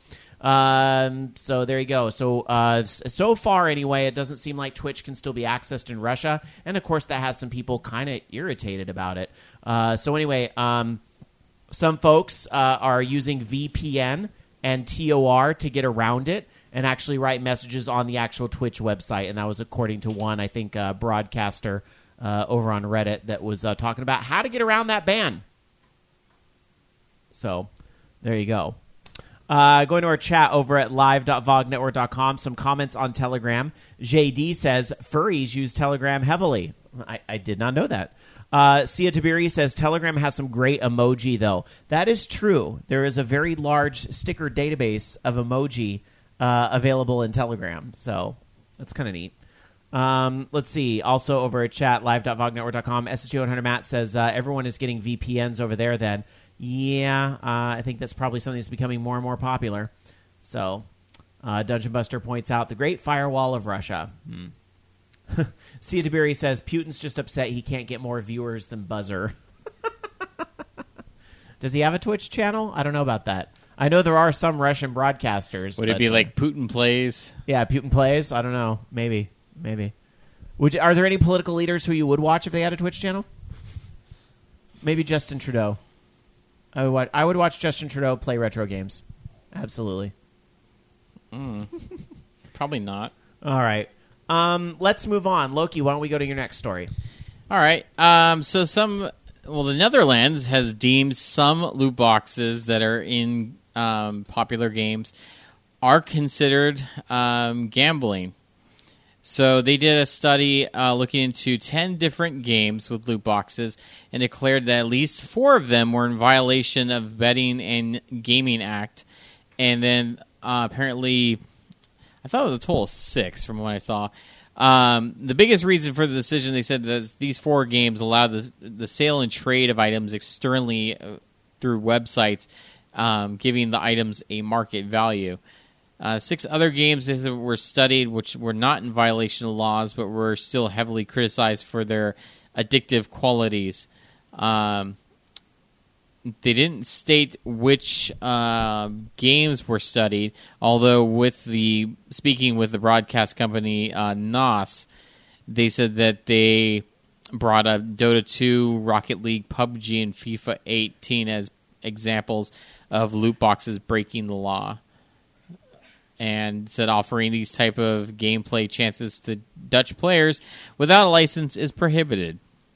So there you go. So far anyway, it doesn't seem like Twitch can still be accessed in Russia, and of course that has some people kind of irritated about it. So anyway, some folks are using VPN and TOR to get around it and actually write messages on the actual Twitch website, and that was according to one, I think, broadcaster over on Reddit that was talking about how to get around that ban. So there you go. Going to our chat over at live.vognetwork.com, some comments on Telegram. JD says, furries use Telegram heavily. I did not know that. Sia Tabiri says, Telegram has some great emoji, though. That is true. There is a very large sticker database of emoji available in Telegram, so that's kind of neat. Let's see. Also over at chat, live.vognetwork.com, SSG100 Matt says, everyone is getting VPNs over there then. Yeah, I think that's probably something that's becoming more and more popular. So, Dungeon Buster points out the Great Firewall of Russia. Sia Tabiri says, Putin's just upset he can't get more viewers than Buzzer. Does he have a Twitch channel? I don't know about that. I know there are some Russian broadcasters. Would it be like Putin Plays? Yeah, Putin Plays? I don't know. Maybe. Are there any political leaders who you would watch if they had a Twitch channel? Maybe Justin Trudeau. I would watch Justin Trudeau play retro games. Absolutely. Probably not. All right. Let's move on. Loki, why don't we go to your next story? All right. The Netherlands has deemed some loot boxes that are in popular games are considered gambling. So they did a study looking into 10 different games with loot boxes and declared that at least 4 of them were in violation of Betting and Gaming Act. And then apparently, I thought it was a total of 6 from what I saw. The biggest reason for the decision, they said, that these 4 games allow the sale and trade of items externally through websites, giving the items a market value. 6 other games that were studied, which were not in violation of laws, but were still heavily criticized for their addictive qualities. They didn't state which games were studied, although speaking with the broadcast company NOS, they said that they brought up Dota 2, Rocket League, PUBG, and FIFA 18 as examples of loot boxes breaking the law. And said offering these type of gameplay chances to Dutch players without a license is prohibited.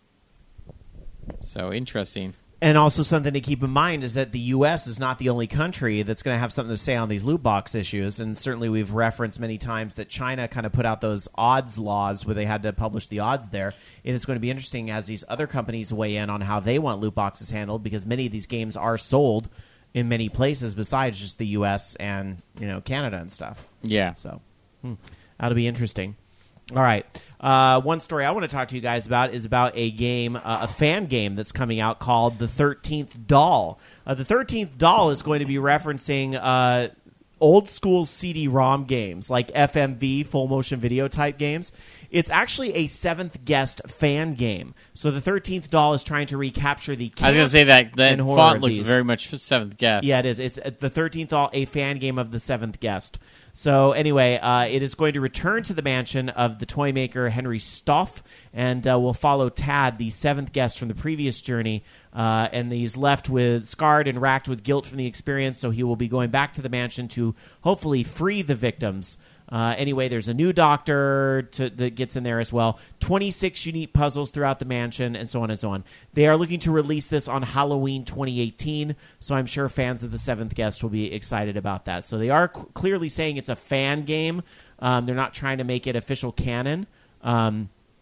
So, interesting. And also something to keep in mind is that the U.S. is not the only country that's going to have something to say on these loot box issues. And certainly we've referenced many times that China kind of put out those odds laws where they had to publish the odds there. And it's going to be interesting as these other companies weigh in on how they want loot boxes handled, because many of these games are sold in many places besides just the U.S. and Canada and stuff. Yeah. So that'll be interesting. All right. One story I want to talk to you guys about is about a game, a fan game that's coming out called The 13th Doll. The 13th Doll is going to be referencing old school CD-ROM games like FMV, full motion video type games. It's actually a Seventh Guest fan game. So the 13th Doll is trying to recapture the I was going to say that font looks very much Seventh Guest. Yeah, it is. It's the 13th Doll, a fan game of the Seventh Guest. So anyway, it is going to return to the mansion of the toy maker Henry Stoff, and will follow Tad, the 7th guest from the previous journey, and he's left with scarred and racked with guilt from the experience, so he will be going back to the mansion to hopefully free the victims. Anyway, there's a new doctor that gets in there as well. 26 unique puzzles throughout the mansion, and so on and so on. They are looking to release this on Halloween 2018, so I'm sure fans of the 7th Guest will be excited about that. So they are clearly saying it's a fan game. They're not trying to make it official canon. But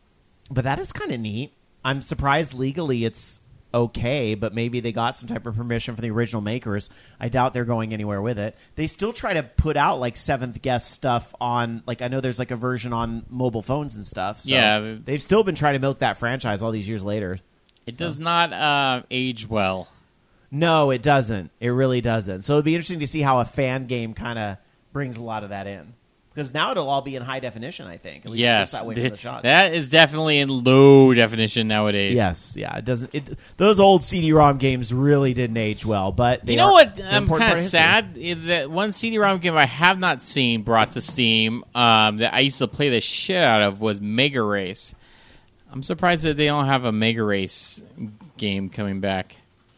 that is kind of neat. I'm surprised legally it's okay, but maybe they got some type of permission from the original makers. I doubt they're going anywhere with it. They still try to put out like 7th Guest stuff on, like, I know there's like a version on mobile phones and stuff. So yeah, they've still been trying to milk that franchise all these years later. It does not age well. No, it doesn't. It really doesn't. So it'd be interesting to see how a fan game kind of brings a lot of that in. Because now it'll all be in high definition, I think. At least yes, that way for the shots. That is definitely in low definition nowadays. Yes, yeah, it doesn't. Those old CD-ROM games really didn't age well, but they I'm kind of sad that one CD-ROM game I have not seen brought to Steam that I used to play the shit out of was Mega Race. I'm surprised that they don't have a Mega Race game coming back.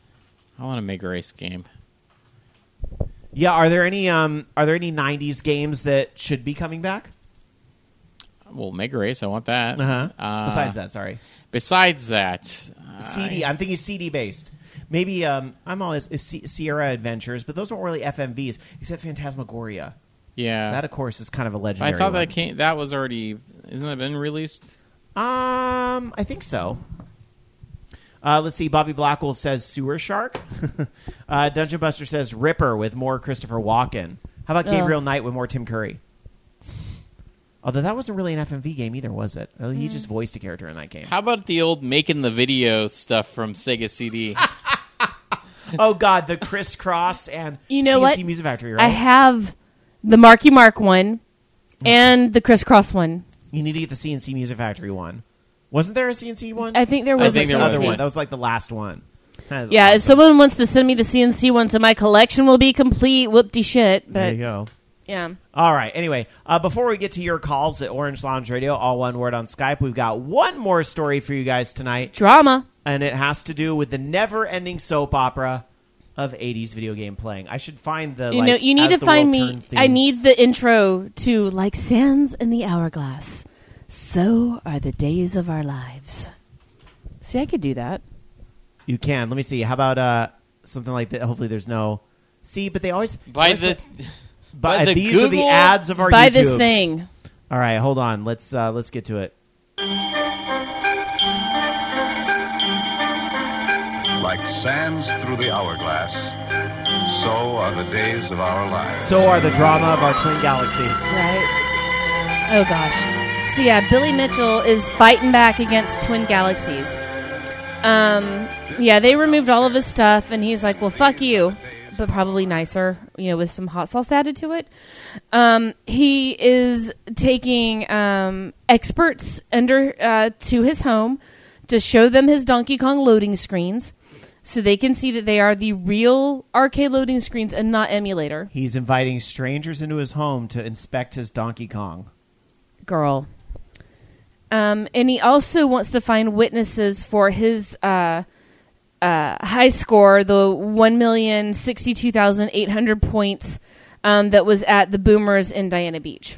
I want a Mega Race game. Yeah, are there any 90s games that should be coming back? Well, Mega Race, I want that. Besides that, sorry. Besides that, CD. I'm thinking CD based. Maybe I'm always Sierra Adventures, but those weren't really FMVs except Phantasmagoria. Yeah, that of course is kind of a legendary. I thought one. that was already. Isn't that been released? I think so. Let's see. Bobby Blackwolf says Sewer Shark. Dungeon Buster says Ripper with more Christopher Walken. How about Gabriel Knight with more Tim Curry? Although that wasn't really an FMV game either, was it? He just voiced a character in that game. How about the old making the video stuff from Sega CD? Oh, God. The Crisscross and CNC what? Music Factory, right? I have the Marky Mark one and the Crisscross one. You need to get the CNC Music Factory one. Wasn't there a CNC one? I think there was another one. That was like the last one. Yeah, awesome. If someone wants to send me the CNC one so my collection will be complete, whoop-de shit. But there you go. Yeah. All right. Anyway, before we get to your calls at Orange Lounge Radio, all one word on Skype, we've got one more story for you guys tonight. Drama. And it has to do with the never-ending soap opera of 80s video game playing. I should find the, you need to find me. I need the intro to Like Sands in the Hourglass. So are the days of our lives. See, I could do that. You can. Let me see. How about something like that? Hopefully there's no... See, but they always... By these Google, are the ads of our Buy YouTubes. this thing. All right, hold on. Let's get to it. Like sands through the hourglass, so are the days of our lives. So are the drama of our twin galaxies. Right. Oh, gosh. So, yeah, Billy Mitchell is fighting back against Twin Galaxies. Yeah, they removed all of his stuff, and he's like, well, fuck you, but probably nicer, with some hot sauce added to it. He is taking experts to his home to show them his Donkey Kong loading screens so they can see that they are the real arcade loading screens and not emulator. He's inviting strangers into his home to inspect his Donkey Kong. Girl. And he also wants to find witnesses for his high score, the 1,062,800 points that was at the Boomers in Dania Beach.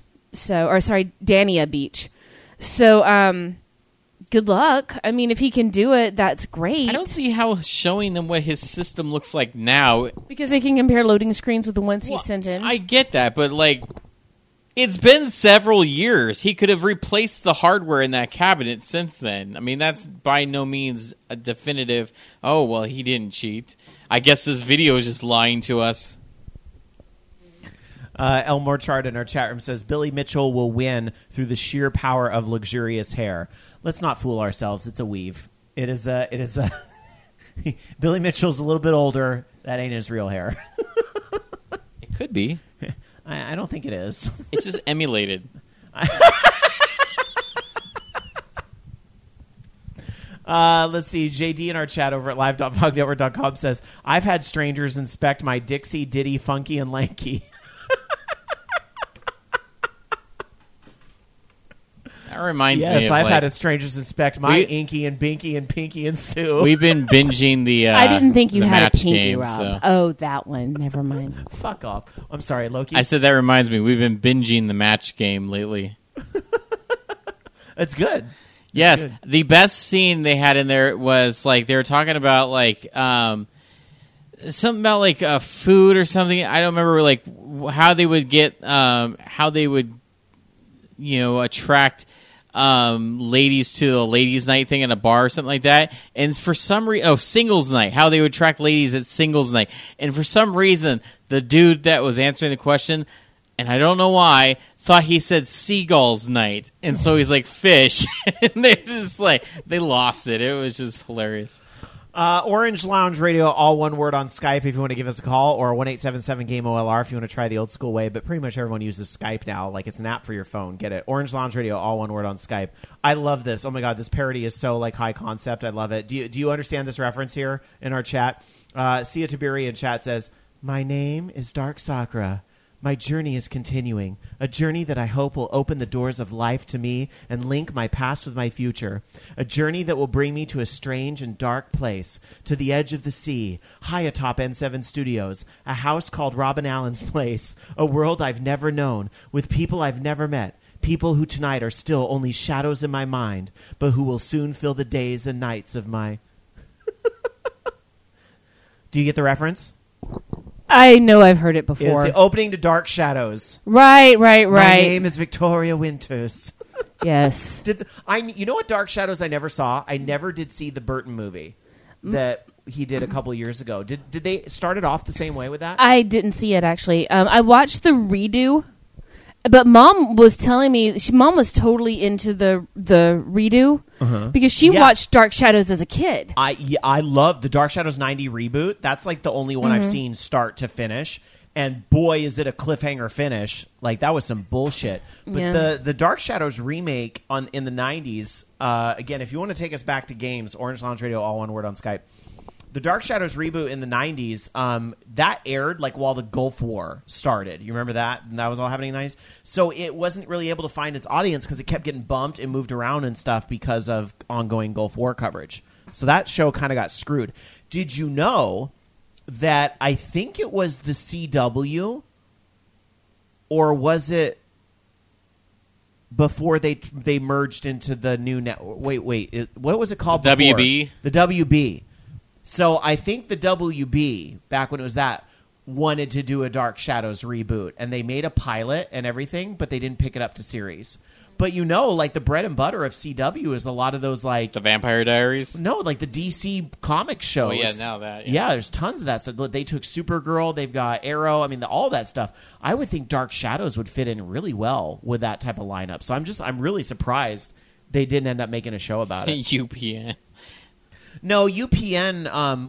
So, good luck. I mean, if he can do it, that's great. I don't see how showing them what his system looks like now. Because they can compare loading screens with the ones he sent in. I get that, but it's been several years. He could have replaced the hardware in that cabinet since then. I mean, that's by no means a definitive, oh, well, he didn't cheat. I guess this video is just lying to us. Elmore Chart in our chat room says, Billy Mitchell will win through the sheer power of luxurious hair. Let's not fool ourselves. It's a weave. It is a Billy Mitchell's a little bit older. That ain't his real hair. It could be. I don't think it is. It's just emulated. Let's see. JD in our chat over at live.vognetwork.com says, I've had strangers inspect my Dixie, Ditty, Funky, and Lanky. That reminds me Yes, of I've had strangers inspect my Inky and Binky and Pinky and Sue. We've been binging the I didn't think you had a match pinky, game, Rob. so. Oh, that one. Never mind. Fuck off. I'm sorry, Loki. I said that reminds me. We've been binging the match game lately. It's good. Yes, Good. the best scene they had in there was they were talking about something about food or something. I don't remember how they would get how they would attract ladies to the ladies' night thing in a bar or something like that. And for some reason, singles night, how they would attract ladies at singles night. And for some reason, the dude that was answering the question, and I don't know why, thought he said seagulls night. And so he's like, fish. And they just they lost it. It was just hilarious. Orange Lounge Radio, all one word on Skype if you want to give us a call, or 1-877-GAME-OLR if you want to try the old school way. But pretty much everyone uses Skype now. It's an app for your phone. Get it. Orange Lounge Radio, all one word on Skype. I love this. Oh, my God. This parody is so high concept. I love it. Do you understand this reference here in our chat? Sia Tabiri in chat says, my name is Dark Sakura. My journey is continuing, a journey that I hope will open the doors of life to me and link my past with my future, a journey that will bring me to a strange and dark place, to the edge of the sea, high atop N7 Studios, a house called Robin Allen's Place, a world I've never known, with people I've never met, people who tonight are still only shadows in my mind, but who will soon fill the days and nights of my... Do you get the reference? I know I've heard it before. Is the opening to Dark Shadows. Right. My name is Victoria Winters. Yes. You know what Dark Shadows I never saw? I never did see the Burton movie that he did a couple years ago. Did they start it off the same way with that? I didn't see it, actually. I watched the redo, but Mom was telling me, Mom was totally into the redo because she watched Dark Shadows as a kid. I love the Dark Shadows 90 reboot. That's the only one I've seen start to finish. And boy, is it a cliffhanger finish. That was some bullshit. But the Dark Shadows remake in the 90s, again, if you want to take us back to games, Orange Lounge Radio, all one word on Skype. the Dark Shadows reboot in the 90s, that aired like while the Gulf War started. You remember that? And that was all happening in the 90s. So it wasn't really able to find its audience because it kept getting bumped and moved around and stuff because of ongoing Gulf War coverage. So that show kind of got screwed. Did you know that I think it was the CW, or was it before they merged into the new network? Wait. What was it called before? WB? The WB. So I think the WB, back when it was that, wanted to do a Dark Shadows reboot. And they made a pilot and everything, but they didn't pick it up to series. But like the bread and butter of CW is a lot of those like... The Vampire Diaries? No, like the DC comic shows. Oh, yeah, now that. Yeah, there's tons of that. So they took Supergirl, they've got Arrow, all that stuff. I would think Dark Shadows would fit in really well with that type of lineup. So I'm really surprised they didn't end up making a show about it. UPN. No, UPN,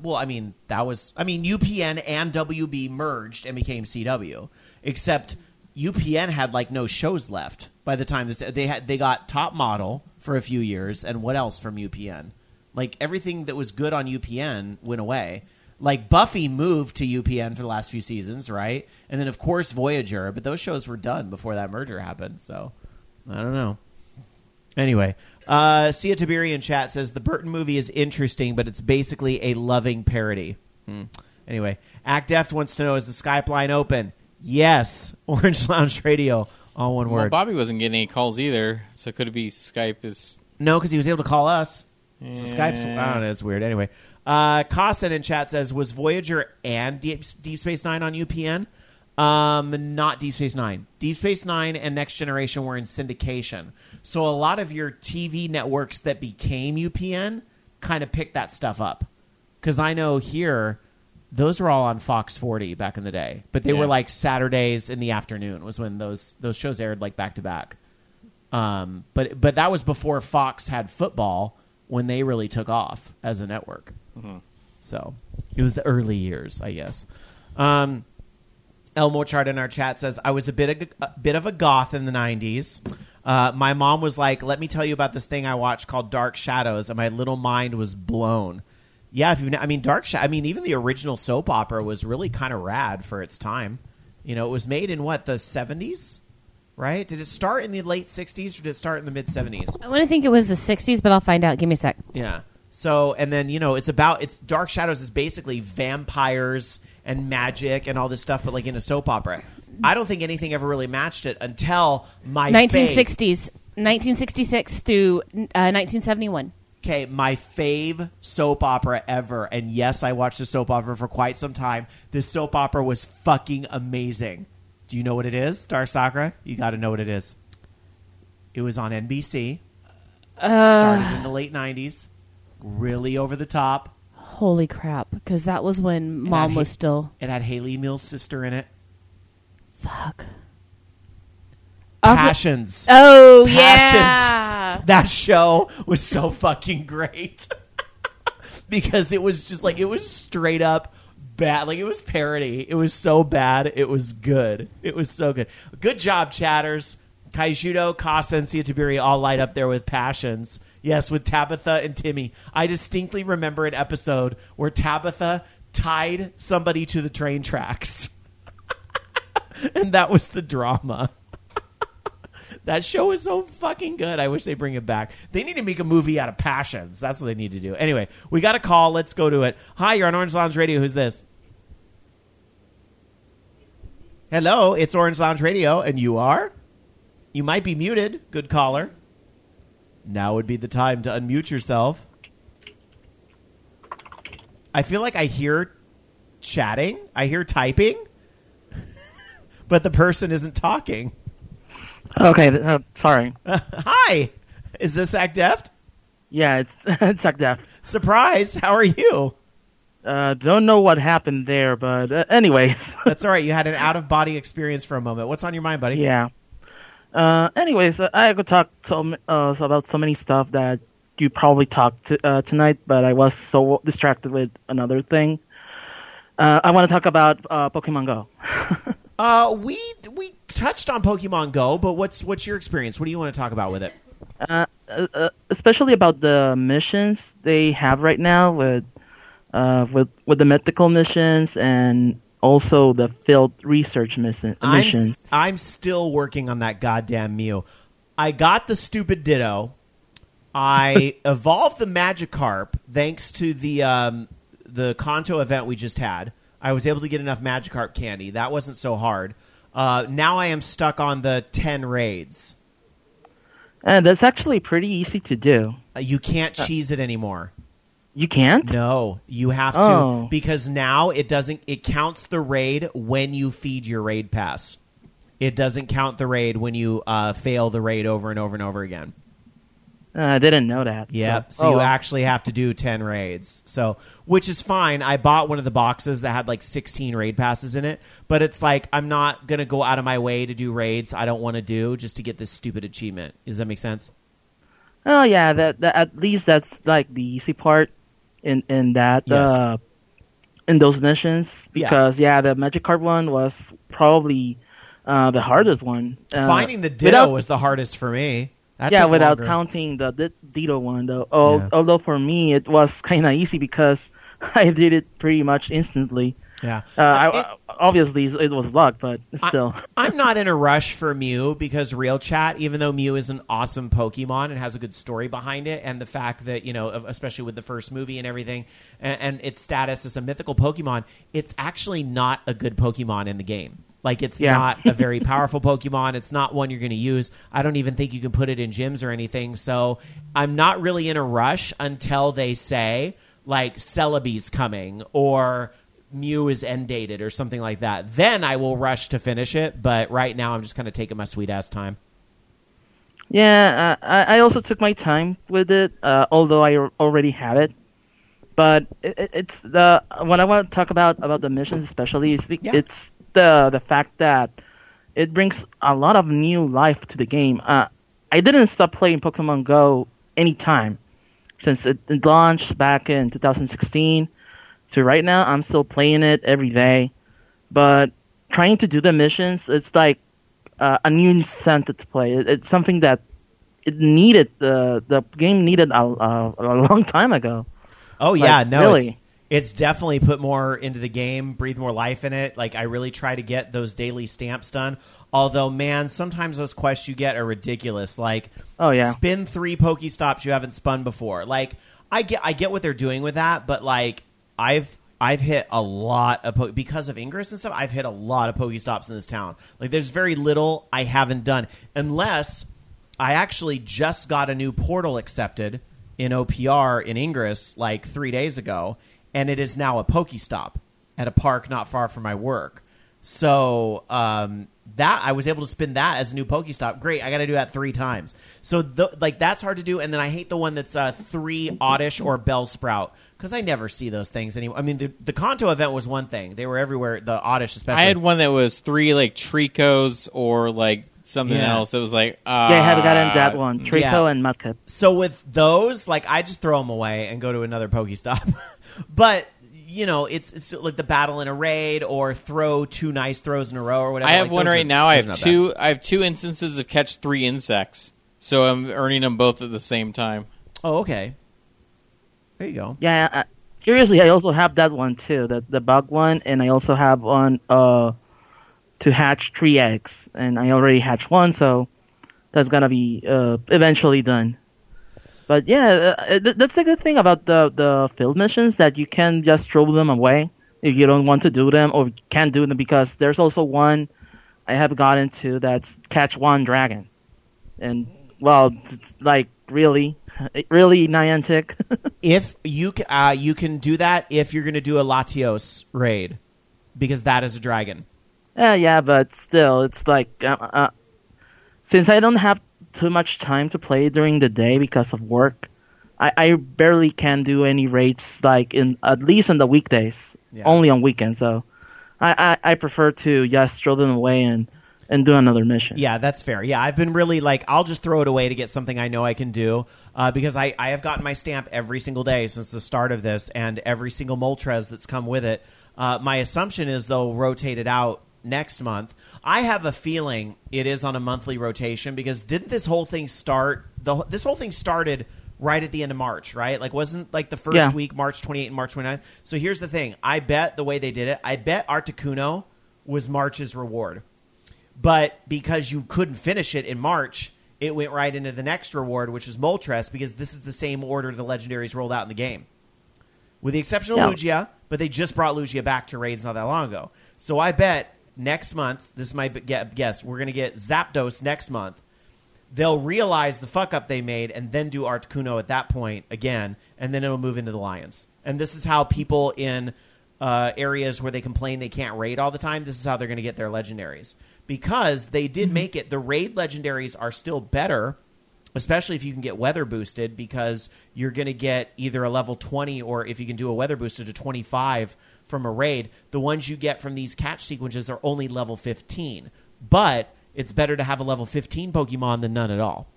UPN and WB merged and became CW. Except UPN had like no shows left by the time they got Top Model for a few years, and what else from UPN? Like everything that was good on UPN went away. Like Buffy moved to UPN for the last few seasons, right? And then of course Voyager, but those shows were done before that merger happened, so I don't know. Anyway, Sia Tabiri in chat says the Burton movie is interesting, but it's basically a loving parody. Anyway, Act Deft wants to know, is the Skype line open? Yes. Orange Lounge Radio, all one word. Well, Bobby wasn't getting any calls either, so could it be Skype is... No, because he was able to call us. Yeah. So Skype's... I don't know, it's weird. Anyway, Costin in chat says, was Voyager and Deep Space Nine on UPN? Not Deep Space Nine. Deep Space Nine and Next Generation were in syndication. So a lot of your TV networks that became UPN kind of picked that stuff up. Because I know here, those were all on Fox 40 back in the day. But they were like Saturdays in the afternoon was when those shows aired like back to back. But that was before Fox had football when they really took off as a network. Mm-hmm. So it was the early years, I guess. El Mochard in our chat says, I was a bit of a goth in the 90s. My mom was like, let me tell you about this thing I watched called Dark Shadows, and my little mind was blown. Yeah, even the original soap opera was really kind of rad for its time. It was made in, the 70s? Right? Did it start in the late 60s, or did it start in the mid-70s? I want to think it was the 60s, but I'll find out. Give me a sec. Yeah. So, and then, it's Dark Shadows is basically vampires and magic and all this stuff, but like in a soap opera. I don't think anything ever really matched it until my 1960s, 1966 through 1971. Okay, my fave soap opera ever, and yes, I watched a soap opera for quite some time. This soap opera was fucking amazing. Do you know what it is, Star Sakura? You got to know what it is. It was on NBC. Started in the late 90s. Really over the top. Holy crap, because that was when Mom was still... It had Haley Mills' sister in it. Fuck. Passions. Oh, Passions. yeah. That show was so fucking great. Because it was just like, it was straight up bad. Like, it was parody. It was so bad. It was good. It was so good. Good job, chatters. Kaijudo, Casa, and Sia Tabiri all light up there with Passions. Yes, with Tabitha and Timmy. I distinctly remember an episode where Tabitha tied somebody to the train tracks. And that was the drama. That show is so fucking good. I wish they bring it back. They need to make a movie out of Passions. That's what they need to do. Anyway, we got a call. Let's go to it. Hi, you're on Orange Lounge Radio. Who's this? Hello, it's Orange Lounge Radio, and you are? You might be muted. Good caller. Now would be the time to unmute yourself. I feel like I hear chatting. I hear typing. But the person isn't talking. Okay, sorry. Hi. Is this Act Deft? Yeah, it's Act Deft. Surprise. How are you? Don't know what happened there, but anyways. That's all right. You had an out-of-body experience for a moment. What's on your mind, buddy? Yeah. Anyways, I could talk about so many stuff that you probably talked tonight, but I was so distracted with another thing. I want to talk about Pokemon Go. We touched on Pokemon Go, but what's your experience? What do you want to talk about with it? Especially about the missions they have right now with with the mythical missions and also the field research missions. I'm still working on that goddamn Mew. I got the stupid Ditto. I evolved the Magikarp thanks to the Kanto event we just had. I was able to get enough Magikarp candy. That wasn't so hard. Now I am stuck on the 10 raids. And that's actually pretty easy to do. You can't cheese it anymore. You can't? No, you have to because now it counts the raid when you feed your raid pass. It doesn't count the raid when you fail the raid over and over and over again. I didn't know that. Yep. So you actually have to do 10 raids. So, which is fine. I bought one of the boxes that had like 16 raid passes in it, but it's like I'm not going to go out of my way to do raids I don't want to do just to get this stupid achievement. Does that make sense? Oh yeah, that at least that's like the easy part in that Yes. In those missions because the Magikarp one was probably the hardest one. Finding the Ditto was the hardest for me. That took without longer. counting the Ditto one though. Although for me it was kind of easy because I did it pretty much instantly. Yeah. Obviously it was luck, but still. I'm not in a rush for Mew because Real Chat, even though Mew is an awesome Pokemon and has a good story behind it, and the fact that, especially with the first movie and everything, and its status as a mythical Pokemon, it's actually not a good Pokemon in the game. Like, it's not a very powerful Pokemon. It's not one you're going to use. I don't even think you can put it in gyms or anything. So I'm not really in a rush until they say, like, Celebi's coming or Mew is end dated or something like that. Then I will rush to finish it. But right now I'm just kind of taking my sweet-ass time. Yeah, I also took my time with it, although I already have it. But it's what I want to talk about the missions especially is it's the fact that it brings a lot of new life to the game. I didn't stop playing Pokemon Go anytime since it launched back in 2016 to right now. I'm still playing it every day, but trying to do the missions, it's like a new incentive to play. It's something that it needed. The game needed a long time ago. Oh yeah, like, no, really. It's definitely put more into the game, breathe more life in it. Like, I really try to get those daily stamps done. Although, man, sometimes those quests you get are ridiculous. Like, spin 3 Pokestops you haven't spun before. Like, I get what they're doing with that, but like, I've hit a lot of because of Ingress and stuff. I've hit a lot of Pokestops in this town. Like, there's very little I haven't done, unless I actually just got a new portal accepted in OPR in Ingress like 3 days ago. And it is now a Pokestop at a park not far from my work. So that I was able to spin that as a new Pokestop. Great, I got to do that 3 times. So that's hard to do. And then I hate the one that's 3 Oddish or Bellsprout because I never see those things anymore. I mean, the Kanto event was one thing; they were everywhere. The Oddish, especially. I had one that was 3 like Tricos or like something else. It was like I haven't gotten that one. Trico and Mudkip. So with those, like, I just throw them away and go to another Pokestop. But it's like the battle in a raid or throw 2 nice throws in a row or whatever. I have one right now. I have two instances of catch 3 insects, so I'm earning them both at the same time. Oh, okay. There you go. Yeah. Curiously, I also have that one too, the bug one, and I also have one to hatch 3 eggs, and I already hatched 1, so that's gonna be eventually done. But yeah, that's the good thing about the field missions, that you can just throw them away if you don't want to do them or can't do them, because there's also one I have gotten to that's catch 1 dragon. And, well, it's like really Niantic. If you can do that if you're going to do a Latios raid, because that is a dragon. Yeah, but still, it's like since I don't have too much time to play during the day because of work, I barely can do any raids like at least in the weekdays, only on weekends. So I prefer to just throw them away and do another mission. Yeah, that's fair. Yeah, I've been really like, I'll just throw it away to get something I know I can do because I have gotten my stamp every single day since the start of this, and every single Moltres that's come with it. My assumption is they'll rotate it out next month. I have a feeling it is on a monthly rotation because didn't this whole thing start? This whole thing started right at the end of March, right? Like, wasn't like the first week, March 28th and March 29th? So here's the thing. I bet the way they did it, I bet Articuno was March's reward. But because you couldn't finish it in March, it went right into the next reward, which was Moltres, because this is the same order the legendaries rolled out in the game. With the exception of Lugia, but they just brought Lugia back to raids not that long ago. So I bet next month, this is my guess, we're going to get Zapdos next month. They'll realize the fuck-up they made and then do Articuno at that point again, and then it'll move into the Lions. And this is how people in areas where they complain they can't raid all the time, this is how they're going to get their legendaries. Because they did make it, the raid legendaries are still better, especially if you can get weather boosted, because you're going to get either a level 20 or if you can do a weather boosted to 25 from a raid. The ones you get from these catch sequences are only level 15. But it's better to have a level 15 Pokemon than none at all.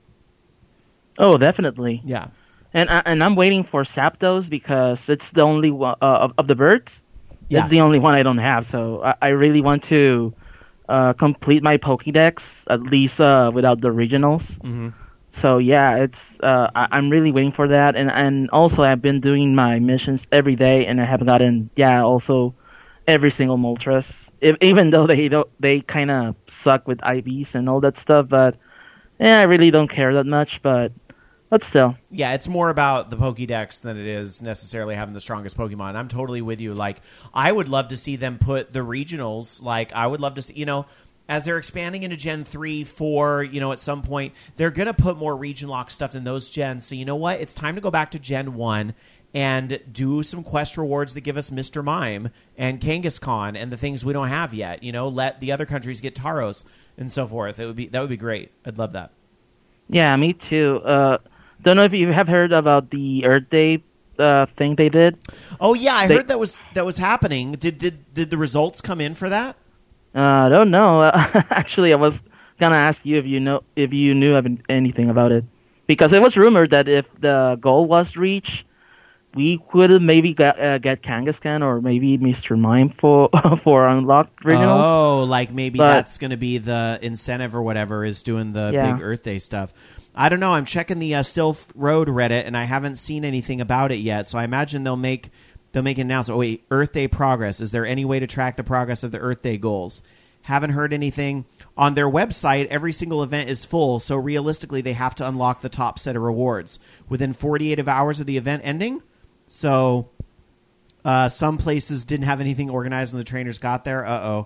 Oh, definitely. Yeah. And I'm waiting for Zapdos because it's the only one of the birds. Yeah. It's the only one I don't have. So I really want to complete my Pokédex, at least without the regionals. Mm-hmm. So yeah, it's I'm really waiting for that. And also I've been doing my missions every day, and I have gotten also every single Moltres, even though they kind of suck with IVs and all that stuff. But I really don't care that much. But still. Yeah, it's more about the Pokédex than it is necessarily having the strongest Pokemon. I'm totally with you. Like, I would love to see them put the regionals. Like, I would love to see, as they're expanding into Gen 3, 4, at some point, they're going to put more region lock stuff in those gens. So you know what? It's time to go back to Gen 1 and do some quest rewards that give us Mr. Mime and Kangaskhan and the things we don't have yet. Let the other countries get Tauros and so forth. That would be great. I'd love that. Yeah, me too. Don't know if you have heard about the Earth Day thing they did. Oh yeah, I heard that was happening. Did the results come in for that? I don't know. Actually, I was gonna ask you if you knew of anything about it, because it was rumored that if the goal was reached, we could maybe get Kangaskhan or maybe Mr. Mime for unlocked regionals. Oh, like maybe that's going to be the incentive or whatever, is doing the big Earth Day stuff. I don't know. I'm checking the Sylph Road Reddit, and I haven't seen anything about it yet. So I imagine they'll make an announcement. Oh, wait, Earth Day progress. Is there any way to track the progress of the Earth Day goals? Haven't heard anything. On their website, every single event is full, so realistically they have to unlock the top set of rewards within 48 hours of the event ending. So some places didn't have anything organized when the trainers got there.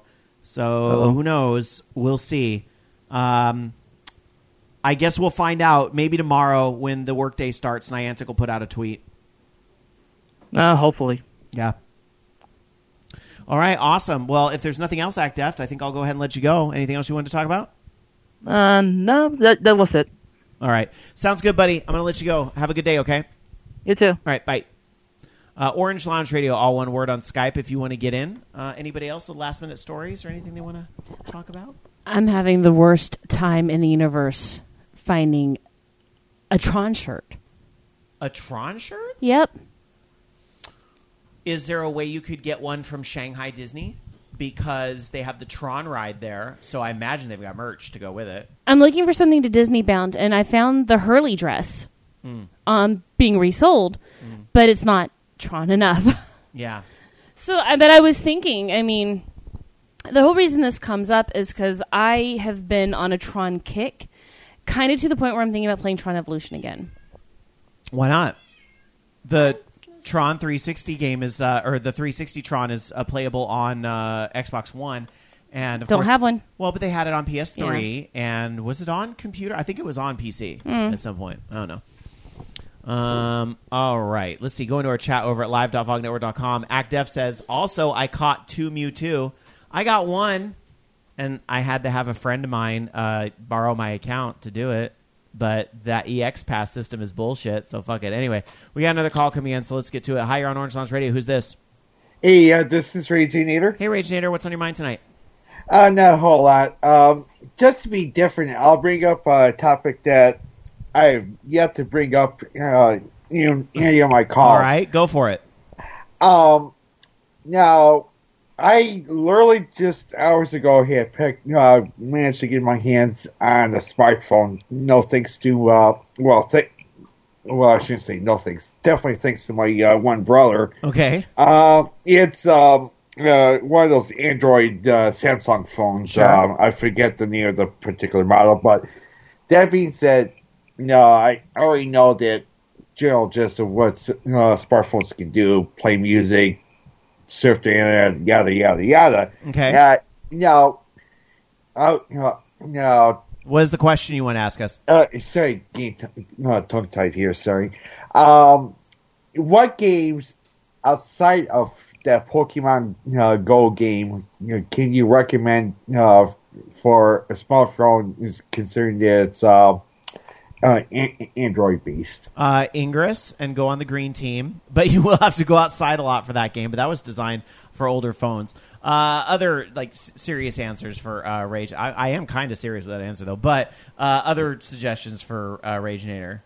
So who knows? We'll see. I guess we'll find out maybe tomorrow when the workday starts. Niantic will put out a tweet. Hopefully. Yeah. All right, awesome. Well, if there's nothing else, Act Deft, I think I'll go ahead and let you go. Anything else you wanted to talk about? No, that was it. All right. Sounds good, buddy. I'm going to let you go. Have a good day, okay? You too. All right, bye. Orange Lounge Radio, all one word on Skype if you want to get in. Anybody else with last-minute stories or anything they want to talk about? I'm having the worst time in the universe finding a Tron shirt. A Tron shirt? Yep. Is there a way you could get one from Shanghai Disney? Because they have the Tron ride there, so I imagine they've got merch to go with it. I'm looking for something to Disney bound, and I found the Hurley dress being resold, but it's not Tron enough. Yeah. So, but I was thinking, the whole reason this comes up is because I have been on a Tron kick, kind of to the point where I'm thinking about playing Tron Evolution again. Why not? The Tron 360 game is, or the 360 Tron is playable on Xbox One, and of course, don't have one. Well, but they had it on PS3, and was it on computer? I think it was on PC at some point. I don't know. All right, let's see. Going to our chat over at live.vognetwork.com. ActDef says, also, I caught 2 Mewtwo. I got one, and I had to have a friend of mine borrow my account to do it. But that EX Pass system is bullshit, so fuck it. Anyway, we got another call coming in, so let's get to it. Hi, you're on Orange Lounge Radio. Who's this? Hey, this is Raginator. Hey, Raginator. What's on your mind tonight? Not a whole lot. Just to be different, I'll bring up a topic that I've yet to bring up in my calls. All right, go for it. Now, I literally just hours ago had managed to get my hands on a smartphone. No thanks to well, I shouldn't say no thanks. Definitely thanks to my one brother. Okay. It's one of those Android Samsung phones. Sure. I forget the name of the particular model, but that being said, I already know that general gist of what smartphones can do: play music, surf the internet, yada yada yada. Okay. Now, What is the question you want to ask us? sorry, tongue tied here. Sorry. What games outside of that Pokemon Go game can you recommend for a smartphone, considering that it's Android based? Ingress and go on the green team, but you will have to go outside a lot for that game. But that was designed for older phones. Other serious answers for Rage. I am kind of serious with that answer though. But other suggestions for Ragenator.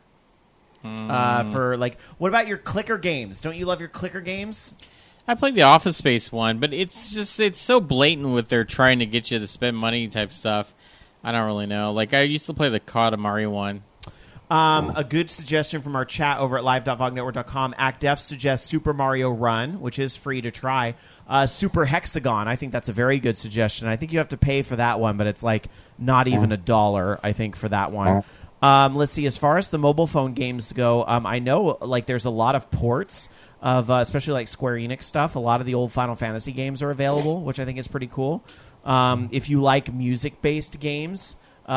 For what about your clicker games? Don't you love your clicker games? I played the Office Space one, but it's so blatant with their trying to get you to spend money type stuff. I don't really know. Like, I used to play the Katamari one. A good suggestion from our chat over at live.vognetwork.com. ActDef suggests Super Mario Run, which is free to try. Super Hexagon, I think that's a very good suggestion. I think you have to pay for that one, but it's not even $1, I think, for that one. Let's see. As far as the mobile phone games go, I know there's a lot of ports of especially Square Enix stuff. A lot of the old Final Fantasy games are available, which I think is pretty cool. If you like music-based games,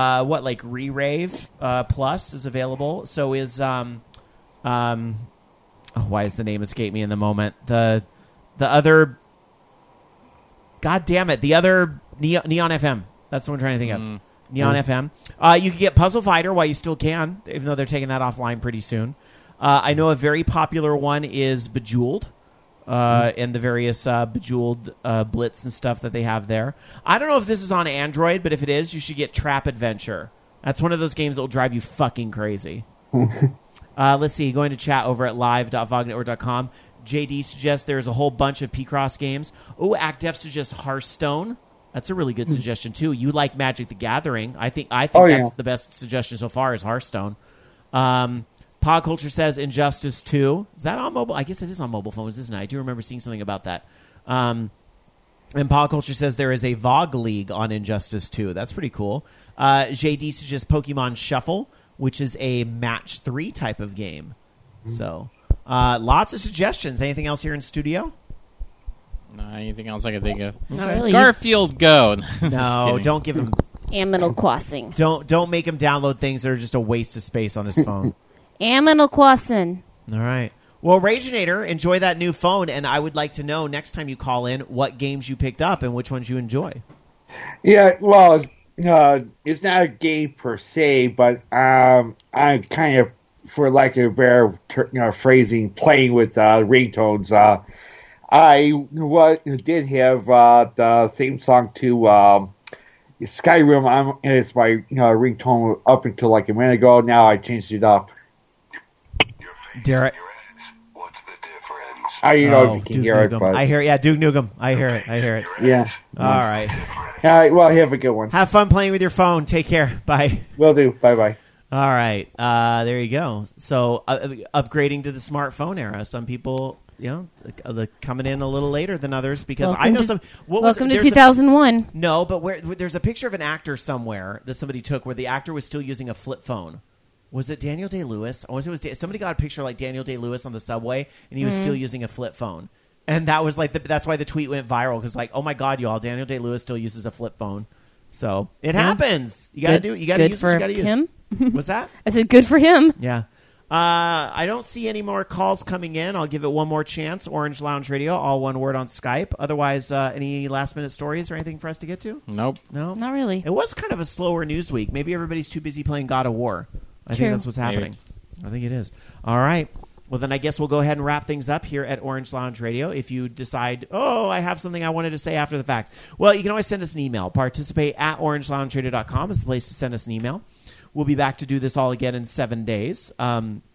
Re-Rave Plus is available. So is why does the name escape me in the moment? The other, God damn it, the other Neon FM. That's what I'm trying to think of. Neon FM. You can get Puzzle Fighter while you still can, even though they're taking that offline pretty soon. I know a very popular one is Bejeweled. And the various Bejeweled Blitz and stuff that they have there. I don't know if this is on Android, but if it is, you should get Trap Adventure. That's one of those games that will drive you fucking crazy. Let's see. Going to chat over at live.vognetwork.com. JD suggests there's a whole bunch of P-Cross games. Oh, ActDef suggests Hearthstone. That's a really good suggestion, too. You like Magic the Gathering. I think that's the best suggestion so far is Hearthstone. Pod Culture says Injustice 2. Is that on mobile? I guess it is on mobile phones, isn't it? I do remember seeing something about that. And Pod Culture says there is a VOG League on Injustice 2. That's pretty cool. JD suggests Pokemon Shuffle, which is a match 3 type of game. So, lots of suggestions. Anything else here in studio? No, anything else I can think of? Not really. Garfield Go. No, don't give him... Animal Crossing. Don't make him download things that are just a waste of space on his phone. Animal Crossing. All right. Well, Ragenator, enjoy that new phone, and I would like to know next time you call in what games you picked up and which ones you enjoy. Yeah, well, it's not a game per se, but I'm kind of, for lack of a better phrasing, playing with ringtones. I did have the theme song to Skyrim. It's my ringtone up until a minute ago. Now I changed it up. Derek. What's the difference? I don't know if you can Duke hear Nukem. it, but I hear it. Yeah, Duke Nukem. I hear it. yeah. All right. All right. Well, have a good one. Have fun playing with your phone. Take care. Bye. Will do. Bye bye. All right. There you go. So upgrading to the smartphone era. Some people, coming in a little later than others because I know some. Welcome to 2001. No, but there's a picture of an actor somewhere that somebody took where the actor was still using a flip phone. Was it Daniel Day-Lewis? I want to say it was somebody got a picture like Daniel Day-Lewis on the subway, and he was still using a flip phone. And that was that's why the tweet went viral because oh my God, y'all, Daniel Day-Lewis still uses a flip phone. So it happens. You got to use what you got to use. Him? What's that? I said good for him. Yeah. I don't see any more calls coming in. I'll give it one more chance. Orange Lounge Radio, all one word on Skype. Otherwise, any last-minute stories or anything for us to get to? Nope. No? Not really. It was kind of a slower news week. Maybe everybody's too busy playing God of War. I think that's what's happening. Maybe. I think it is. All right. Well, then I guess we'll go ahead and wrap things up here at Orange Lounge Radio. If you decide, I have something I wanted to say after the fact, well, you can always send us an email. Participate at orangeloungeradio.com is the place to send us an email. We'll be back to do this all again in 7 days.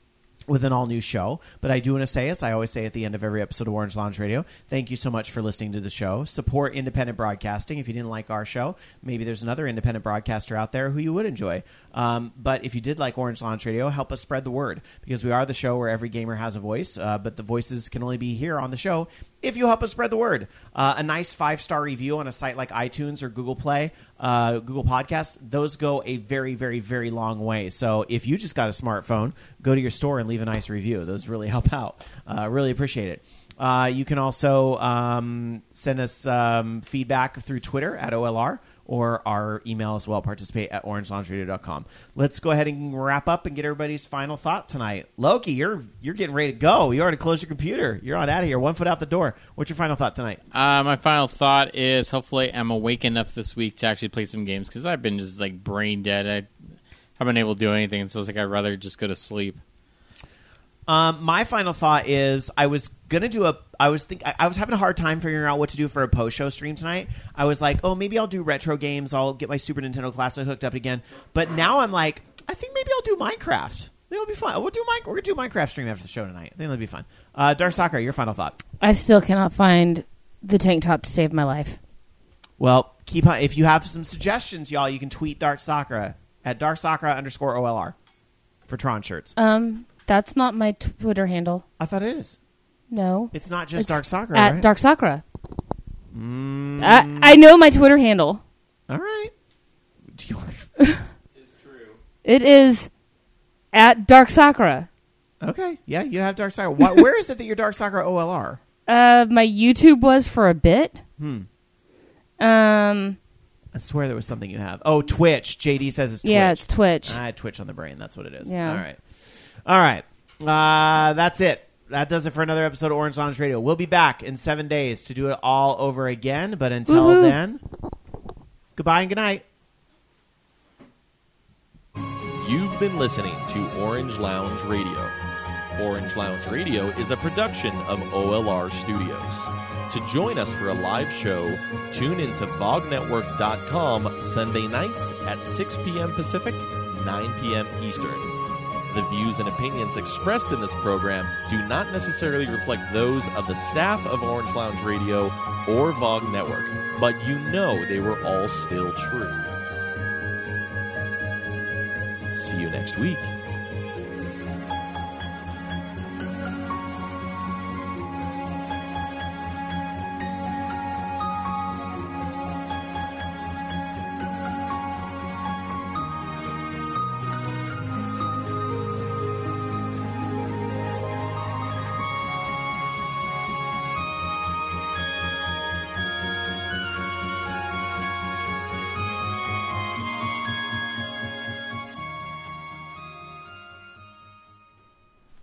with an all-new show. But I do want to say, as I always say at the end of every episode of Orange Lounge Radio, thank you so much for listening to the show. Support independent broadcasting. If you didn't like our show, maybe there's another independent broadcaster out there who you would enjoy. But if you did like Orange Lounge Radio, help us spread the word, because we are the show where every gamer has a voice, but the voices can only be here on the show if you help us spread the word. A nice 5-star review on a site like iTunes or Google Play, Google Podcasts, those go a very, very, very long way. So if you just got a smartphone, go to your store and leave a nice review. Those really help out. Really appreciate it. You can also send us feedback through Twitter at OLR, or our email as well, participate at orangeloungeradio.com. Let's go ahead and wrap up and get everybody's final thought tonight. Loki, you're getting ready to go. You already closed your computer. You're on out of here. 1 foot out the door. What's your final thought tonight? My final thought is hopefully I'm awake enough this week to actually play some games, because I've been just like brain dead. I haven't been able to do anything, so it's like I'd rather just go to sleep. My final thought is I was having a hard time figuring out what to do for a post-show stream tonight. I was like, oh, maybe I'll do retro games. I'll get my Super Nintendo Classic hooked up again. But now I'm like, I think maybe I'll do Minecraft. I think it'll be fun. We're going to do Minecraft stream after the show tonight. I think that'll be fun. Dark Sakura, your final thought. I still cannot find the tank top to save my life. Well, if you have some suggestions, y'all, you can tweet Dark Sakura at DarkSakura_OLR for Tron shirts. That's not my Twitter handle. I thought it is. No. It's not just Dark Sakura, at right? Dark Sakura. I know my Twitter handle. All right. Do you want It's true. It is at Dark Sakura. Okay. Yeah, you have Dark Sakura. Where is it that you're Dark Sakura OLR? My YouTube was for a bit. I swear there was something you have. Oh, Twitch. JD says it's Twitch. Yeah, it's Twitch. I had Twitch on the brain. That's what it is. Yeah. All right. That's it. That does it for another episode of Orange Lounge Radio. We'll be back in 7 days to do it all over again. But until then, goodbye and good night. You've been listening to Orange Lounge Radio. Orange Lounge Radio is a production of OLR Studios. To join us for a live show, tune into VogNetwork.com Sunday nights at 6 p.m. Pacific, 9 p.m. Eastern. The views and opinions expressed in this program do not necessarily reflect those of the staff of Orange Lounge Radio or VOG Network, but you know they were all still true. See you next week.